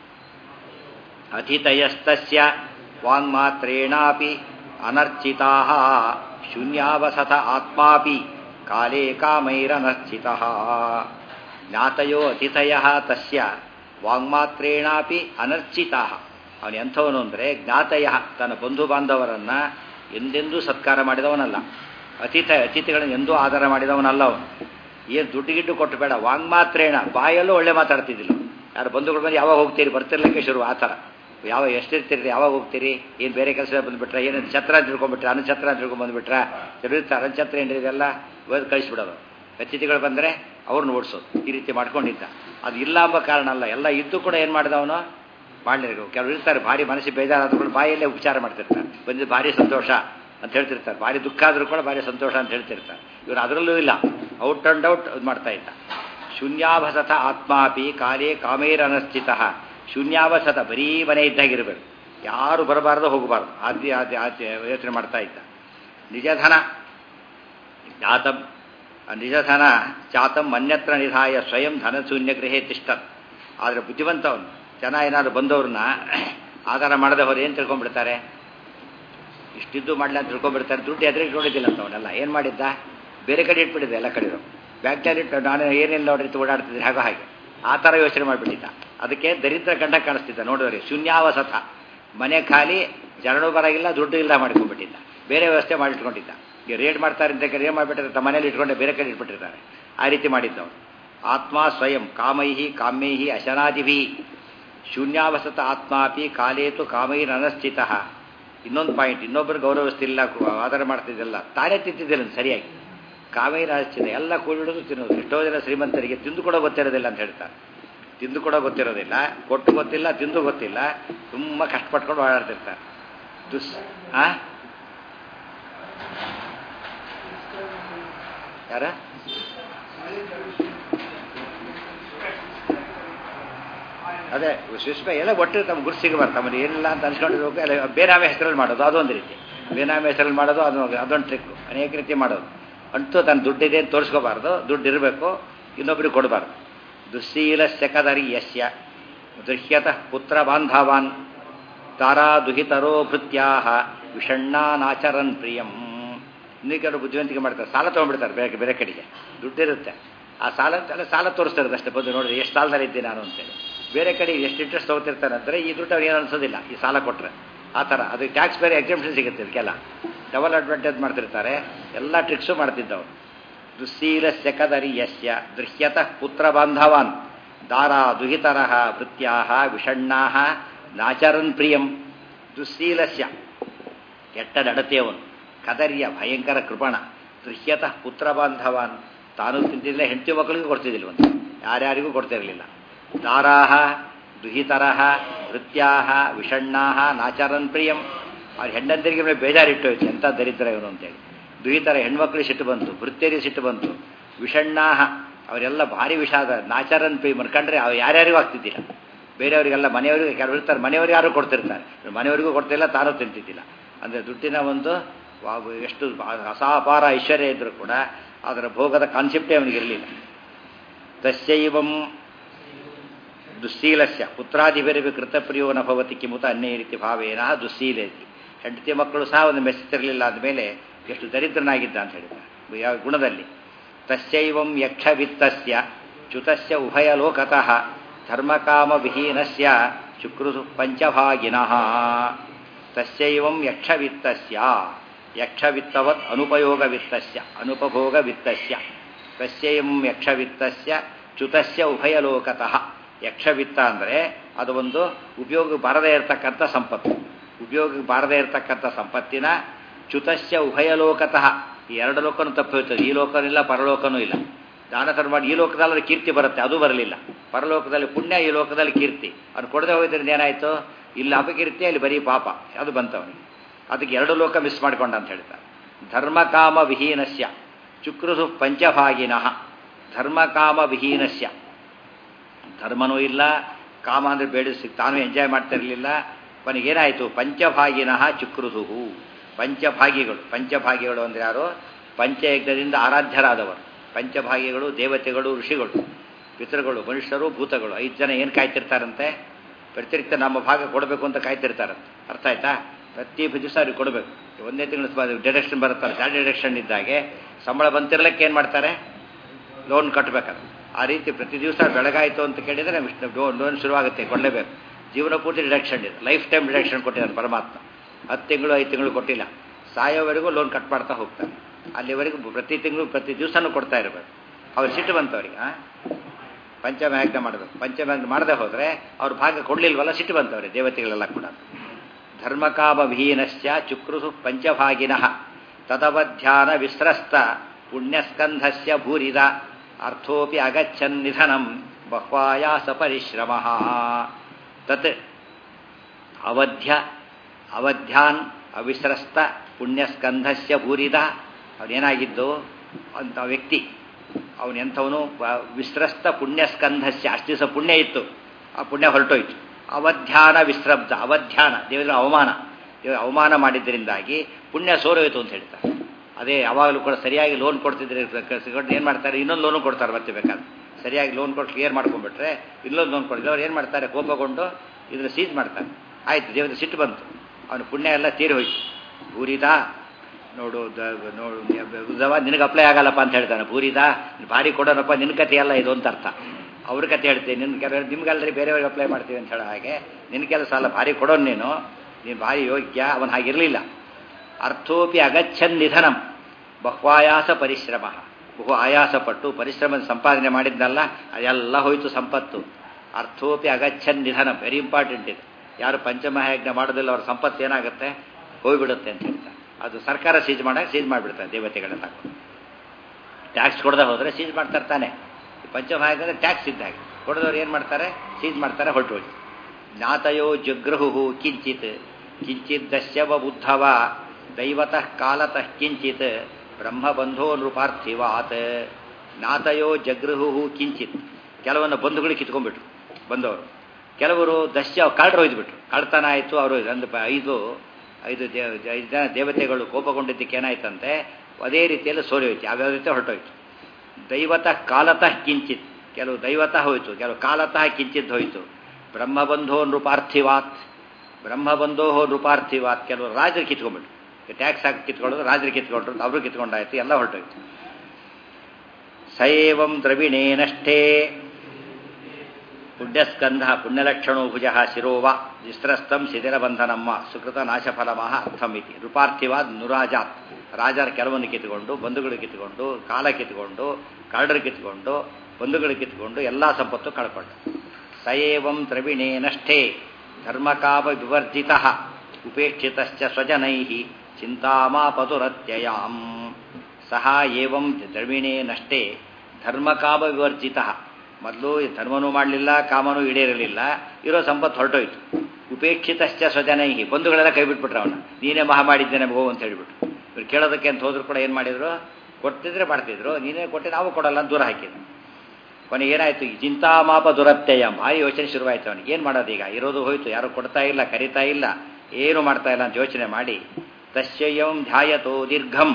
ಅತಿತಯಸ್ತಸ್ಯ ವಾಂಗ್ಮಾತ್ರೇಣಾಪಿ ಅನರ್ಚಿತಾಃ ಶೂನ್ಯಾವಸತ ಆತ್ಮಾಪಿ ಕಾಲೇ ಕಾಮೈರನರ್ಚಿತಃ. ಜ್ಞಾತಯೋ ಅತಿಥಯಃ ತಸ್ಯ ವಾಂಗ್ಮಾತ್ರೇಣಾಪಿ ಅನರ್ಚಿತಾಃ. ಅವನು ಎಂಥವನು ಅಂದರೆ ಜ್ಞಾತಯ, ತನ್ನ ಬಂಧು ಬಾಂಧವರನ್ನು ಎಂದೆಂದೂ ಸತ್ಕಾರ ಮಾಡಿದವನಲ್ಲ. ಅತಿಥ ಅತಿಥಿಗಳನ್ನು ಎಂದೂ ಆಧಾರ ಮಾಡಿದವನಲ್ಲ ಅವನು. ಏನು ದುಡ್ಡು ಗಿಡ್ಡು ಕೊಟ್ಟು ಬೇಡ, ವಾಂಗ್ಮಾತ್ರೇಣ, ಬಾಯಲ್ಲೂ ಒಳ್ಳೆ ಮಾತಾಡ್ತಿದ್ದಿಲ್ಲ. ಯಾರು ಬಂಧುಗಳು ಬಂದು ಯಾವಾಗ ಹೋಗ್ತೀರಿ, ಬರ್ತಿರ್ಲಿಕ್ಕೆ ಶುರು ಆ ಥರ. ಯಾವ ಎಷ್ಟಿರ್ತೀರಿ, ಯಾವಾಗ ಹೋಗ್ತೀರಿ, ಏನು ಬೇರೆ ಕೆಲಸ ಬಂದುಬಿಟ್ರೆ, ಏನು ಛತ್ರ ಅಂತ ತಿಳ್ಕೊಂಡ್ಬಿಟ್ರೆ, ಅನುಛತ್ರ ಅಂತ ತಿಳ್ಕೊಂಡು ಬಂದುಬಿಟ್ರೆ, ಇರುತ್ತೆ ಅನುಛತ್ರ ಏನಿದೆಲ್ಲ ಓದಿ ಕಳಿಸ್ಬಿಡೋದು. ಅತಿಥಿಗಳು ಬಂದರೆ ಅವ್ರನ್ನ ಓಡಿಸೋದು. ಈ ರೀತಿ ಮಾಡ್ಕೊಂಡಿದ್ದ. ಅದು ಇಲ್ಲ ಎಂಬ ಕಾರಣ ಅಲ್ಲ, ಎಲ್ಲ ಇದ್ದು ಕೂಡ ಏನು ಮಾಡಿದವನು ಮಾಡಲಿಲ್ಲ. ಕೆಲವರು ಇರ್ತಾರೆ ಭಾರಿ ಮನಸ್ಸಿಗೆ ಬೇಜಾರಾದ್ರೂ ಬಾಯಲ್ಲೇ ಉಪಚಾರ ಮಾಡ್ತಿರ್ತಾರೆ, ಬಂದು ಭಾರಿ ಸಂತೋಷ ಅಂತ ಹೇಳ್ತಿರ್ತಾರೆ, ಭಾರಿ ದುಃಖ ಆದರೂ ಕೂಡ ಭಾರಿ ಸಂತೋಷ ಅಂತ ಹೇಳ್ತಿರ್ತಾರೆ. ಇವರು ಅದರಲ್ಲೂ ಇಲ್ಲ, ಔಟ್ ಆ್ಯಂಡ್ ಔಟ್ ಇದು ಮಾಡ್ತಾ ಇದ್ದ. ಶೂನ್ಯಾವಸತ ಆತ್ಮಾಪಿ ಕಾಲೇ ಕಾಮೇರನಶ್ಚಿತ. ಶೂನ್ಯಾವಸತ, ಬರೀ ಮನೆ ಇದ್ದಾಗಿರಬೇಕು, ಯಾರು ಬರಬಾರ್ದು ಹೋಗಬಾರ್ದು, ಆದ್ಯ ಆದ್ಯ ಆದ್ಯ ಯೋಚನೆ ಮಾಡ್ತಾ ಇದ್ದ. ನಿಜಧನ ಜಾತಂ ನಿಜಧನ ಚಾತಂ ಅನ್ಯತ್ರ ನಿಧಾಯ ಸ್ವಯಂ ಧನಶೂನ್ಯ ಗೃಹೇ ತಿಷ್ಟತ್. ಆದರೆ ಬುದ್ಧಿವಂತವನು ಜನ ಏನಾದ್ರು ಬಂದವ್ರನ್ನ ಆಧಾರ ಮಾಡದೆ ಹೋದ್ರೆ ಏನು ತಿಳ್ಕೊಂಡ್ಬಿಡ್ತಾರೆ, ಇಷ್ಟಿದ್ದು ಮಾಡಲಿ ಅಂತ ತಿಳ್ಕೊಂಡ್ಬಿಡ್ತಾರೆ. ದುಡ್ಡು ಎದುರು ಇಟ್ಕೊಂಡಿದ್ದಿಲ್ಲ ಅಂತ ಅವನ್ನೆಲ್ಲ ಏನು ಮಾಡಿದ್ದ, ಬೇರೆ ಕಡೆ ಇಟ್ಬಿಟ್ಟಿದ್ದೆ. ಎಲ್ಲ ಕಡೆ ಬ್ಯಾಂಕ್ನಲ್ಲಿ ಇಟ್ಟು ನಾನು ಏನೇನು ನೋಡ್ರಿ ಓಡಾಡ್ತಿದ್ದೆ, ಹಾಗೋ ಹಾಗೆ ಆ ಥರ ಯೋಚನೆ ಮಾಡಿಬಿಟ್ಟಿದ್ದ. ಅದಕ್ಕೆ ದರಿದ್ರ ಗಂಡ ಕಾಣಿಸ್ತಿದ್ದ ನೋಡಿದ್ರಿ. ಶೂನ್ಯಾವಸತ, ಮನೆ ಖಾಲಿ, ಜನರು ಬರಾಗಿಲ್ಲ, ದುಡ್ಡು ಇಲ್ಲ ಮಾಡ್ಕೊಂಡ್ಬಿಟ್ಟಿದ್ದ. ಬೇರೆ ವ್ಯವಸ್ಥೆ ಮಾಡಿಟ್ಕೊಂಡಿದ್ದ. ಈಗ ರೇಟ್ ಮಾಡ್ತಾರೆ ಅಂತ ಏನು ಮಾಡಿಬಿಟ್ಟಿರ್ತಾರೆ, ತಮ್ಮ ಮನೇಲಿ ಇಟ್ಕೊಂಡೆ ಬೇರೆ ಕಡೆ ಇಟ್ಬಿಟ್ಟಿರ್ತಾರೆ. ಆ ರೀತಿ ಮಾಡಿದ್ದವನು. ಆತ್ಮ ಸ್ವಯಂ ಕಾಮೈಹಿ ಕಾಮ್ಯೈಹಿ ಅಶನಾದಿಭಿ ಶೂನ್ಯಾವಸತ ಆತ್ಮಾಪಿ ಕಾಲೇತು ಕಾಮೈರ್ ಅನಶ್ಚಿತ. ಇನ್ನೊಂದು ಪಾಯಿಂಟ್, ಇನ್ನೊಬ್ಬರು ಗೌರವಿಸ್ತಿಲ್ಲ, ಆಧಾರ ಮಾಡ್ತಿದ್ದಿಲ್ಲ, ತಾನೇ ತಿಂತಿದ್ದಿಲ್ಲ ಸರಿಯಾಗಿ. ಕಾಮೈರ್ ಅನಶ್ಚಿತ, ಎಲ್ಲ ಕೂಡಿಡೋದು ತಿನ್ನೋದು. ಎಷ್ಟೋ ಜನ ಶ್ರೀಮಂತರಿಗೆ ತಿಂದು ಕೂಡ ಗೊತ್ತಿರೋದಿಲ್ಲ ಅಂತ ಹೇಳ್ತಾರೆ. ತಿಂದು ಕೂಡ ಗೊತ್ತಿರೋದಿಲ್ಲ, ಕೊಟ್ಟು ಗೊತ್ತಿಲ್ಲ, ತಿಂದು ಗೊತ್ತಿಲ್ಲ, ತುಂಬ ಕಷ್ಟಪಟ್ಕೊಂಡು ಓಡಾಡ್ತಿರ್ತಾರೆ. ದುಸ್ ಆ ಯಾರ ಅದೇ ಸ್ವಿಸ್ ಬ್ಯಾಂಕ್ ಎಲ್ಲ ಒಟ್ಟು ತಮ್ಮ ಗುರು ಸಿಗಬಾರ್ದು, ತಮ್ಮದು ಏನಿಲ್ಲ ಅಂತ ಅನ್ಸ್ಕೊಂಡಿರ್ಬೇಕು. ಎಲ್ಲ ಬೇನಾಮೆ ಹೆಸರಲ್ಲಿ ಮಾಡೋದು ಅದೊಂದು ರೀತಿ, ಬೇನಾಮೆ ಹೆಸರಲ್ಲಿ ಮಾಡೋದು ಅದು ಅದೊಂದು ಟ್ರಿಕ್ಕು. ಅನೇಕ ರೀತಿ ಮಾಡೋದು. ಅಂತೂ ತನ್ನ ದುಡ್ಡಿದೆ ಅಂತ ತೋರಿಸ್ಕೋಬಾರ್ದು, ದುಡ್ಡು ಇರಬೇಕು, ಇನ್ನೊಬ್ಬರಿಗೆ ಕೊಡಬಾರ್ದು. ದುಶ್ಶೀಲಸ್ಯ ಕದರಿ ಯಸ್ಯ ದೃಶ್ಯತಃ ಪುತ್ರ ಬಾಂಧವಾನ್ ತಾರಾ ದುಹಿತರೋ ಭೃತ್ಯಾಹ ವಿಷಣ್ಣಾನಾಚರನ್ ಪ್ರಿಯಂ. ಇನ್ನೂ ಕೆಲವರು ಬುದ್ಧಿವಂತಿಕೆ ಮಾಡ್ತಾರೆ, ಸಾಲ ತೊಗೊಂಡ್ಬಿಡ್ತಾರೆ ಬೇರೆ ಬೇರೆ ಕಡೆಗೆ. ದುಡ್ಡಿರುತ್ತೆ, ಆ ಸಾಲ ಎಲ್ಲ ಸಾಲ ತೋರಿಸ್ತಾರೆ ಅಷ್ಟೇ, ಬಂದು ನೋಡಿದ್ರೆ ಎಷ್ಟು ಸಾಲದಲ್ಲಿ ಇದ್ದೀನಿ ನಾನು ಅಂತೇಳಿ. ಬೇರೆ ಕಡೆ ಎಷ್ಟು ಇಂಟ್ರೆಸ್ಟ್ ತೊಗೊತಿರ್ತಾರೆ ಅಂದರೆ ಈ ದುಡ್ಡು ಅವ್ರು ಏನು ಅನ್ಸೋದಿಲ್ಲ ಈ ಸಾಲ ಕೊಟ್ಟರೆ. ಆ ಥರ ಅದು ಟ್ಯಾಕ್ಸ್ ಬೇರೆ ಎಕ್ಸೆಂಪ್ಷನ್ ಸಿಗುತ್ತೆ, ಇದಕ್ಕೆಲ್ಲ ಡಬಲ್ ಅಡ್ವಾಂಟೇಜ್ ಮಾಡ್ತಿರ್ತಾರೆ. ಎಲ್ಲ ಟ್ರಿಕ್ಸು ಮಾಡ್ತಿದ್ದವರು. ದುಶ್ಶೀಲಸ್ಯ ಕದರಿ ಯಸ್ಯ ದೃಶ್ಯತಃ ಪುತ್ರ ಬಾಂಧವಾನ್ ದಾರಾ ದುಹಿತರಃ ಭೃತ್ಯಾಹ ವಿಷಣ್ಣಾಹ ನಾಚರನ್ ಪ್ರಿಯಂ. ದುಶ್ಶೀಲಸ್ಯ, ಕೆಟ್ಟ ನಡತೆಯವನು, ಕದರ್ಯ ಭಯಂಕರ ಕೃಪಣ, ದೃಶ್ಯತಃ ಪುತ್ರ ಬಾಂಧವಾನ್, ತಾನು ತಿಂತಿದ್ದಿಲ್ಲ, ಹೆಂಡತಿ ಮಕ್ಕಳಿಗೂ ಕೊಡ್ತಿದ್ದಿಲ್ವಂತ, ಯಾರ್ಯಾರಿಗೂ ಕೊಡ್ತಿರಲಿಲ್ಲ. ದಾರಾಹ ದುಹಿತರಹ ವೃತ್ಯಾಹ ವಿಷಣ್ಣಾಹ ನಾಚಾರನ್ ಪ್ರಿಯಂ. ಅವ್ರ ಹೆಂಡಂತರಿಗೆ ಮೇಲೆ ಬೇಜಾರಿಟ್ಟೋಯ್ತು, ಎಂಥ ದರಿದ್ರ ಇವನು ಅಂತೇಳಿ. ದುಹಿತರ ಹೆಣ್ಮಕ್ಳಿಗೆ ಸಿಟ್ಟು ಬಂತು, ವೃತ್ಯರಿಗೆ ಸಿಟ್ಟು ಬಂತು, ವಿಷಣ್ಣಾಹ ಅವರೆಲ್ಲ ಭಾರಿ ವಿಷಾದ, ನಾಚಾರನ್ ಪ್ರಿಯಂ ಕಂಡ್ರೆ ಅವ್ರು ಯಾರ್ಯಾರಿಗೂ ಆಗ್ತಿದ್ದಿಲ್ಲ. ಬೇರೆಯವರಿಗೆಲ್ಲ ಮನೆಯವರಿಗೆ ಕೆಲವರು ಇರ್ತಾರೆ, ಮನೆಯವ್ರಿಗೆ ಯಾರು ಕೊಡ್ತಿರ್ತಾರೆ, ಮನೆಯವರಿಗೂ ಕೊಡ್ತಿಲ್ಲ, ತಾನೂ ತಿಂತಿದ್ದಿಲ್ಲ. ಅಂದರೆ ದುಡ್ಡಿನ ಒಂದು ಎಷ್ಟು ಅಸಾಪಾರ ಐಶ್ವರ್ಯ ಇದ್ದರೂ ಕೂಡ ಅದರ ಭೋಗದ ಕಾನ್ಸೆಪ್ಟೇ ಅವನಿಗಿರಲಿಲ್ಲ. ತಸ್ಯೈವಂ ದುಸ್ಸೀಲಸ್ಯ ಪುತ್ರಾದಿಭಿರವಿ ಕೃತಪ್ರಿಯೋ ನ ಭವತಿ ಕಿಮುತ ಅನ್ಯ ರೀತಿ ಭಾವೇನ ದುಸ್ಸೀಲೇತಿ. ಹೆಂಡತಿ ಮಕ್ಕಳು ಸಹ ಒಂದು ಮೆಸ್ತಿರಲಿಲ್ಲ, ಆದಮೇಲೆ ಎಷ್ಟು ದರಿದ್ರನಾಗಿದ್ದ ಅಂತ ಹೇಳಿದ್ದಾರೆ ಯಾವ ಗುಣದಲ್ಲಿ. ತಸ್ಯೈವಂ ಯಕ್ಷವಿತ್ತಸ್ಯ ಚ್ಯುತಸ್ಯ ಉಭಯಲೋಕತಃ ಧರ್ಮಕಾಮವಿಹೀನಸ್ಯ ಶುಕ್ರುಸು ಪಂಚಭಾಗಿನಃ. ತಸ್ಯೈವಂ ಯಕ್ಷವಿತ್ತಸ್ಯ ಯಕ್ಷವಿತ್ತವತ್ ಅನುಪಯೋಗವಿತ್ತಸ್ಯ ಅನುಪಭೋಗವಿತ್ತಸ್ಯ. ತಸ್ಯೈವಂ ಯಕ್ಷವಿತ್ತಸ್ಯ ಚ್ಯುತಸ್ಯ ಉಭಯಲೋಕತಃ. ಯಕ್ಷವಿತ್ತ ಅಂದರೆ ಅದು ಒಂದು ಉಪಯೋಗ ಬಾರದೇ ಇರತಕ್ಕಂಥ ಸಂಪತ್ತು. ಉಪಯೋಗಕ್ಕೆ ಬಾರದೇ ಇರತಕ್ಕಂಥ ಸಂಪತ್ತಿನ ಚ್ಯುತಸ್ಯ ಉಭಯಲೋಕತಃ, ಈ ಎರಡು ಲೋಕನೂ ತಪ್ಪು ಹೋಗ್ತದೆ. ಈ ಲೋಕನೂ ಇಲ್ಲ, ಪರಲೋಕನೂ ಇಲ್ಲ. ದಾನ ಧರ್ಮ ಮಾಡಿ ಈ ಲೋಕದಲ್ಲಿ ಕೀರ್ತಿ ಬರುತ್ತೆ, ಅದು ಬರಲಿಲ್ಲ. ಪರಲೋಕದಲ್ಲಿ ಪುಣ್ಯ, ಈ ಲೋಕದಲ್ಲಿ ಕೀರ್ತಿ. ಅವ್ನು ಕೊಡದೆ ಹೋಗಿದ್ದರಿಂದ ಏನಾಯಿತು, ಇಲ್ಲಿ ಅಪಕೀರ್ತಿ, ಅಲ್ಲಿ ಬರೀ ಪಾಪ, ಅದು ಬಂತವನಿಗೆ. ಅದಕ್ಕೆ ಎರಡು ಲೋಕ ಮಿಸ್ ಮಾಡ್ಕೊಂಡ ಅಂತ ಹೇಳ್ತಾರೆ. ಧರ್ಮಕಾಮ ವಿಹೀನಸ್ಯ ಚುಕ್ರುಸು ಪಂಚಭಾಗಿನಃ. ಧರ್ಮಕಾಮ ವಿಹೀನಸ್ಯ, ಧರ್ಮನೂ ಇಲ್ಲ, ಕಾಮ ಅಂದರೆ ಬೇಡ ಸಿಕ್ ತಾನು ಎಂಜಾಯ್ ಮಾಡ್ತಾ ಇರಲಿಲ್ಲ. ಕೊನೆಗೇನಾಯಿತು, ಪಂಚಭಾಗಿನಃ ಚುಕ್ರುಸು. ಪಂಚಭಾಗಿಗಳು, ಪಂಚಭಾಗಿಗಳು ಅಂದರೆ ಯಾರು, ಪಂಚಯಜ್ಞದಿಂದ ಆರಾಧ್ಯರಾದವರು. ಪಂಚಭಾಗಿಗಳು ದೇವತೆಗಳು, ಋಷಿಗಳು, ಪಿತೃಗಳು, ಮನುಷ್ಯರು, ಭೂತಗಳು, ಐದು ಜನ ಏನು ಕಾಯ್ತಿರ್ತಾರಂತೆ, ಪ್ರತಿರಿಕ್ತ ನಮ್ಮ ಭಾಗ ಕೊಡಬೇಕು ಅಂತ ಕಾಯ್ತಿರ್ತಾರಂತೆ. ಅರ್ಥ ಆಯ್ತಾ? ಪ್ರತಿ ದಿವಸ ಅವ್ರಿಗೆ ಕೊಡಬೇಕು. ಒಂದೇ ತಿಂಗಳು ಡಿಡಕ್ಷನ್ ಬರುತ್ತಲ್ಲ, ಸ್ಯಾಲರಿ ಡಿಡಕ್ಷನ್ ಇದ್ದಾಗೆ ಸಂಬಳ ಬಂತಿರ್ಲಿಕ್ಕೆ ಏನು ಮಾಡ್ತಾರೆ, ಲೋನ್ ಕಟ್ಟಬೇಕಾದ್ರೆ. ಆ ರೀತಿ ಪ್ರತಿ ದಿವಸ ಬೆಳಗಾಯಿತು ಅಂತ ಕೇಳಿದರೆ ಲೋನ್ ಶುರುವಾಗುತ್ತೆ, ಕೊಡಲೇಬೇಕು. ಜೀವನ ಪೂರ್ತಿ ಡಿಡಕ್ಷನ್ ಇದೆ, ಲೈಫ್ ಟೈಮ್ ಡಿಡಕ್ಷನ್ ಕೊಟ್ಟಿದ್ದಾನೆ ಪರಮಾತ್ಮ. ಹತ್ತು ತಿಂಗಳು ಐದು ತಿಂಗಳು ಕೊಟ್ಟಿಲ್ಲ, ಸಾಯೋವರೆಗೂ ಲೋನ್ ಕಟ್ ಮಾಡ್ತಾ ಹೋಗ್ತಾರೆ. ಅಲ್ಲಿವರೆಗೂ ಪ್ರತಿ ತಿಂಗಳು ಪ್ರತಿ ದಿವಸನೂ ಕೊಡ್ತಾ ಇರಬೇಕು. ಅವ್ರು ಸಿಟ್ಟು ಬಂತವ್ರಿಗೆ, ಪಂಚಮಯಜ್ಞ ಮಾಡಬೇಕು. ಪಂಚಮಯಜ್ಞ ಮಾಡದೆ ಹೋದರೆ ಅವ್ರ ಭಾಗ ಕೊಡಲಿಲ್ವಲ್ಲ, ಸಿಟ್ಟು ಬಂತವ್ರೆ ದೇವತೆಗಳೆಲ್ಲ ಕೂಡ. ಧರ್ಮಕಾಮ ವಿಹೀನಶ್ಚ ಚುಕ್ರುಸು ಪಂಚಭಾಗಿನಃ ತದವಧ್ಯಾನ ವಿಸ್ರಸ್ತ ಪುಣ್ಯಸ್ಕಂಧಸ್ಯ ಭೂರಿದ ಅರ್ಥೋಪಿ ಅಗಚ್ಚನ್ ನಿಧನಂ ಬಹ್ವಾಯಾಸ ಪರಿಶ್ರಮಃ. ತತ್ ಅವಧ್ಯ ಅವಧ್ಯಾನ್ ಅವಿಸ್ರಸ್ತ ಪುಣ್ಯಸ್ಕಂಧಸ್ಯ ಭೂರಿದ. ಅವನೇನಾಗಿದ್ದು ಅಂಥ ವ್ಯಕ್ತಿ, ಅವನೆಂಥವನು, ವಿಸ್ರಸ್ತ ಪುಣ್ಯಸ್ಕಂಧಸ್ಯ, ಅಷ್ಟು ದಿವಸ ಪುಣ್ಯ ಇತ್ತು, ಆ ಪುಣ್ಯ ಹೊರಟೋಯ್ತು. ಅವಧ್ಯಾನ ವಿಸ್ರಬ್ಧ, ಅವಧ್ಯಾನ ದೇವರ ಅವಮಾನ, ದೇವರ ಅವಮಾನ ಮಾಡಿದ್ದರಿಂದಾಗಿ ಪುಣ್ಯ ಸೋರೋಯ್ತು ಅಂತ ಹೇಳ್ತಾರೆ. ಅದೇ ಯಾವಾಗಲೂ ಕೂಡ ಸರಿಯಾಗಿ ಲೋನ್ ಕೊಡ್ತಿದ್ರೆ ಏನು ಮಾಡ್ತಾರೆ, ಇನ್ನೊಂದು ಲೋನು ಕೊಡ್ತಾರೆ ಮತ್ತೆ ಬೇಕಾದ್ರೆ. ಸರಿಯಾಗಿ ಲೋನ್ ಕೊಟ್ಟು ಕ್ಲಿಯರ್ ಮಾಡ್ಕೊಂಡ್ಬಿಟ್ರೆ ಇನ್ನೊಂದು ಲೋನ್ ಕೊಡ್ತಾರೆ. ಅವ್ರು ಏನು ಮಾಡ್ತಾರೆ, ಕೋಪಗೊಂಡು ಇದನ್ನು ಸೀಜ್ ಮಾಡ್ತಾರೆ. ಆಯಿತು, ದೇವರ ಸಿಟ್ಟು ಬಂತು, ಅವನ ಪುಣ್ಯ ಎಲ್ಲ ತೀರಿ ಹೋಯ್ತು. ಭೂರಿದ ನೋಡು ನೋಡು ಉದ್ದವ ನಿನಗೆ ಅಪ್ಲೈ ಆಗಲ್ಲಪ್ಪ ಅಂತ ಹೇಳ್ತಾನೆ. ಭೂರಿದ ಭಾರಿ ಕೊಡೋನಪ್ಪ, ನಿನ್ನ ಕತೆ ಎಲ್ಲ ಇದು ಅಂತ ಅರ್ಥ. ಅವ್ರ ಕತೆ ಹೇಳ್ತೀನಿ, ನಿನ್ನ ಕೆಲ ನಿಮ್ಗಲ್ಲರಿ ಬೇರೆಯವ್ರಿಗೆ ಅಪ್ಲೈ ಮಾಡ್ತೀವಿ ಅಂತ ಹೇಳೋ ಹಾಗೆ, ನಿನ್ನ ಕೆಲಸ ಅಲ್ಲ, ಭಾರಿ ಕೊಡೋನು ನೀನು, ನೀನು ಭಾರಿ ಯೋಗ್ಯ. ಅವನು ಹಾಗಿರಲಿಲ್ಲ. ಅರ್ಥೋಪಿ ಅಗಚ್ಚನ್ ನಿಧನಂ ಬಹ್ವಾಯಾಸ ಪರಿಶ್ರಮ. ಬಹು ಆಯಾಸಪಟ್ಟು ಪರಿಶ್ರಮ ಸಂಪಾದನೆ ಮಾಡಿದ್ನಲ್ಲ, ಅದೆಲ್ಲ ಹೋಯಿತು ಸಂಪತ್ತು. ಅರ್ಥೋಪಿ ಅಗಚ್ಚನ್ ನಿಧನಂ, ವೆರಿ ಇಂಪಾರ್ಟೆಂಟ್ ಇದು. ಯಾರು ಪಂಚಮಹಾಯಜ್ಞ ಮಾಡೋದಿಲ್ಲ ಅವ್ರ ಸಂಪತ್ತು ಏನಾಗುತ್ತೆ, ಹೋಗಿಬಿಡುತ್ತೆ ಅಂತ ಹೇಳ್ತಾರೆ. ಅದು ಸರ್ಕಾರ ಸೀಜ್ ಮಾಡಾಗ ಸೀಜ್ ಮಾಡಿಬಿಡ್ತಾರೆ ದೇವತೆಗಳೆಲ್ಲ. ಟ್ಯಾಕ್ಸ್ ಕೊಡದೆ ಹೋದರೆ ಸೀಜ್ ಮಾಡ್ತಾರೆ ತಾನೆ. ಪಂಚಮಹಾಯಜ್ಞ ಅಂದರೆ ಟ್ಯಾಕ್ಸ್ ಇದ್ದಾಗ ಕೊಡದವ್ರು ಏನು ಮಾಡ್ತಾರೆ, ಸೀಜ್ ಮಾಡ್ತಾರೆ, ಹೊರಟು ಹೋಗಿ. ಜ್ಞಾತಯೋ ಜಗೃಹು ಕಿಂಚಿತ್ ಕಿಂಚಿತ್ ದಶ್ಯವ ಬುದ್ಧವ ದೈವತಃ ಕಾಲತಃ ಕಿಂಚಿತ್ ಬ್ರಹ್ಮಬಂಧೋ ನೃಪಾರ್ಥಿವಾತ್. ಜ್ಞಾತಯೋ ಜಗೃಹು ಕಿಂಚಿತ್, ಕೆಲವೊಂದು ಬಂಧುಗಳಿಗೆ ಕಿತ್ಕೊಂಡ್ಬಿಟ್ರು ಬಂದವರು. ಕೆಲವರು ದಶ್ಯ ಕಳ್ಳರು ಒಯ್ದುಬಿಟ್ರು, ಕಳ್ತನ ಆಯಿತು. ಅವರು ಒಂದು ಐದು ಐದು ದೇವ ಐದು ಜನ ದೇವತೆಗಳು ಕೋಪಗೊಂಡಿದ್ದಕ್ಕೆ ಏನಾಯ್ತಂತೆ, ಅದೇ ರೀತಿಯಲ್ಲಿ ಸೋರಿ ಹೋಯ್ತು, ಯಾವ್ಯಾವ ರೀತಿ ಹೊರಟೋಯ್ತು. ದೈವತಃ ಕಾಲತಃ ಕಿಂಚಿತ್, ಕೆಲವು ದೈವತಃ ಹೋಯಿತು, ಕೆಲವು ಕಾಲತಃ ಕಿಂಚಿತ್ ಹೋಯಿತು. ಬ್ರಹ್ಮಬಂಧೋ ನೃಪಾರ್ಥಿವಾತ್, ಬ್ರಹ್ಮಬಂಧೋ ನೃಪಾರ್ಥಿವಾತ್. ಕೆಲವರು ರಾಜರು ಕಿತ್ಕೊಂಡ್ಬಿಟ್ರು, ಟ್ಯಾಕ್ಸ್ ಹಾಕಿ ಕಿತ್ಕೊಳ್ಳೋದು, ರಾಜರು ಕಿತ್ಕೊಂಡ್ರು, ಅವರು ಕಿತ್ಕೊಂಡಾಯ್ತು, ಎಲ್ಲ ಹೊರಟೋಯ್ತು. ಸೈವಂ ದ್ರವಿಣೇನಷ್ಟೇ ಪುಣ್ಯಸ್ಕಂಧ ಪುಣ್ಯಲಕ್ಷಣೋ ಭುಜ ಶಿರೋವ ವಿಸ್ತ್ರಸ್ತಂ ಶಿಥಿಲಬಂಧನಮ್ಮ ಸುಕೃತ ನಾಶಫಲಮಃ ಅರ್ಥಮಿತಿ. ನೃಪಾರ್ಥಿವಾದ್ ನುರಾಜಾತ್, ರಾಜರ ಕೆಲವನ್ನು ಕಿತ್ಕೊಂಡು, ಬಂಧುಗಳು ಕಿತ್ಕೊಂಡು, ಕಾಲ ಕಿತ್ಕೊಂಡು, ಕಳ್ಳರು ಕಿತ್ಕೊಂಡು, ಬಂಧುಗಳು ಕಿತ್ಕೊಂಡು ಎಲ್ಲ ಸಂಪತ್ತು ಕಳ್ಕೊಂಡು. ಸಯೇವಂ ದ್ರವಿಣೇನಷ್ಟೇ ಧರ್ಮಕಾಮ ವಿವರ್ಜಿತ ಉಪೇಕ್ಷಿತಶ್ಚ ಸ್ವಜನೈ ಚಿಂತಾಮಾಪದುರತ್ಯಯಾಂ ಸಹ ಏವಂ ದ್ರವಿಣೇ ನಷ್ಟೇ ಧರ್ಮಕಾಮ ವಿವರ್ಜಿತ. ಮೊದಲು ಧರ್ಮನೂ ಮಾಡಲಿಲ್ಲ, ಕಾಮನೂ ಈಡೇರಲಿಲ್ಲ, ಇರೋ ಸಂಪತ್ತು ಹೊರಟೋಯ್ತು. ಉಪೇಕ್ಷಿತಶ್ಚ ಸ್ವಜನೈಹಿ, ಬಂಧುಗಳೆಲ್ಲ ಕೈ ಬಿಟ್ಬಿಟ್ರೆ ಅವನ, ನೀನೇ ಮಹಾ ಮಾಡಿದ್ದೇನೆ ಮಗು ಅಂತ ಹೇಳಿಬಿಟ್ರು. ಇವ್ರು ಕೇಳೋದಕ್ಕೆ ಅಂತ ಹೋದ್ರು ಕೂಡ ಏನು ಮಾಡಿದ್ರು, ಕೊಡ್ತಿದ್ರೆ ಮಾಡ್ತಿದ್ರು, ನೀನೇ ಕೊಟ್ಟೆ ನಾವು ಕೊಡಲ್ಲ ಅಂತ ದೂರ ಹಾಕಿದ್ರು. ಕೊನೆಗೆ ಏನಾಯಿತು, ಚಿಂತಾಮಾಪ ದುರತ್ಯಯ, ಭಾರಿ ಯೋಚನೆ ಶುರುವಾಯಿತು ಅವನಿಗೆ. ಏನು ಮಾಡೋದು ಈಗ, ಇರೋದು ಹೋಯ್ತು, ಯಾರು ಕೊಡ್ತಾ ಇಲ್ಲ, ಕರಿತಾ ಇಲ್ಲ, ಏನು ಮಾಡ್ತಾ ಇಲ್ಲ ಅಂತ ಯೋಚನೆ ಮಾಡಿ ತಸ್ಯಂ ಧ್ಯಾಯತೋ ದೀರ್ಘಂ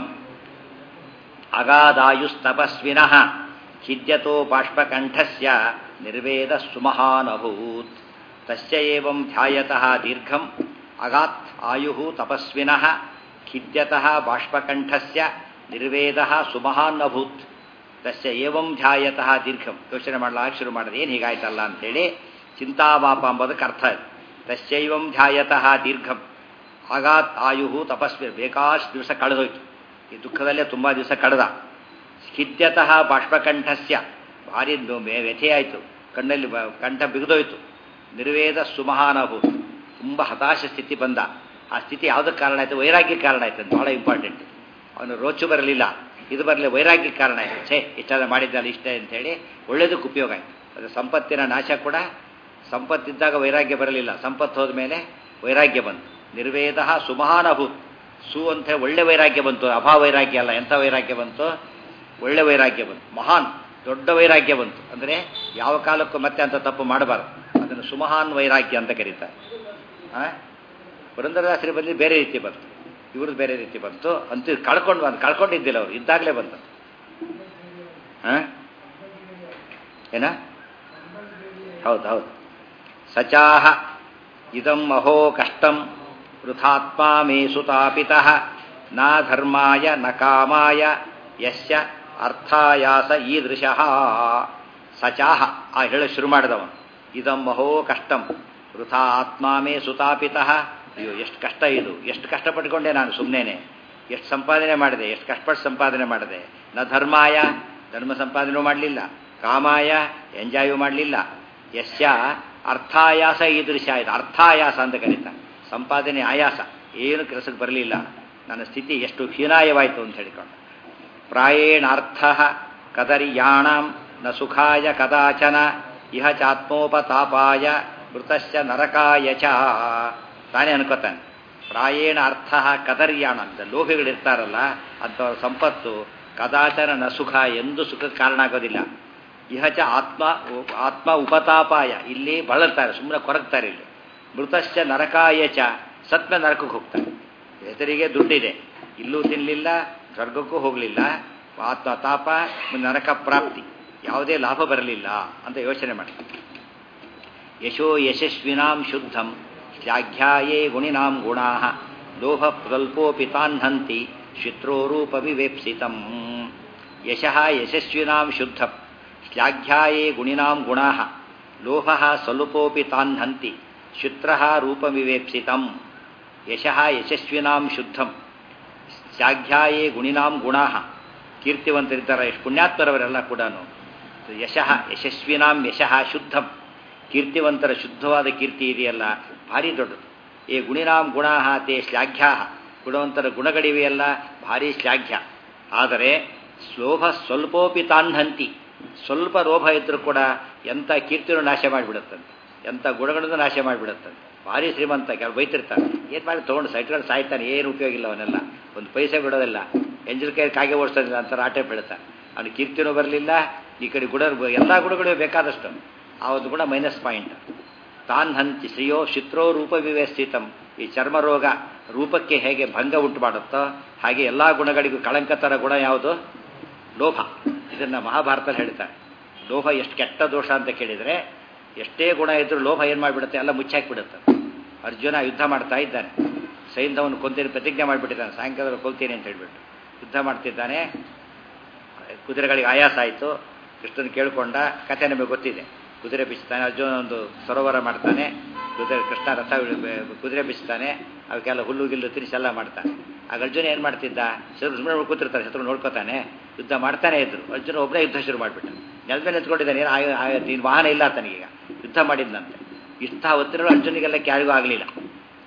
ಅಗಾಧಾಯುಸ್ತಪಸ್ವಿನಃ ಖಿದ್ಯತೋ ಬಾಷ್ಪಕಂಠಸ್ಯ ನಿರ್ವೇದ ಸುಮಹಾನಭೂತ್. ತಸ್ಯ ಏವಂ ಧ್ಯಾಯತಃ ದೀರ್ಘಂ ಅಗಾತ್ ಆಯುಃ ತಪಸ್ವಿನಃ ಖಿದ್ಯತಃ ಬಾಷ್ಪಕಂಠಸ್ಯ ನಿರ್ವೇದಃ ಸುಮಹಾನಭೂತ್. ತಸ್ಯ ಏವಂ ಧ್ಯಾಯತಃ ದೀರ್ಘಂ, ಯೋಚನೆ ಮಾಡಲಾಗ ಶುರು ಮಾಡಿದೆ, ಏನು ಹೀಗಾಯ್ತಲ್ಲ ಅಂತೇಳಿ. ಚಿಂತಾಮಾಪ ಎಂಬುದಕ್ಕೆ ಅರ್ಥ ಇದೆ. ತಸ್ಯೈವಂ ಧ್ಯಾಯತಃ ದೀರ್ಘಂ ಅಗಾತ್ ಆಯುಃ ತಪಸ್ವಿ, ಬೇಕಾಷ್ಟು ದಿವಸ ಕಳೆದೋಯ್ತು, ಈ ದುಃಖದಲ್ಲೇ ತುಂಬ ದಿವಸ ಕಳೆದ. ಖಿದ್ಯತಃ ಬಾಷ್ಪಕಂಠಸ್ಯ, ಭಾರಿ ವ್ಯಥೆಯಾಯಿತು, ಕಣ್ಣಲ್ಲಿ ಕಂಠ ಬಿಗಿದೋಯ್ತು. ನಿರ್ವೇದ ಸುಮಹಾನಭೂತ್, ತುಂಬ ಹತಾಶ ಸ್ಥಿತಿ ಬಂದ. ಆ ಸ್ಥಿತಿ ಯಾವುದಕ್ಕೆ ಕಾರಣ ಆಯಿತು, ವೈರಾಗ್ಯ ಕಾರಣ ಆಯ್ತು, ಅದು ಭಾಳ ಇಂಪಾರ್ಟೆಂಟ್. ಅವನು ರೋಚು ಬರಲಿಲ್ಲ, ಇದು ಬರಲಿ, ವೈರಾಗ್ಯ ಕಾರಣ ಆಯಿತು. ಛೇ ಇಷ್ಟೆಲ್ಲ ಮಾಡಿದ್ದಲ್ಲ ಇಷ್ಟೇ ಅಂತೇಳಿ ಒಳ್ಳೆಯದಕ್ಕೆ ಉಪಯೋಗ ಆಯಿತು. ಅದು ಸಂಪತ್ತಿನ ನಾಶ ಕೂಡ, ಸಂಪತ್ತಿದ್ದಾಗ ವೈರಾಗ್ಯ ಬರಲಿಲ್ಲ, ಸಂಪತ್ತು ಹೋದ ಮೇಲೆ ವೈರಾಗ್ಯ ಬಂತು. ನಿರ್ವೇದ ಸುಮಹಾನಭೂತ್, ಸು ಅಂತ ಒಳ್ಳೆ ವೈರಾಗ್ಯ ಬಂತು, ಅಭಾವ ವೈರಾಗ್ಯ ಅಲ್ಲ. ಎಂಥ ವೈರಾಗ್ಯ ಬಂತು, ಒಳ್ಳೆ ವೈರಾಗ್ಯ ಬಂತು, ಮಹಾನ್ ದೊಡ್ಡ ವೈರಾಗ್ಯ ಬಂತು. ಅಂದರೆ ಯಾವ ಕಾಲಕ್ಕೂ ಮತ್ತೆ ಅಂತ ತಪ್ಪು ಮಾಡಬಾರ್ದು, ಅದನ್ನು ಸುಮಹಾನ್ ವೈರಾಗ್ಯ ಅಂತ ಕರೀತಾರೆ. ಹಾಂ, ಪುರಂದರದಾಸರಿ ಬದಲಿ ಬೇರೆ ರೀತಿ ಬಂತು, ಇವ್ರದ್ದು ಬೇರೆ ರೀತಿ ಬಂತು. ಅಂತೂ ಕಳ್ಕೊಂಡು ಬಂದು ಕಳ್ಕೊಂಡಿದ್ದಿಲ್ಲ, ಅವರು ಇದ್ದಾಗಲೇ ಬಂತು. ಹಾಂ ಏನ, ಹೌದು ಹೌದು. ಸಚಾಹ ಇದಂ ಅಹೋ ಕಷ್ಟಂ ವೃಥಾತ್ಮಾ ಮೇ ಸುತಾಪಿತಃ ನಾ ಧರ್ಮಾಯ ನ ಕಾಮಾಯ ಯಸ್ಯ ಅರ್ಥಾಯಾಸ ಈದೃಶಃ. ಸಚಾಹ, ಆ ಹೇಳ ಶುರು ಮಾಡಿದವನು. ಇದಂ ಅಹೋ ಕಷ್ಟಂ ವೃಥಾ ಆತ್ಮಾ ಮೇ ಸುತಾಪಿತಃ. ಅಯ್ಯೋ ಎಷ್ಟು ಕಷ್ಟ ಇದು, ಎಷ್ಟು ಕಷ್ಟಪಟ್ಟುಕೊಂಡೆ ನಾನು, ಸುಮ್ಮನೆ ಎಷ್ಟು ಸಂಪಾದನೆ ಮಾಡಿದೆ, ಎಷ್ಟು ಕಷ್ಟಪಟ್ಟು ಸಂಪಾದನೆ ಮಾಡಿದೆ. ನ ಧರ್ಮಾಯ, ಧರ್ಮ ಸಂಪಾದನೆ ಮಾಡಲಿಲ್ಲ, ಕಾಮಾಯ, ಎಂಜಾಯು ಮಾಡಲಿಲ್ಲ, ಯಸ್ಯ ಅರ್ಥಾಯಾಸ ಈದೃಶ. ಇದು ಅರ್ಥಾಯಾಸ ಅಂತ ಕರೀತಾರೆ, ಸಂಪಾದನೆ ಆಯಾಸ, ಏನು ಕೆಲಸಕ್ಕೆ ಬರಲಿಲ್ಲ. ನನ್ನ ಸ್ಥಿತಿ ಎಷ್ಟು ಹೀನಾಯವಾಯಿತು ಅಂತ ಹೇಳಿಕೊಂಡು. ಪ್ರಾಯೇಣಾರ್ಥ ಕದರ್ಯಾಣಂ ನ ಸುಖಾಯ ಕದಾಚನ ಇಹ ಚಾತ್ಮೋಪತಾಪಾಯ ಮೃತಶ್ಚ ನರಕಾಯ ಚ. ತಾನೇ ಅನ್ಕೋತಾನೆ. ಪ್ರಾಯೇಣ ಅರ್ಥ ಕದರ್ಯಾಣ ಅಂತ ಲೋಭಿಗಳಿರ್ತಾರಲ್ಲ, ಅಂಥವ್ರ ಸಂಪತ್ತು ಕದಾಚನ ನ ಸುಖ, ಎಂದು ಸುಖಕ್ಕೆ ಕಾರಣ ಆಗೋದಿಲ್ಲ. ಇಹಚ ಆತ್ಮ ಆತ್ಮ ಉಪತಾಪಾಯ, ಇಲ್ಲಿ ಬಳಲ್ತಾರೆ, ಸುಮ್ಮನೆ ಕೊರಗ್ತಾರೆ. ಇಲ್ಲಿ ಮೃತಶ್ಚ ನರಕಾಯ ಚ, ಸತ್ಮ ನರಕಕ್ಕೆ ಹೋಗ್ತಾರೆ. ಹೆಸರಿಗೆ ದುಡ್ಡಿದೆ, ಇಲ್ಲೂ ತಿನ್ನಲಿಲ್ಲ, ಸ್ವರ್ಗಕ್ಕೂ ಹೋಗಲಿಲ್ಲ, ಆತ್ಮ ತಾಪ, ನರಕ ಪ್ರಾಪ್ತಿ, ಯಾವುದೇ ಲಾಭ ಬರಲಿಲ್ಲ ಅಂತ ಯೋಚನೆ ಮಾಡ್ತಾರೆ. ಯಶೋ ಯಶಸ್ವಿನಾಂ ಶುದ್ಧಂ ಶ್ಲಾಘ್ಯಾಯೇ ಗುಣಿನಾಂ ಗುಣಾಃ ಲೋಭ ಪ್ರಲ್ಪೋಪಿ ತಾನ್ಹಂತಿ ಶಿತ್ರೋ ರೂಪ ವಿವೇಪ್ಸಿತಂ. ಯಶಃ ಯಶಸ್ವಿನಾಂ ಶುದ್ಧಂ ಶ್ಲಾಘ್ಯಾಯೇ ಗುಣಿನಾಂ ಗುಣಾಃ ಲೋಭಃ ಸ್ವಲ್ಪೋಪಿ ತಾನ್ಹಂತಿ ಶಿತ್ರಃ ರೂಪ ವಿವೇಪ್ಸಿತಂ. ಯಶಃ ಯಶಸ್ವಿನಾಂ ಶುದ್ಧಂ ಶ್ಲಾಘ್ಯಾಯೇ ಗುಣಿನಾಂ ಗುಣಾಃ. ಕೀರ್ತಿವಂತರಿದ್ದಾರೆ, ಎಷ್ಟು ಪುಣ್ಯಾತ್ಮರವರೆಲ್ಲ ಕೂಡ. ಯಶಃ ಯಶಸ್ವಿನಾಂ ಯಶಃ ಶುದ್ಧಂ, ಕೀರ್ತಿವಂತರ ಶುದ್ಧವಾದ ಕೀರ್ತಿ ಇದೆಯಲ್ಲ, ಭಾರಿ ದೊಡ್ಡದು. ಏ ಗುಣಿನಾಂ ಗುಣಾಃ ತೇ ಶ್ಲಾಘ್ಯಾಃ, ಗುಣವಂತರ ಗುಣಗಳಿವೆಯಲ್ಲ ಭಾರಿ ಶ್ಲಾಘ್ಯ. ಆದರೆ ಲೋಭ ಸ್ವಲ್ಪೋಪಿ ತಾನ್ಹಂತಿ, ಸ್ವಲ್ಪ ಲೋಭ ಇದ್ದರೂ ಕೂಡ ಎಂಥ ಕೀರ್ತಿಯನ್ನು ನಾಶ ಮಾಡಿಬಿಡುತ್ತಂತೆ, ಎಂಥ ಗುಣಗಳನ್ನು ನಾಶ ಮಾಡಿಬಿಡುತ್ತಂತೆ. ಭಾರಿ ಶ್ರೀಮಂತ, ಕೆಲವು ಬೈತಿರ್ತಾನೆ, ಏನು ಮಾಡಿ ತೊಗೊಂಡು ಸೈಟ್ಗಳು ಸಾಯ್ತಾನೆ, ಏನು ಉಪಯೋಗ ಇಲ್ಲ ಅವನ್ನೆಲ್ಲ, ಒಂದು ಪೈಸೆ ಬಿಡೋದಿಲ್ಲ, ಎಂಜಲ್ ಕೈ ಕಾಗೆ ಓಡಿಸೋದಿಲ್ಲ ಅಂತ ಆಟೆ ಬೀಳ್ತಾನೆ. ಅವನು ಕೀರ್ತಿನೂ ಬರಲಿಲ್ಲ, ಈ ಕಡೆ ಗುಣ ಎಲ್ಲ ಗುಣಗಳು ಬೇಕಾದಷ್ಟು, ಆ ಒಂದು ಗುಣ ಮೈನಸ್ ಪಾಯಿಂಟ್. ತಾನ್ ಹಂತಿ ಶ್ರೀಯೋ ಶಿತ್ರೋ ರೂಪ ವಿವೇಸ್ಥಿತಂ. ಈ ಚರ್ಮ ರೋಗ ರೂಪಕ್ಕೆ ಹೇಗೆ ಭಂಗ ಉಂಟು ಮಾಡುತ್ತೋ ಹಾಗೆ ಎಲ್ಲ ಗುಣಗಳಿಗೂ ಕಳಂಕ ಥರ ಗುಣ ಯಾವುದು, ಲೋಭ. ಇದನ್ನು ಮಹಾಭಾರತದಲ್ಲಿ ಹೇಳ್ತಾರೆ. ಲೋಭ ಎಷ್ಟು ಕೆಟ್ಟ ದೋಷ ಅಂತ ಕೇಳಿದರೆ, ಎಷ್ಟೇ ಗುಣ ಇದ್ರೂ ಲೋಭ ಏನು ಮಾಡಿಬಿಡುತ್ತೆ, ಎಲ್ಲ ಮುಚ್ಚಾಕಿಬಿಡುತ್ತೆ. ಅರ್ಜುನ ಯುದ್ಧ ಮಾಡ್ತಾ ಇದ್ದಾನೆ, ಸೈನ್ಯವನ್ನು ಕೊಂತೀನಿ ಪ್ರತಿಜ್ಞೆ ಮಾಡಿಬಿಟ್ಟಿದ್ದಾನೆ, ಸಾಯಂಕಾಲ ಕೊಲ್ತೀನಿ ಅಂತ ಹೇಳ್ಬಿಟ್ಟು ಯುದ್ಧ ಮಾಡ್ತಿದ್ದಾನೆ. ಕುದುರೆಗಳಿಗೆ ಆಯಾಸ ಆಯಿತು, ಕೃಷ್ಣನ ಕೇಳಿಕೊಂಡ ಕಥೆ ನಮಗೆ ಗೊತ್ತಿದೆ. ಕುದುರೆ ಬಿಚ್ತಾನೆ, ಅರ್ಜುನ ಒಂದು ಸರೋವರ ಮಾಡ್ತಾನೆ, ಕುದುರೆ ಕೃಷ್ಣ ರಥ ಕುದುರೆ ಬಿಚ್ತಾನೆ, ಅವಕ್ಕೆಲ್ಲ ಹುಲ್ಲು ಗಿಲ್ಲು ತಿನ್ನಿಸಿ ಎಲ್ಲ ಮಾಡ್ತಾನೆ. ಆಗ ಅರ್ಜುನ ಏನು ಮಾಡ್ತಿದ್ದ, ಶತ್ರು ಸುಮ್ಮನೆ ಕೂತಿರ್ತಾರೆ, ಶತ್ರು ನೋಡ್ಕೋತಾನೆ, ಯುದ್ಧ ಮಾಡ್ತಾನೆ ಇದ್ರು. ಅರ್ಜುನ ಒಬ್ಬನೇ ಯುದ್ಧ ಶುರು ಮಾಡಿಬಿಟ್ಟ, ನೆಲದ ಮೇಲೆ ನಿಂತ್ಕೊಂಡಿದ್ದಾನೆ, ಏನು ವಾಹನ ಇಲ್ಲ ತನಗೀಗ, ಯುದ್ಧ ಮಾಡಿದ್ದಂತೆ. ಇಂಥ ಒತ್ತಡ ಅರ್ಜುನಿಗೆಲ್ಲ ಕ್ಯಾರಿಗೂ ಆಗಲಿಲ್ಲ.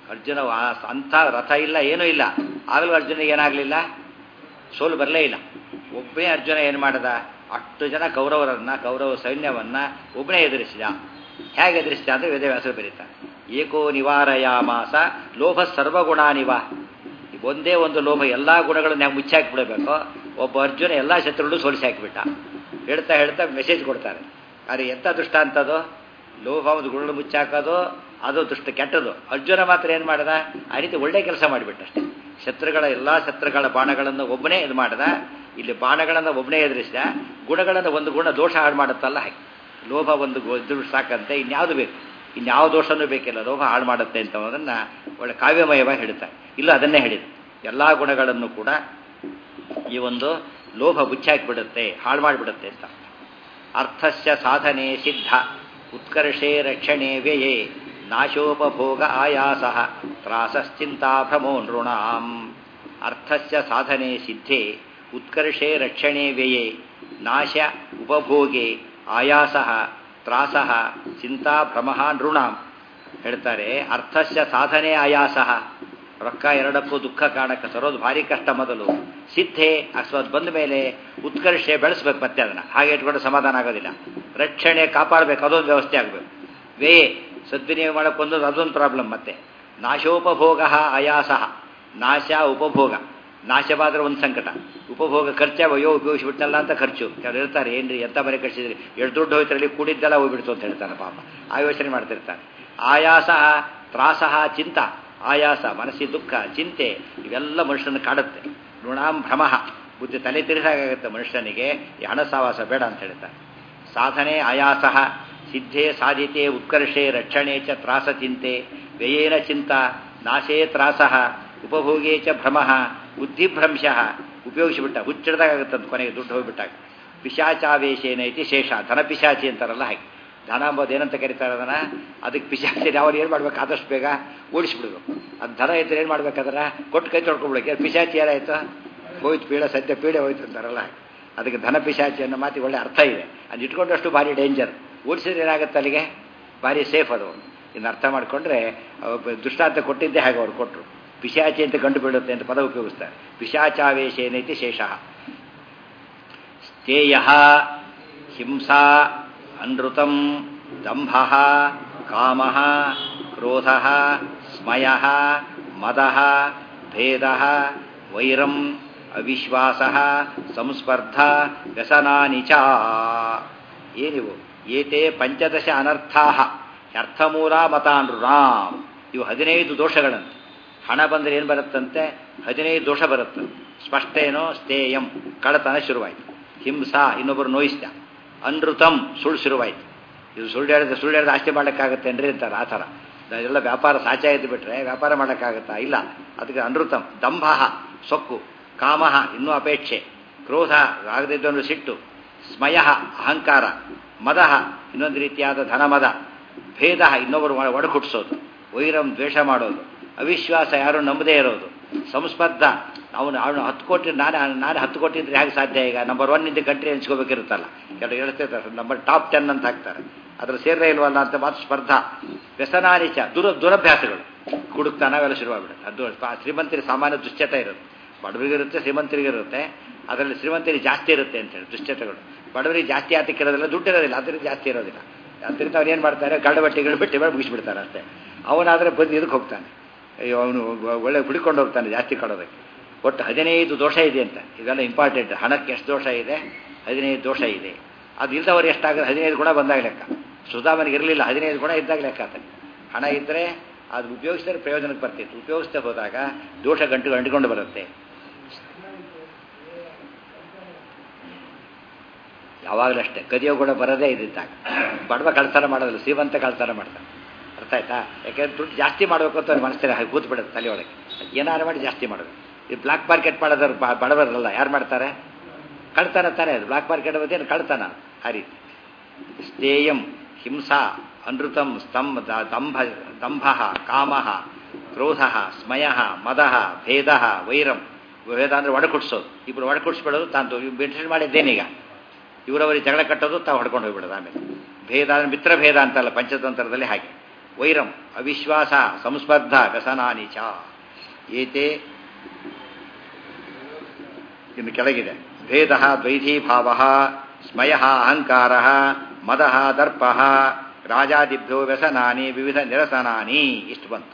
ಅರ್ಜುನ ಅಂಥ ರಥ ಇಲ್ಲ ಏನೂ ಇಲ್ಲ, ಆಗಲೂ ಅರ್ಜುನಿಗೆ ಏನಾಗಲಿಲ್ಲ, ಸೋಲು ಬರಲೇ ಇಲ್ಲ. ಒಬ್ಬನೇ ಅರ್ಜುನ ಏನು ಮಾಡಿದ, ಅಷ್ಟು ಜನ ಕೌರವರನ್ನು ಕೌರವ ಸೈನ್ಯವನ್ನು ಒಬ್ಬನೇ ಎದುರಿಸಿದ. ಹೇಗೆ ಎದುರಿಸಿದ ಅಂದರೆ ವೇದವ್ಯಾಸರು ಬರೀತಾರೆ, ಏಕೋ ನಿವಾರಯಾಮಾಸ ಲೋಭ ಸರ್ವಗುಣಾನಿವ. ಒಂದೇ ಒಂದು ಲೋಭ ಎಲ್ಲ ಗುಣಗಳನ್ನು ನಾವು ಮುಚ್ಚಾಕಿಬಿಡಬೇಕು. ಒಬ್ಬ ಅರ್ಜುನ ಎಲ್ಲ ಶತ್ರುಗಳು ಸೋಲಿಸಿ ಹಾಕಿಬಿಟ್ಟ. ಹೇಳ್ತಾ ಹೇಳ್ತಾ ಮೆಸೇಜ್ ಕೊಡ್ತಾರೆ. ಆದರೆ ಎಂಥ ದುಷ್ಟ ಅಂತದು, ಲೋಭ ಒಂದು ಗುಣಗಳು ಮುಚ್ಚಾಕೋದು ಅದು ದುಷ್ಟ ಕೆಟ್ಟದು. ಅರ್ಜುನ ಮಾತ್ರ ಏನು ಮಾಡಿದ, ಆ ರೀತಿ ಒಳ್ಳೆ ಕೆಲಸ ಮಾಡಿಬಿಟ್ಟಷ್ಟೇ. ಶತ್ರುಗಳ ಎಲ್ಲ ಶತ್ರುಗಳ ಬಾಣಗಳನ್ನು ಒಬ್ಬನೇ ಇದು ಮಾಡಿದ. ಇಲ್ಲಿ ಬಾಣಗಳನ್ನು ಒಬ್ಬನೇ ಎದುರಿಸಿದ. ಗುಣಗಳನ್ನು ಒಂದು ಗುಣ ದೋಷ ಹಾಳು ಮಾಡುತ್ತಲ್ಲ ಹಾಗೆ. ಲೋಭ ಒಂದು ಎದುರು ಸಾಕಂತೆ, ಇನ್ಯಾವುದು ಬೇಕು, ಇನ್ಯಾವ ದೋಷನೂ ಬೇಕಿಲ್ಲ, ಲೋಭ ಹಾಳು ಮಾಡುತ್ತೆ ಅಂತ ಅನ್ನೋದನ್ನು ಒಳ್ಳೆ ಕಾವ್ಯಮಯವಾಗಿ ಹೇಳ್ತಾರೆ. ಇಲ್ಲ ಅದನ್ನೇ ಹೇಳಿದ, ಎಲ್ಲ ಗುಣಗಳನ್ನು ಕೂಡ ಈ ಒಂದು ಲೋಭ ಮುಚ್ಚಾಕಿಬಿಡುತ್ತೆ, ಹಾಳು ಮಾಡಿಬಿಡುತ್ತೆ ಅಂತ. ಅರ್ಥಸ್ಯ ಸಾಧನೆ ಸಿದ್ಧ ಉತ್ಕರ್ಷೆ ರಕ್ಷಣೆ ವ್ಯಯೇ ನಾಶೋಪಭೋಗ ಆಯಾಸ ತ್ರಾಸಶ್ಚಿಂತಾ ಭ್ರಮೋ ನೃಣಾಂ. ಅರ್ಥಸ್ಯ ಸಾಧನೆ ಸಿದ್ಧೆ ಉತ್ಕರ್ಷೆ ರಕ್ಷಣೆ ವ್ಯಯೇ ನಾಶ ಉಪಭೋಗೆ ಆಯಾಸ ತ್ರಾಸ ಚಿಂತಾ ಭ್ರಮ ನೃಣಾಂ. ಹೇಳ್ತಾರೆ, ಅರ್ಥಸ್ಯ ಸಾಧನೆ ಆಯಾಸ, ರೊಕ್ಕ ಎರಡಕ್ಕೂ ದುಃಖ ಕಾರಣಕ್ಕೆ ತರೋದು ಭಾರಿ ಕಷ್ಟ ಮೊದಲು. ಸಿದ್ಧೆ ಅಸ್ವದ್ ಬಂದ ಮೇಲೆ ಉತ್ಕರ್ಷೆ ಬೆಳೆಸ್ಬೇಕು, ಮತ್ತೆ ಅದನ್ನು ಹಾಗೆ ಇಟ್ಕೊಂಡು ಸಮಾಧಾನ ಆಗೋದಿಲ್ಲ. ರಕ್ಷಣೆ ಕಾಪಾಡಬೇಕು, ಅದೊಂದು ವ್ಯವಸ್ಥೆ ಆಗಬೇಕು. ವೇ ಸದ್ವಿನಿಯೋಗ ಮಾಡೋಕ್ಕೊಂದು ಅದೊಂದು ಪ್ರಾಬ್ಲಮ್. ಮತ್ತೆ ನಾಶೋಪಭೋಗ ಆಯಾಸ, ನಾಶ ಉಪಭೋಗ. ನಾಶವಾದ್ರೆ ಒಂದು ಸಂಕಟ, ಉಪಭೋಗ ಖರ್ಚೆ ಅಯ್ಯೋ ಉಪಯೋಗಿಸ್ಬಿಟ್ಟಲ್ಲ ಅಂತ ಖರ್ಚು. ಕೆಲವರು ಹೇಳ್ತಾರೆ, ಏನ್ರಿ ಎಂತ ಮನೆ ಕಳಿಸಿದ್ರಿ, ಎಷ್ಟು ದುಡ್ಡು ಹೋಯ್ತರಲ್ಲಿ ಕೂಡಿದ್ದೆಲ್ಲ ಹೋಗ್ಬಿಡ್ತು ಅಂತ ಹೇಳ್ತಾನೆ ಪಾಪ. ಆ ಯೋಚನೆ ಮಾಡ್ತಿರ್ತಾನೆ. ಆಯಾಸ ತ್ರಾಸ ಚಿಂತ, ಆಯಾಸ ಮನಸ್ಸಿನ ದುಃಖ ಚಿಂತೆ ಇವೆಲ್ಲ ಮನುಷ್ಯನ ಕಾಡುತ್ತೆ. ಋಣಾಂ ಭ್ರಮ, ಬುದ್ಧಿ ತಲೆ ತಿರುಸಾಗುತ್ತೆ ಮನುಷ್ಯನಿಗೆ. ಈ ಹಣ ಸಾವಾಸ ಬೇಡ ಅಂತ ಹೇಳ್ತಾರೆ. ಸಾಧನೆ ಆಯಾಸ ಸಿದ್ಧೇ ಸಾಧಿತೆ ಉತ್ಕರ್ಷೆ ರಕ್ಷಣೆ ಚ ತ್ರಾಸ ಚಿಂತೆ ವ್ಯಯೇನ ಚಿಂತ ನಾಶೇ ತ್ರಾಸ ಉಪಭೋಗೇ ಚ ಭ್ರಮ ಬುದ್ಧಿಭ್ರಂಶ. ಉಪಯೋಗಿಸಿಬಿಟ್ಟ ಹುಚ್ಚಿಡ್ದಾಗತ್ತಂತ ಕೊನೆಗೆ ದುಡ್ಡು ಹೋಗಿಬಿಟ್ಟಾಗ. ಪಿಶಾಚಾವೇಶೇನ ಐತಿ ಶೇಷ, ಧನ ಪಿಶಾಚಿ ಅಂತಾರಲ್ಲ ಹಾಗೆ. ಧನ ಅಂಬೋದು ಏನಂತ ಕರೀತಾರೆ ಅದನ್ನು, ಅದಕ್ಕೆ ಪಿಶಾಚಿ ಅವ್ರು ಏನು ಮಾಡ್ಬೇಕು, ಆದಷ್ಟು ಬೇಗ ಓಡಿಸ್ಬಿಡ್ಬೇಕು. ಅದು ಧನ ಇದ್ರೆ ಏನು ಮಾಡ್ಬೇಕಾದ್ರೆ ಕೊಟ್ಟು ಕೈ ತೊಳ್ಕೊಬಿಡಕ್ಕೆ. ಪಿಶಾಚಿ ಯಾರಾಯ್ತು, ಹೋಯ್ತು ಪೀಡೆ, ಸದ್ಯ ಪೀಡೆ ಹೋಯ್ತು ಅಂತಾರಲ್ಲ. ಅದಕ್ಕೆ ಧನ ಪಿಶಾಚಿ ಅನ್ನೋ ಮಾತಿಗೆ ಒಳ್ಳೆ ಅರ್ಥ ಇದೆ. ಅದು ಇಟ್ಕೊಂಡಷ್ಟು ಭಾರಿ ಡೇಂಜರ್. ಓಡಿಸಿದ್ರೆ ಏನಾಗುತ್ತೆ ಅಲ್ಲಿಗೆ, ಭಾರಿ ಸೇಫ್ ಅದು. ಇನ್ನು ಅರ್ಥ ಮಾಡಿಕೊಂಡ್ರೆ ದುಷ್ಟಾಂತ ಕೊಟ್ಟಿದ್ದೇ ಹಾಗೆ ಅವ್ರು ಕೊಟ್ಟರು. ಪಿಶಾಚಿ ಅಂತ ಕಂಡು ಬಿಡುತ್ತೆ ಅಂತ ಪದ ಉಪಯೋಗಿಸ್ತಾರೆ. ಪಿಶಾಚಾವೇಶೇನೈತಿ ಶೇಷ. ಸ್ಥೇಯ ಹಿಂಸಾ ಅನೃತಂ ದಂಭ ಕಾಮ ಕ್ರೋಧ ಸ್ಮಯ ಮದ ಭೇದ ವೈರಂ ಅವಿಶ್ವಾಸ ಸಂಸ್ಪರ್ಧ ವ್ಯಸನಾನಿ ಚ. ಏನಿವು ಏತೆ ಪಂಚದಶ ಅನರ್ಥಾ ಅರ್ಥಮೂಲ ಮತಾನೃಣಾಂ. ಇವು ಹದಿನೈದು ದೋಷಗಳಂತೆ. ಹಣ ಬಂದರೆ ಏನು ಬರುತ್ತಂತೆ, ಹದಿನೈದು ದೋಷ ಬರುತ್ತಂತೆ. ಸ್ಪಷ್ಟ ಏನೋ ಸ್ಥೇಯಂ, ಕಳತನ ಶುರುವಾಯಿತು. ಹಿಂಸಾ, ಇನ್ನೊಬ್ಬರು ನೋಯಿಸ್ದ. ಅನೃತಂ, ಸುಳ್ಳು ಶುರುವಾಯಿತು. ಇದು ಸುಳ್ಳು ಹೇಳಿದ್ರೆ ಸುಳ್ಳು ಹೇಳಿದ್ರೆ ಆಸ್ತಿ ಮಾಡೋಕ್ಕಾಗತ್ತೆ ಅನ್ರಿ ಅಂತಾರೆ. ಆ ಥರ ಎಲ್ಲ ವ್ಯಾಪಾರ ಸಾಚ ಇದ್ದು ಬಿಟ್ರೆ ವ್ಯಾಪಾರ ಮಾಡೋಕ್ಕಾಗತ್ತಾ, ಇಲ್ಲ. ಅದಕ್ಕೆ ಅನೃತಂ. ದಂಭ ಸೊಕ್ಕು, ಕಾಮ ಇನ್ನೂ ಅಪೇಕ್ಷೆ, ಕ್ರೋಧ ಆಗದಿದ್ದೊಂದು ಸಿಟ್ಟು, ಸ್ಮಯ ಅಹಂಕಾರ, ಮದ ಇನ್ನೊಂದು ರೀತಿಯಾದ ಧನಮದ, ಭೇದ ಇನ್ನೊಬ್ಬರು ಒಡಕುಟ್ಸೋದು, ವೈರಂ ದ್ವೇಷ ಮಾಡೋದು, ಅವಿಶ್ವಾಸ ಯಾರು ನಂಬದೇ ಇರೋದು, ಸಂಸ್ಪರ್ಧ ಅವನು ಅವನು ಹತ್ತು ಕೋಟಿ ನಾನೇ ನಾನೇ ಹತ್ತು ಕೋಟಿ ಇದ್ರೆ ಹೇಗೆ ಸಾಧ್ಯ. ಈಗ ನಂಬರ್ ಒನ್ ಇಂದ ಕಂಟ್ರಿ ಹಂಚ್ಕೋಬೇಕಿರುತ್ತಲ್ಲ, ಕೆಲವು ಹೇಳ್ತಿರ್ತಾರೆ ನಂಬರ್ ಟಾಪ್ ಟೆನ್ ಅಂತ ಹಾಕ್ತಾರೆ. ಅದ್ರ ಸೇರೇ ಇಲ್ವಲ್ಲ ಅಂತ ಮಾತು ಸ್ಪರ್ಧಾ. ವ್ಯಸನಾನಿಚ, ದುರ ದುರಭ್ಯಾಸಗಳು, ಕುಡುಕ್ತಾನ ಅವೆಲ್ಲ ಶುರುವಾಗ್ಬಿಡುತ್ತೆ. ಅದು ಶ್ರೀಮಂತರಿಗೆ ಸಾಮಾನ್ಯ ದುಶ್ಚಟ ಇರುತ್ತೆ. ಬಡವರಿಗಿರುತ್ತೆ, ಶ್ರೀಮಂತರಿಗಿರುತ್ತೆ. ಅದರಲ್ಲಿ ಶ್ರೀಮಂತರಿಗೆ ಜಾಸ್ತಿ ಇರುತ್ತೆ ಅಂತೇಳಿ ದುಶ್ಚಟಗಳು. ಬಡವರಿಗೆ ಜಾಸ್ತಿ ಆತಕ್ಕೆ ಇರೋದಿಲ್ಲ, ದುಡ್ಡು ಇರೋದಿಲ್ಲ, ಅದರಿಂದ ಜಾಸ್ತಿ ಇರೋದಿಲ್ಲ. ಅದರಿಂದ ಅವ್ರು ಏನು ಮಾಡ್ತಾರೆ, ಗಳ್ಳ ಬಟ್ಟೆ ಗಿಡ ಬಟ್ಟೆ ಮೇಲೆ ಮುಗಿಸ್ಬಿಡ್ತಾರೆ ಅಷ್ಟೇ. ಅವನಾದರೆ ಬಂದು ಇದಕ್ಕೆ ಹೋಗ್ತಾನೆ, ಅಯ್ಯೋ ಅವನು ಒಳ್ಳೆ ಹುಡುಕೊಂಡು ಹೋಗ್ತಾನೆ ಜಾಸ್ತಿ ಕೊಡೋದಕ್ಕೆ. ಒಟ್ಟು ಹದಿನೈದು ದೋಷ ಇದೆ ಅಂತ. ಇದೆಲ್ಲ ಇಂಪಾರ್ಟೆಂಟ್. ಹಣಕ್ಕೆ ಎಷ್ಟು ದೋಷ ಇದೆ, ಹದಿನೈದು ದೋಷ ಇದೆ. ಅದು ಇಲ್ದವ್ರು ಎಷ್ಟಾಗುತ್ತೆ, ಹದಿನೈದು ಗುಣ ಬಂದಾಗ ಲೆಕ್ಕ. ಸುಧಾಮನಿಗೆ ಇರಲಿಲ್ಲ, ಹದಿನೈದು ಗುಣ ಇದ್ದಾಗ ಲೆಕ್ಕ ಆತ. ಹಣ ಇದ್ದರೆ ಅದು ಉಪಯೋಗಿಸಿದ್ರೆ ಪ್ರಯೋಜನಕ್ಕೆ ಬರ್ತಿತ್ತು. ಉಪಯೋಗಿಸ್ತಾ ಹೋದಾಗ ದೋಷ ಗಂಟು ಅಂಟಿಕೊಂಡು ಬರುತ್ತೆ. ಯಾವಾಗಲೂ ಅಷ್ಟೇ, ಕದಿಯೋ ಗುಣ ಬರೋದೇ ಇದ್ದಾಗ. ಬಡವ ಕಳ್ತನ ಮಾಡೋದಿಲ್ಲ, ಶ್ರೀಮಂತ ಕಳ್ತನ ಮಾಡ್ತಾನೆ. ಅರ್ಥ ಆಯ್ತಾ? ಯಾಕೆಂದ್ರೆ ದುಡ್ಡು ಜಾಸ್ತಿ ಮಾಡಬೇಕು ಅಂತ ಅವ್ರು ಮನಸ್ಸಿನ ಹಾಗೆ ಕೂತ್ ಬಿಡುತ್ತೆ ತಲೆಯೊಳಗೆ. ಏನಾರು ಮಾಡಿ ಜಾಸ್ತಿ ಮಾಡೋದು. ಈ ಬ್ಲಾಕ್ ಮಾರ್ಕೆಟ್ ಮಾಡೋದ್ರ ಬಡವರಲ್ಲ, ಯಾರು ಮಾಡ್ತಾರೆ? ಕಳ್ತನ ತಾನೇ. ಅದು ಬ್ಲಾಕ್ ಮಾರ್ಕೆಟ್ ಏನು ಕಳ್ತನ. ಆ ರೀತಿ ಸ್ಥೇಯಂ ಹಿಂಸಾ ಅನೃತಂ ಸ್ತಂಭ ದಂಭ ದಂಭ ಕಾಮ ಕ್ರೋಧ ಸ್ಮಯ ಮದ ಭೇದ ವೈರಂ. ಭೇದ ಅಂದರೆ ಒಡಕುಡ್ಸೋದು. ಇಬ್ಬರು ಒಡಕುಡ್ಸ್ಬಿಡೋದು, ತಾನು ಬೆಡ್ಶೀಟ್ ಮಾಡಿದ್ದೇನೀಗ ಇವರವರಿಗೆ ಜಗಳ ಕಟ್ಟೋದು, ತಾವು ಹೊಡ್ಕೊಂಡು ಹೋಗ್ಬಿಡೋದು. ಆಮೇಲೆ ಭೇದ ಅಂದರೆ ಮಿತ್ರ ಭೇದ ಅಂತಲ್ಲ ಪಂಚತಂತ್ರದಲ್ಲಿ ಹಾಗೆ. ವೈರಂ ಅವಿಶ್ವಾಸ ಸಂಸ್ಪರ್ಧ ವ್ಯಸನಾನಿ ಚ ಏತೆ. ಇನ್ನು ಕೆಳಗಿದೆ ಭೇದ ದ್ವೈಧೀಭಾವ ಸ್ಮಯ ಅಹಂಕಾರ ಮದ ದರ್ಪ ರಾಜಾದಿಭ್ಯೋ ವ್ಯಸನಾನಿ ವಿವಿಧ ನಿರಸನಾನಿ. ಇಷ್ಟು ಬಂತು.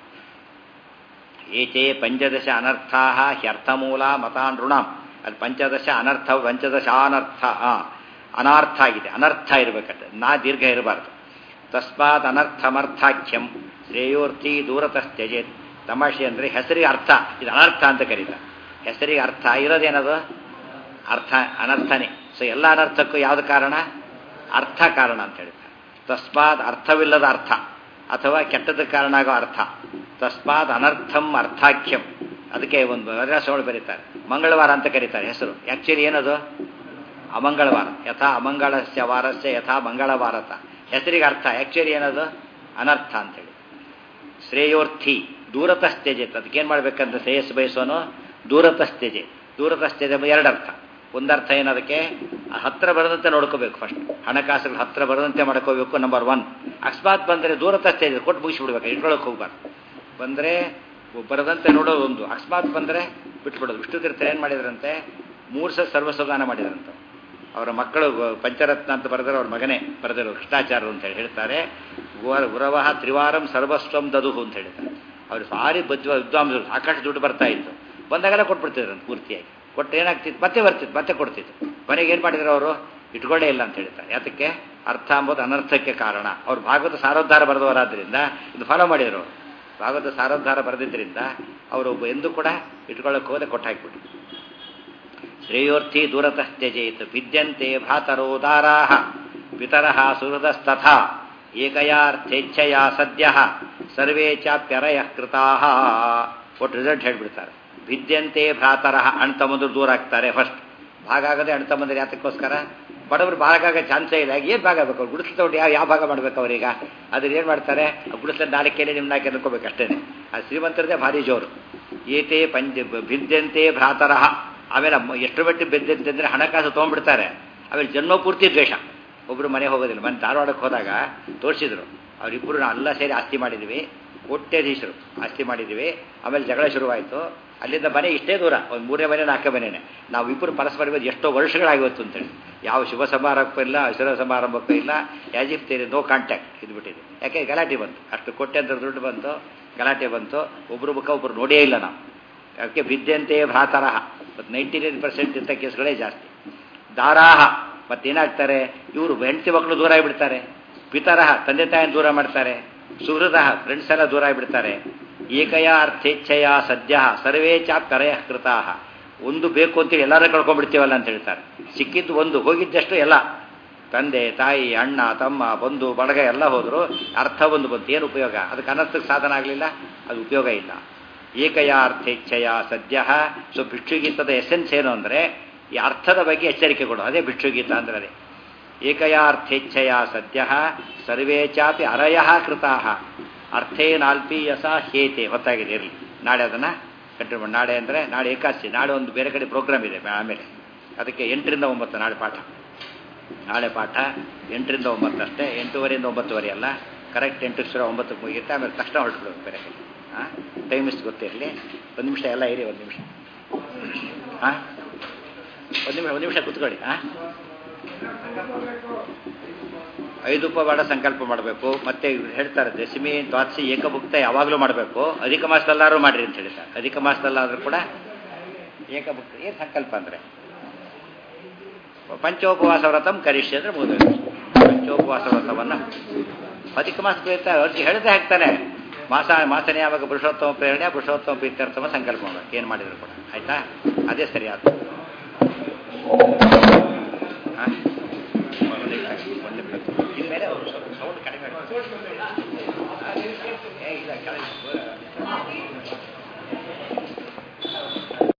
ಏತೆ ಪಂಚದಶ ಅನರ್ಥಾ ಹ್ಯರ್ಥಮೂಲ ಮತಾನೃಣಾಂ. ಅದು ಪಂಚದಶ ಅನರ್ಥ ಪಂಚದಶ ಅನರ್ಥ ಅನಾರ್ಥ ಆಗಿದೆ. ಅನರ್ಥ ಇರಬೇಕಂತೆ, ನಾ ದೀರ್ಘ ಇರಬಾರ್ದು. ತಸ್ಮಾತ್ ಅನರ್ಥಮರ್ಥಾಖ್ಯಂ ಶ್ರೇಯೋರ್ಥಿ ದೂರತಸ್ತ್ಯಜೇತ್. ತಮಾಷೆ ಅಂದರೆ ಹೆಸರಿಗೆ ಅರ್ಥ, ಇದು ಅನರ್ಥ ಅಂತ ಕರೀತಾರೆ. ಹೆಸರಿಗೆ ಅರ್ಥ ಇರೋದೇನದು ಅರ್ಥ ಅನರ್ಥನೇ. ಸೊ ಎಲ್ಲ ಅನರ್ಥಕ್ಕೂ ಯಾವುದು ಕಾರಣ? ಅರ್ಥ ಕಾರಣ ಅಂತ ಹೇಳ್ತಾರೆ. ತಸ್ಮಾತ್ ಅರ್ಥವಿಲ್ಲದ ಅರ್ಥ ಅಥವಾ ಕೆಟ್ಟದ ಕಾರಣ ಆಗೋ ಅರ್ಥ. ತಸ್ಮಾತ್ ಅನರ್ಥಂ ಅರ್ಥಾಖ್ಯಂ. ಅದಕ್ಕೆ ಒಂದು ವ್ಯತ್ಯಾಸಗಳು ಬರೀತಾರೆ. ಮಂಗಳವಾರ ಅಂತ ಕರೀತಾರೆ ಹೆಸರು, ಆ್ಯಕ್ಚುಲಿ ಏನದು ಅಮಂಗಳವಾರ. ಯಥಾ ಅಮಂಗಳಸ್ಯ ವಾರಸ್ಯ ಯಥಾ ಮಂಗಳವಾರತ. ಹೆಸರಿಗೆ ಅರ್ಥ, ಆ್ಯಕ್ಚುಲಿ ಏನದು ಅನರ್ಥ ಅಂತೇಳಿ. ಶ್ರೇಯೋರ್ಥಿ ದೂರತಸ್ತ್ಯಜೆತ್. ಅದಕ್ಕೇನು ಮಾಡ್ಬೇಕಂತ ಶ್ರೇಯಸ್ ಬಯಸೋನು ದೂರತಸ್ತ್ಯಜೆ. ದೂರತಸ್ತ್ಯಜೆ ಎರಡರ್ಥ. ಒಂದರ್ಥ ಏನದಕ್ಕೆ ಹತ್ತಿರ ಬರದಂತೆ ನೋಡ್ಕೋಬೇಕು. ಫಸ್ಟ್ ಹಣಕಾಸುಗಳು ಹತ್ತಿರ ಬರದಂತೆ ಮಾಡ್ಕೋಬೇಕು, ನಂಬರ್ ಒನ್. ಅಕಸ್ಮಾತ್ ಬಂದರೆ ದೂರತಸ್ತ್ಯಜೆ ಕೊಟ್ಟು ಮುಗಿಸ್ಬಿಡ್ಬೇಕು, ಇಟ್ಕೊಳ್ಳೋಕೆ ಹೋಗ್ಬಾರ್ದು. ಬಂದರೆ ಬರದಂತೆ ನೋಡೋದು ಒಂದು, ಅಕಸ್ಮಾತ್ ಬಂದರೆ ಬಿಟ್ಬಿಡೋದು. ವಿಷ್ಣು ತೀರ್ಥರು ಏನು ಮಾಡಿದ್ರಂತೆ, ಮೂರು ಸಲ ಸರ್ವಸದಾನ ಮಾಡಿದ್ರಂತೆ. ಅವರ ಮಕ್ಕಳು ಪಂಚರತ್ನ ಅಂತ ಬರೆದರೆ ಅವ್ರ ಮಗನೇ ಬರೆದಿರೋ ಕೃಷ್ಣಾಚಾರ್ಯರು ಅಂತ ಹೇಳಿ ಹೇಳ್ತಾರೆ. ಗುರವಹ ತ್ರಿವಾರಂ ಸರ್ವಸ್ವಂ ದದುಹು ಅಂತ ಹೇಳ್ತಾರೆ. ಅವರು ಸಾರಿ ಬದ್ವ ವಿದ್ವಾಂಸರು, ಸಾಕಷ್ಟು ದುಡ್ಡು ಬರ್ತಾ ಇತ್ತು. ಬಂದಾಗೆಲ್ಲ ಕೊಟ್ಬಿಡ್ತಿದ್ರಂತೆ ಪೂರ್ತಿಯಾಗಿ. ಕೊಟ್ಟು ಏನಾಗ್ತಿತ್ತು, ಮತ್ತೆ ಬರ್ತಿತ್ತು, ಮತ್ತೆ ಕೊಡ್ತಿತ್ತು. ಕೊನೆಗೆ ಏನು ಮಾಡಿದ್ರು ಅವರು, ಇಟ್ಕೊಳ್ಳೇ ಇಲ್ಲ ಅಂತ ಹೇಳ್ತಾರೆ. ಯಾತಕ್ಕೆ? ಅರ್ಥ ಅಂಬೋದು ಅನರ್ಥಕ್ಕೆ ಕಾರಣ. ಅವ್ರು ಭಾಗವತ ಸಾರೋದ್ಧಾರ ಬರೆದವರಾದ್ರಿಂದ ಇದು ಫಾಲೋ ಮಾಡಿದರು. ಭಾಗವತ ಸಾರೋದ್ಧಾರ ಬರೆದಿದ್ದರಿಂದ ಅವರು ಎಂದೂ ಕೂಡ ಇಟ್ಕೊಳ್ಳೋಕೆ ಹೋದೆ ಕೊಟ್ಟು ಹಾಕಿಬಿಟ್ರು. ಶ್ರೇಯೋರ್ಥಿ ದೂರತಸ್ತ್ಯಜೇತ್. ಭಿದ್ಯಂತೆ ಭ್ರಾತರೋದಾರಾ ಪಿತರಃ ಸುಹೃದಸ್ತಥಾ ಏಕಯಾರ್ಥೇಚ್ಛೆಯ ಸದ್ಯ ಸರ್ವೇ ಚಾಪ್ಯರಯ ಕೃತಾಃ. ಒಟ್ಟು ರಿಸಲ್ಟ್ ಹೇಳ್ಬಿಡ್ತಾರೆ. ಭಿದ್ಯಂತೆ ಭ್ರಾತರಃ, ಅಣ್ಣ ತಮ್ಮಂದ್ರು ದೂರ ಆಗ್ತಾರೆ. ಫಸ್ಟ್ ಭಾಗ ಆಗದೆ ಅಣ್ಣ ತಮ್ಮಂದ್ರೆ ಯಾತಕ್ಕೋಸ್ಕರ? ಬಡವರು ಭಾಗ ಆಗೋ ಚಾನ್ಸೇ ಇಲ್ಲ. ಏನು ಭಾಗ ಆಗಬೇಕು? ಅವ್ರು ಗುಡಿಸ್ಲು ತಗೊಂಡು ಯಾವ ಯಾವ ಭಾಗ ಮಾಡಬೇಕು ಅವ್ರೀಗ? ಅದ್ರ ಏನು ಮಾಡ್ತಾರೆ, ಗುಡಿಸ್ಲ ನಾಲ್ಕೇನೆ ನಿಮ್ಮ ನಾಲ್ಕು ಅನ್ಕೋಬೇಕು ಅಷ್ಟೇ. ಅದು ಶ್ರೀಮಂತರದೇ ಭಾರಿ ಜೋರು. ಏತೆ ಪಂಚ ಭಿದ್ಯಂತೆ ಭ್ರಾತರಃ. ಆಮೇಲೆ ಎಷ್ಟು ಮಟ್ಟಿಗೆ ಬಿದ್ದಂತೆ ಅಂದರೆ ಹಣಕಾಸು ತೊಗೊಂಡ್ಬಿಡ್ತಾರೆ. ಆಮೇಲೆ ಜನ್ಮ ಪೂರ್ತಿ ದ್ವೇಷ. ಒಬ್ಬರು ಮನೆ ಹೋಗೋದಿಲ್ಲ. ಮನೆ ಧಾರವಾಡಕ್ಕೆ ಹೋದಾಗ ತೋರಿಸಿದ್ರು, ಅವರಿಬ್ಬರು ನಾವು ಎಲ್ಲ ಸೇರಿ ಆಸ್ತಿ ಮಾಡಿದ್ವಿ, ಕೋಟ್ಯಾಧೀಶರು ಆಸ್ತಿ ಮಾಡಿದ್ವಿ. ಆಮೇಲೆ ಜಗಳ ಶುರುವಾಯಿತು. ಅಲ್ಲಿಂದ ಮನೆ ಇಷ್ಟೇ ದೂರ, ಒಂದು ಮೂರನೇ ಮನೆ ನಾಲ್ಕೇ ಮನೆಯೇ. ನಾವು ಇಬ್ಬರು ಪರಸ್ಪರ ಇವತ್ತು ಎಷ್ಟೋ ವರ್ಷಗಳಾಗಿವತ್ತು ಅಂತೇಳಿ. ಯಾವ ಶುಭ ಸಮಾರಂಭಕ್ಕೂ ಇಲ್ಲ, ಹಸಿರ ಸಮಾರಂಭಕ್ಕೂ ಇಲ್ಲ. Yes if there is no contact ಇದ್ಬಿಟ್ಟಿದೆ. ಯಾಕೆ ಗಲಾಟೆ ಬಂತು, ಅಷ್ಟು ಕೋಟ್ಯಾಂತರ ದುಡ್ಡು ಬಂತು, ಗಲಾಟೆ ಬಂತು. ಒಬ್ಬರು ಮುಖ ಒಬ್ಬರು ನೋಡೇ ಇಲ್ಲ ನಾವು. ಯಾಕೆ ಭಿದ್ಯಂತೆ ಭ್ರಾತರಃ. ಮತ್ತು ನೈಂಟಿ ನೈನ್ ಪರ್ಸೆಂಟ್ ಇಂಥ ಕೇಸ್ಗಳೇ ಜಾಸ್ತಿ. ದಾರಾಹ, ಮತ್ತೇನಾಗ್ತಾರೆ, ಇವರು ಹೆಂಡತಿ ಮಕ್ಕಳು ದೂರ ಆಗಿಬಿಡ್ತಾರೆ. ಪಿತರಹ, ತಂದೆ ತಾಯಿನ ದೂರ ಮಾಡ್ತಾರೆ. ಸುಹೃದ, ಫ್ರೆಂಡ್ಸ್ ಎಲ್ಲ ದೂರ ಆಗಿಬಿಡ್ತಾರೆ. ಏಕಯ ಅರ್ಥೇಚ್ಛೆಯ ಸದ್ಯ ಸರ್ವೇ ಚಾಪ್ಯರಯ ಕೃತಾಃ. ಒಂದು ಬೇಕು ಅಂತೇಳಿ ಎಲ್ಲರೂ ಕಳ್ಕೊಂಡ್ಬಿಡ್ತೀವಲ್ಲ ಅಂತ ಹೇಳ್ತಾರೆ. ಸಿಕ್ಕಿದ್ದು ಒಂದು, ಹೋಗಿದ್ದಷ್ಟು ಎಲ್ಲ. ತಂದೆ ತಾಯಿ ಅಣ್ಣ ತಮ್ಮ ಬಂಧು ಬಳಗ ಎಲ್ಲ ಹೋದರು, ಅರ್ಥ ಒಂದು ಬಂತು. ಏನು ಉಪಯೋಗ? ಅದಕ್ಕೆ ಅನರ್ಥಕ್ಕೆ ಸಾಧನ ಆಗಲಿಲ್ಲ, ಅದು ಉಪಯೋಗ ಇಲ್ಲ. ಏಕಯ ಅರ್ಥೇಚ್ಛೆಯ ಸದ್ಯ. ಸೊ ಭಿಕ್ಷುಗೀತದ ಎಸೆನ್ಸ್ ಏನು ಅಂದರೆ ಈ ಅರ್ಥದ ಬಗ್ಗೆ ಎಚ್ಚರಿಕೆ ಕೊಡು, ಅದೇ ಭಿಕ್ಷುಗೀತ ಅಂದರೆ ಅದೇ. ಏಕಯ ಅರ್ಥೇಚ್ಛೆಯ ಸದ್ಯ ಸರ್ವೇ ಚಾಪಿ ಅರಯ ಕೃತಾಃ ಅರ್ಥೇನಾಲ್ಪೀಯಸ ಹೇತೆ. ಹೊತ್ತಾಗಿದೆ, ಇರಲಿ. ನಾಳೆ ಅದನ್ನು ಕಂಟಿನ್ಯೂ ಮಾಡಿ. ನಾಳೆ ಅಂದರೆ ನಾಳೆ ಏಕಾದಶಿ. ನಾಳೆ ಒಂದು ಬೇರೆ ಕಡೆ ಪ್ರೋಗ್ರಾಮ್ ಇದೆ ಆಮೇಲೆ. ಅದಕ್ಕೆ ಎಂಟರಿಂದ ಒಂಬತ್ತು ನಾಳೆ ಪಾಠ. ನಾಳೆ ಪಾಠ ಎಂಟರಿಂದ ಒಂಬತ್ತು ಅಷ್ಟೇ. ಎಂಟೂವರೆಯಿಂದ ಒಂಬತ್ತುವರೆ ಅಲ್ಲ, ಕರೆಕ್ಟ್ ಎಂಟು ಶುರು ಒಂಬತ್ತಕ್ಕೆ ಮುಗಿಯುತ್ತೆ. ಆಮೇಲೆ ತಕ್ಷಣ ಹೊರಟ್ಬಿಡೋದು ಬೇರೆ ಕಡೆ. ಹಾಂ, ಟೈಮ್ ಇಷ್ಟು ಗೊತ್ತಿರಲಿ. ಒಂದು ನಿಮಿಷ ಎಲ್ಲ ಇರಿ, ಒಂದು ನಿಮಿಷ. ಹಾಂ, ಒಂದು ನಿಮಿಷ ಒಂದು ನಿಮಿಷ ಕೂತ್ಕೊಳ್ಳಿ. ಹಾಂ, ಐದು ಉಪವಾಡ ಸಂಕಲ್ಪ ಮಾಡಬೇಕು. ಮತ್ತೆ ಹೇಳ್ತಾರೆ ದಶಮಿ ದ್ವಾದಶಿ ಏಕಭುಕ್ತ ಯಾವಾಗಲೂ ಮಾಡಬೇಕು. ಅಧಿಕ ಮಾಸದಲ್ಲಾದ್ರೂ ಮಾಡಿರಿ ಅಂತ ಹೇಳ್ತಾರೆ. ಅಧಿಕ ಮಾಸದಲ್ಲಾದರೂ ಕೂಡ ಏಕಭುಕ್ತ. ಏನು ಸಂಕಲ್ಪ ಅಂದರೆ ಪಂಚೋಪವಾಸ ವ್ರತಂ ಕರಿಷ್ಯ ಅಂದರೆ ಮುಗಿದ. ಪಂಚೋಪವಾಸ ವ್ರತವನ್ನು ಅಧಿಕ ಮಾಸಕ್ಕೆ ಹೇಳ್ತಾರೆ. ಅವ್ರಿಗೆ ಹೇಳ್ದೆ ಹಾಕ್ತಾನೆ. ಮಾಸ ಮಾಸನೇ ಯಾವಾಗ ಪುರುಷೋತ್ತಮ ಪ್ರೇರಣೆ ಪುರುಷೋತ್ತಮ ಪ್ರೀತ್ಯರ್ಥಮ ಸಂಕಲ್ಪ ಮಾಡಬೇಕು. ಏನು ಮಾಡಿದ್ರು ಕೂಡ ಆಯಿತಾ, ಅದೇ ಸರಿಯಾದ. ಹಾಂ, ಇನ್ಮೇಲೆ ಸೌಂಡ್ ಕಡಿಮೆ. ಏ ಇಲ್ಲ,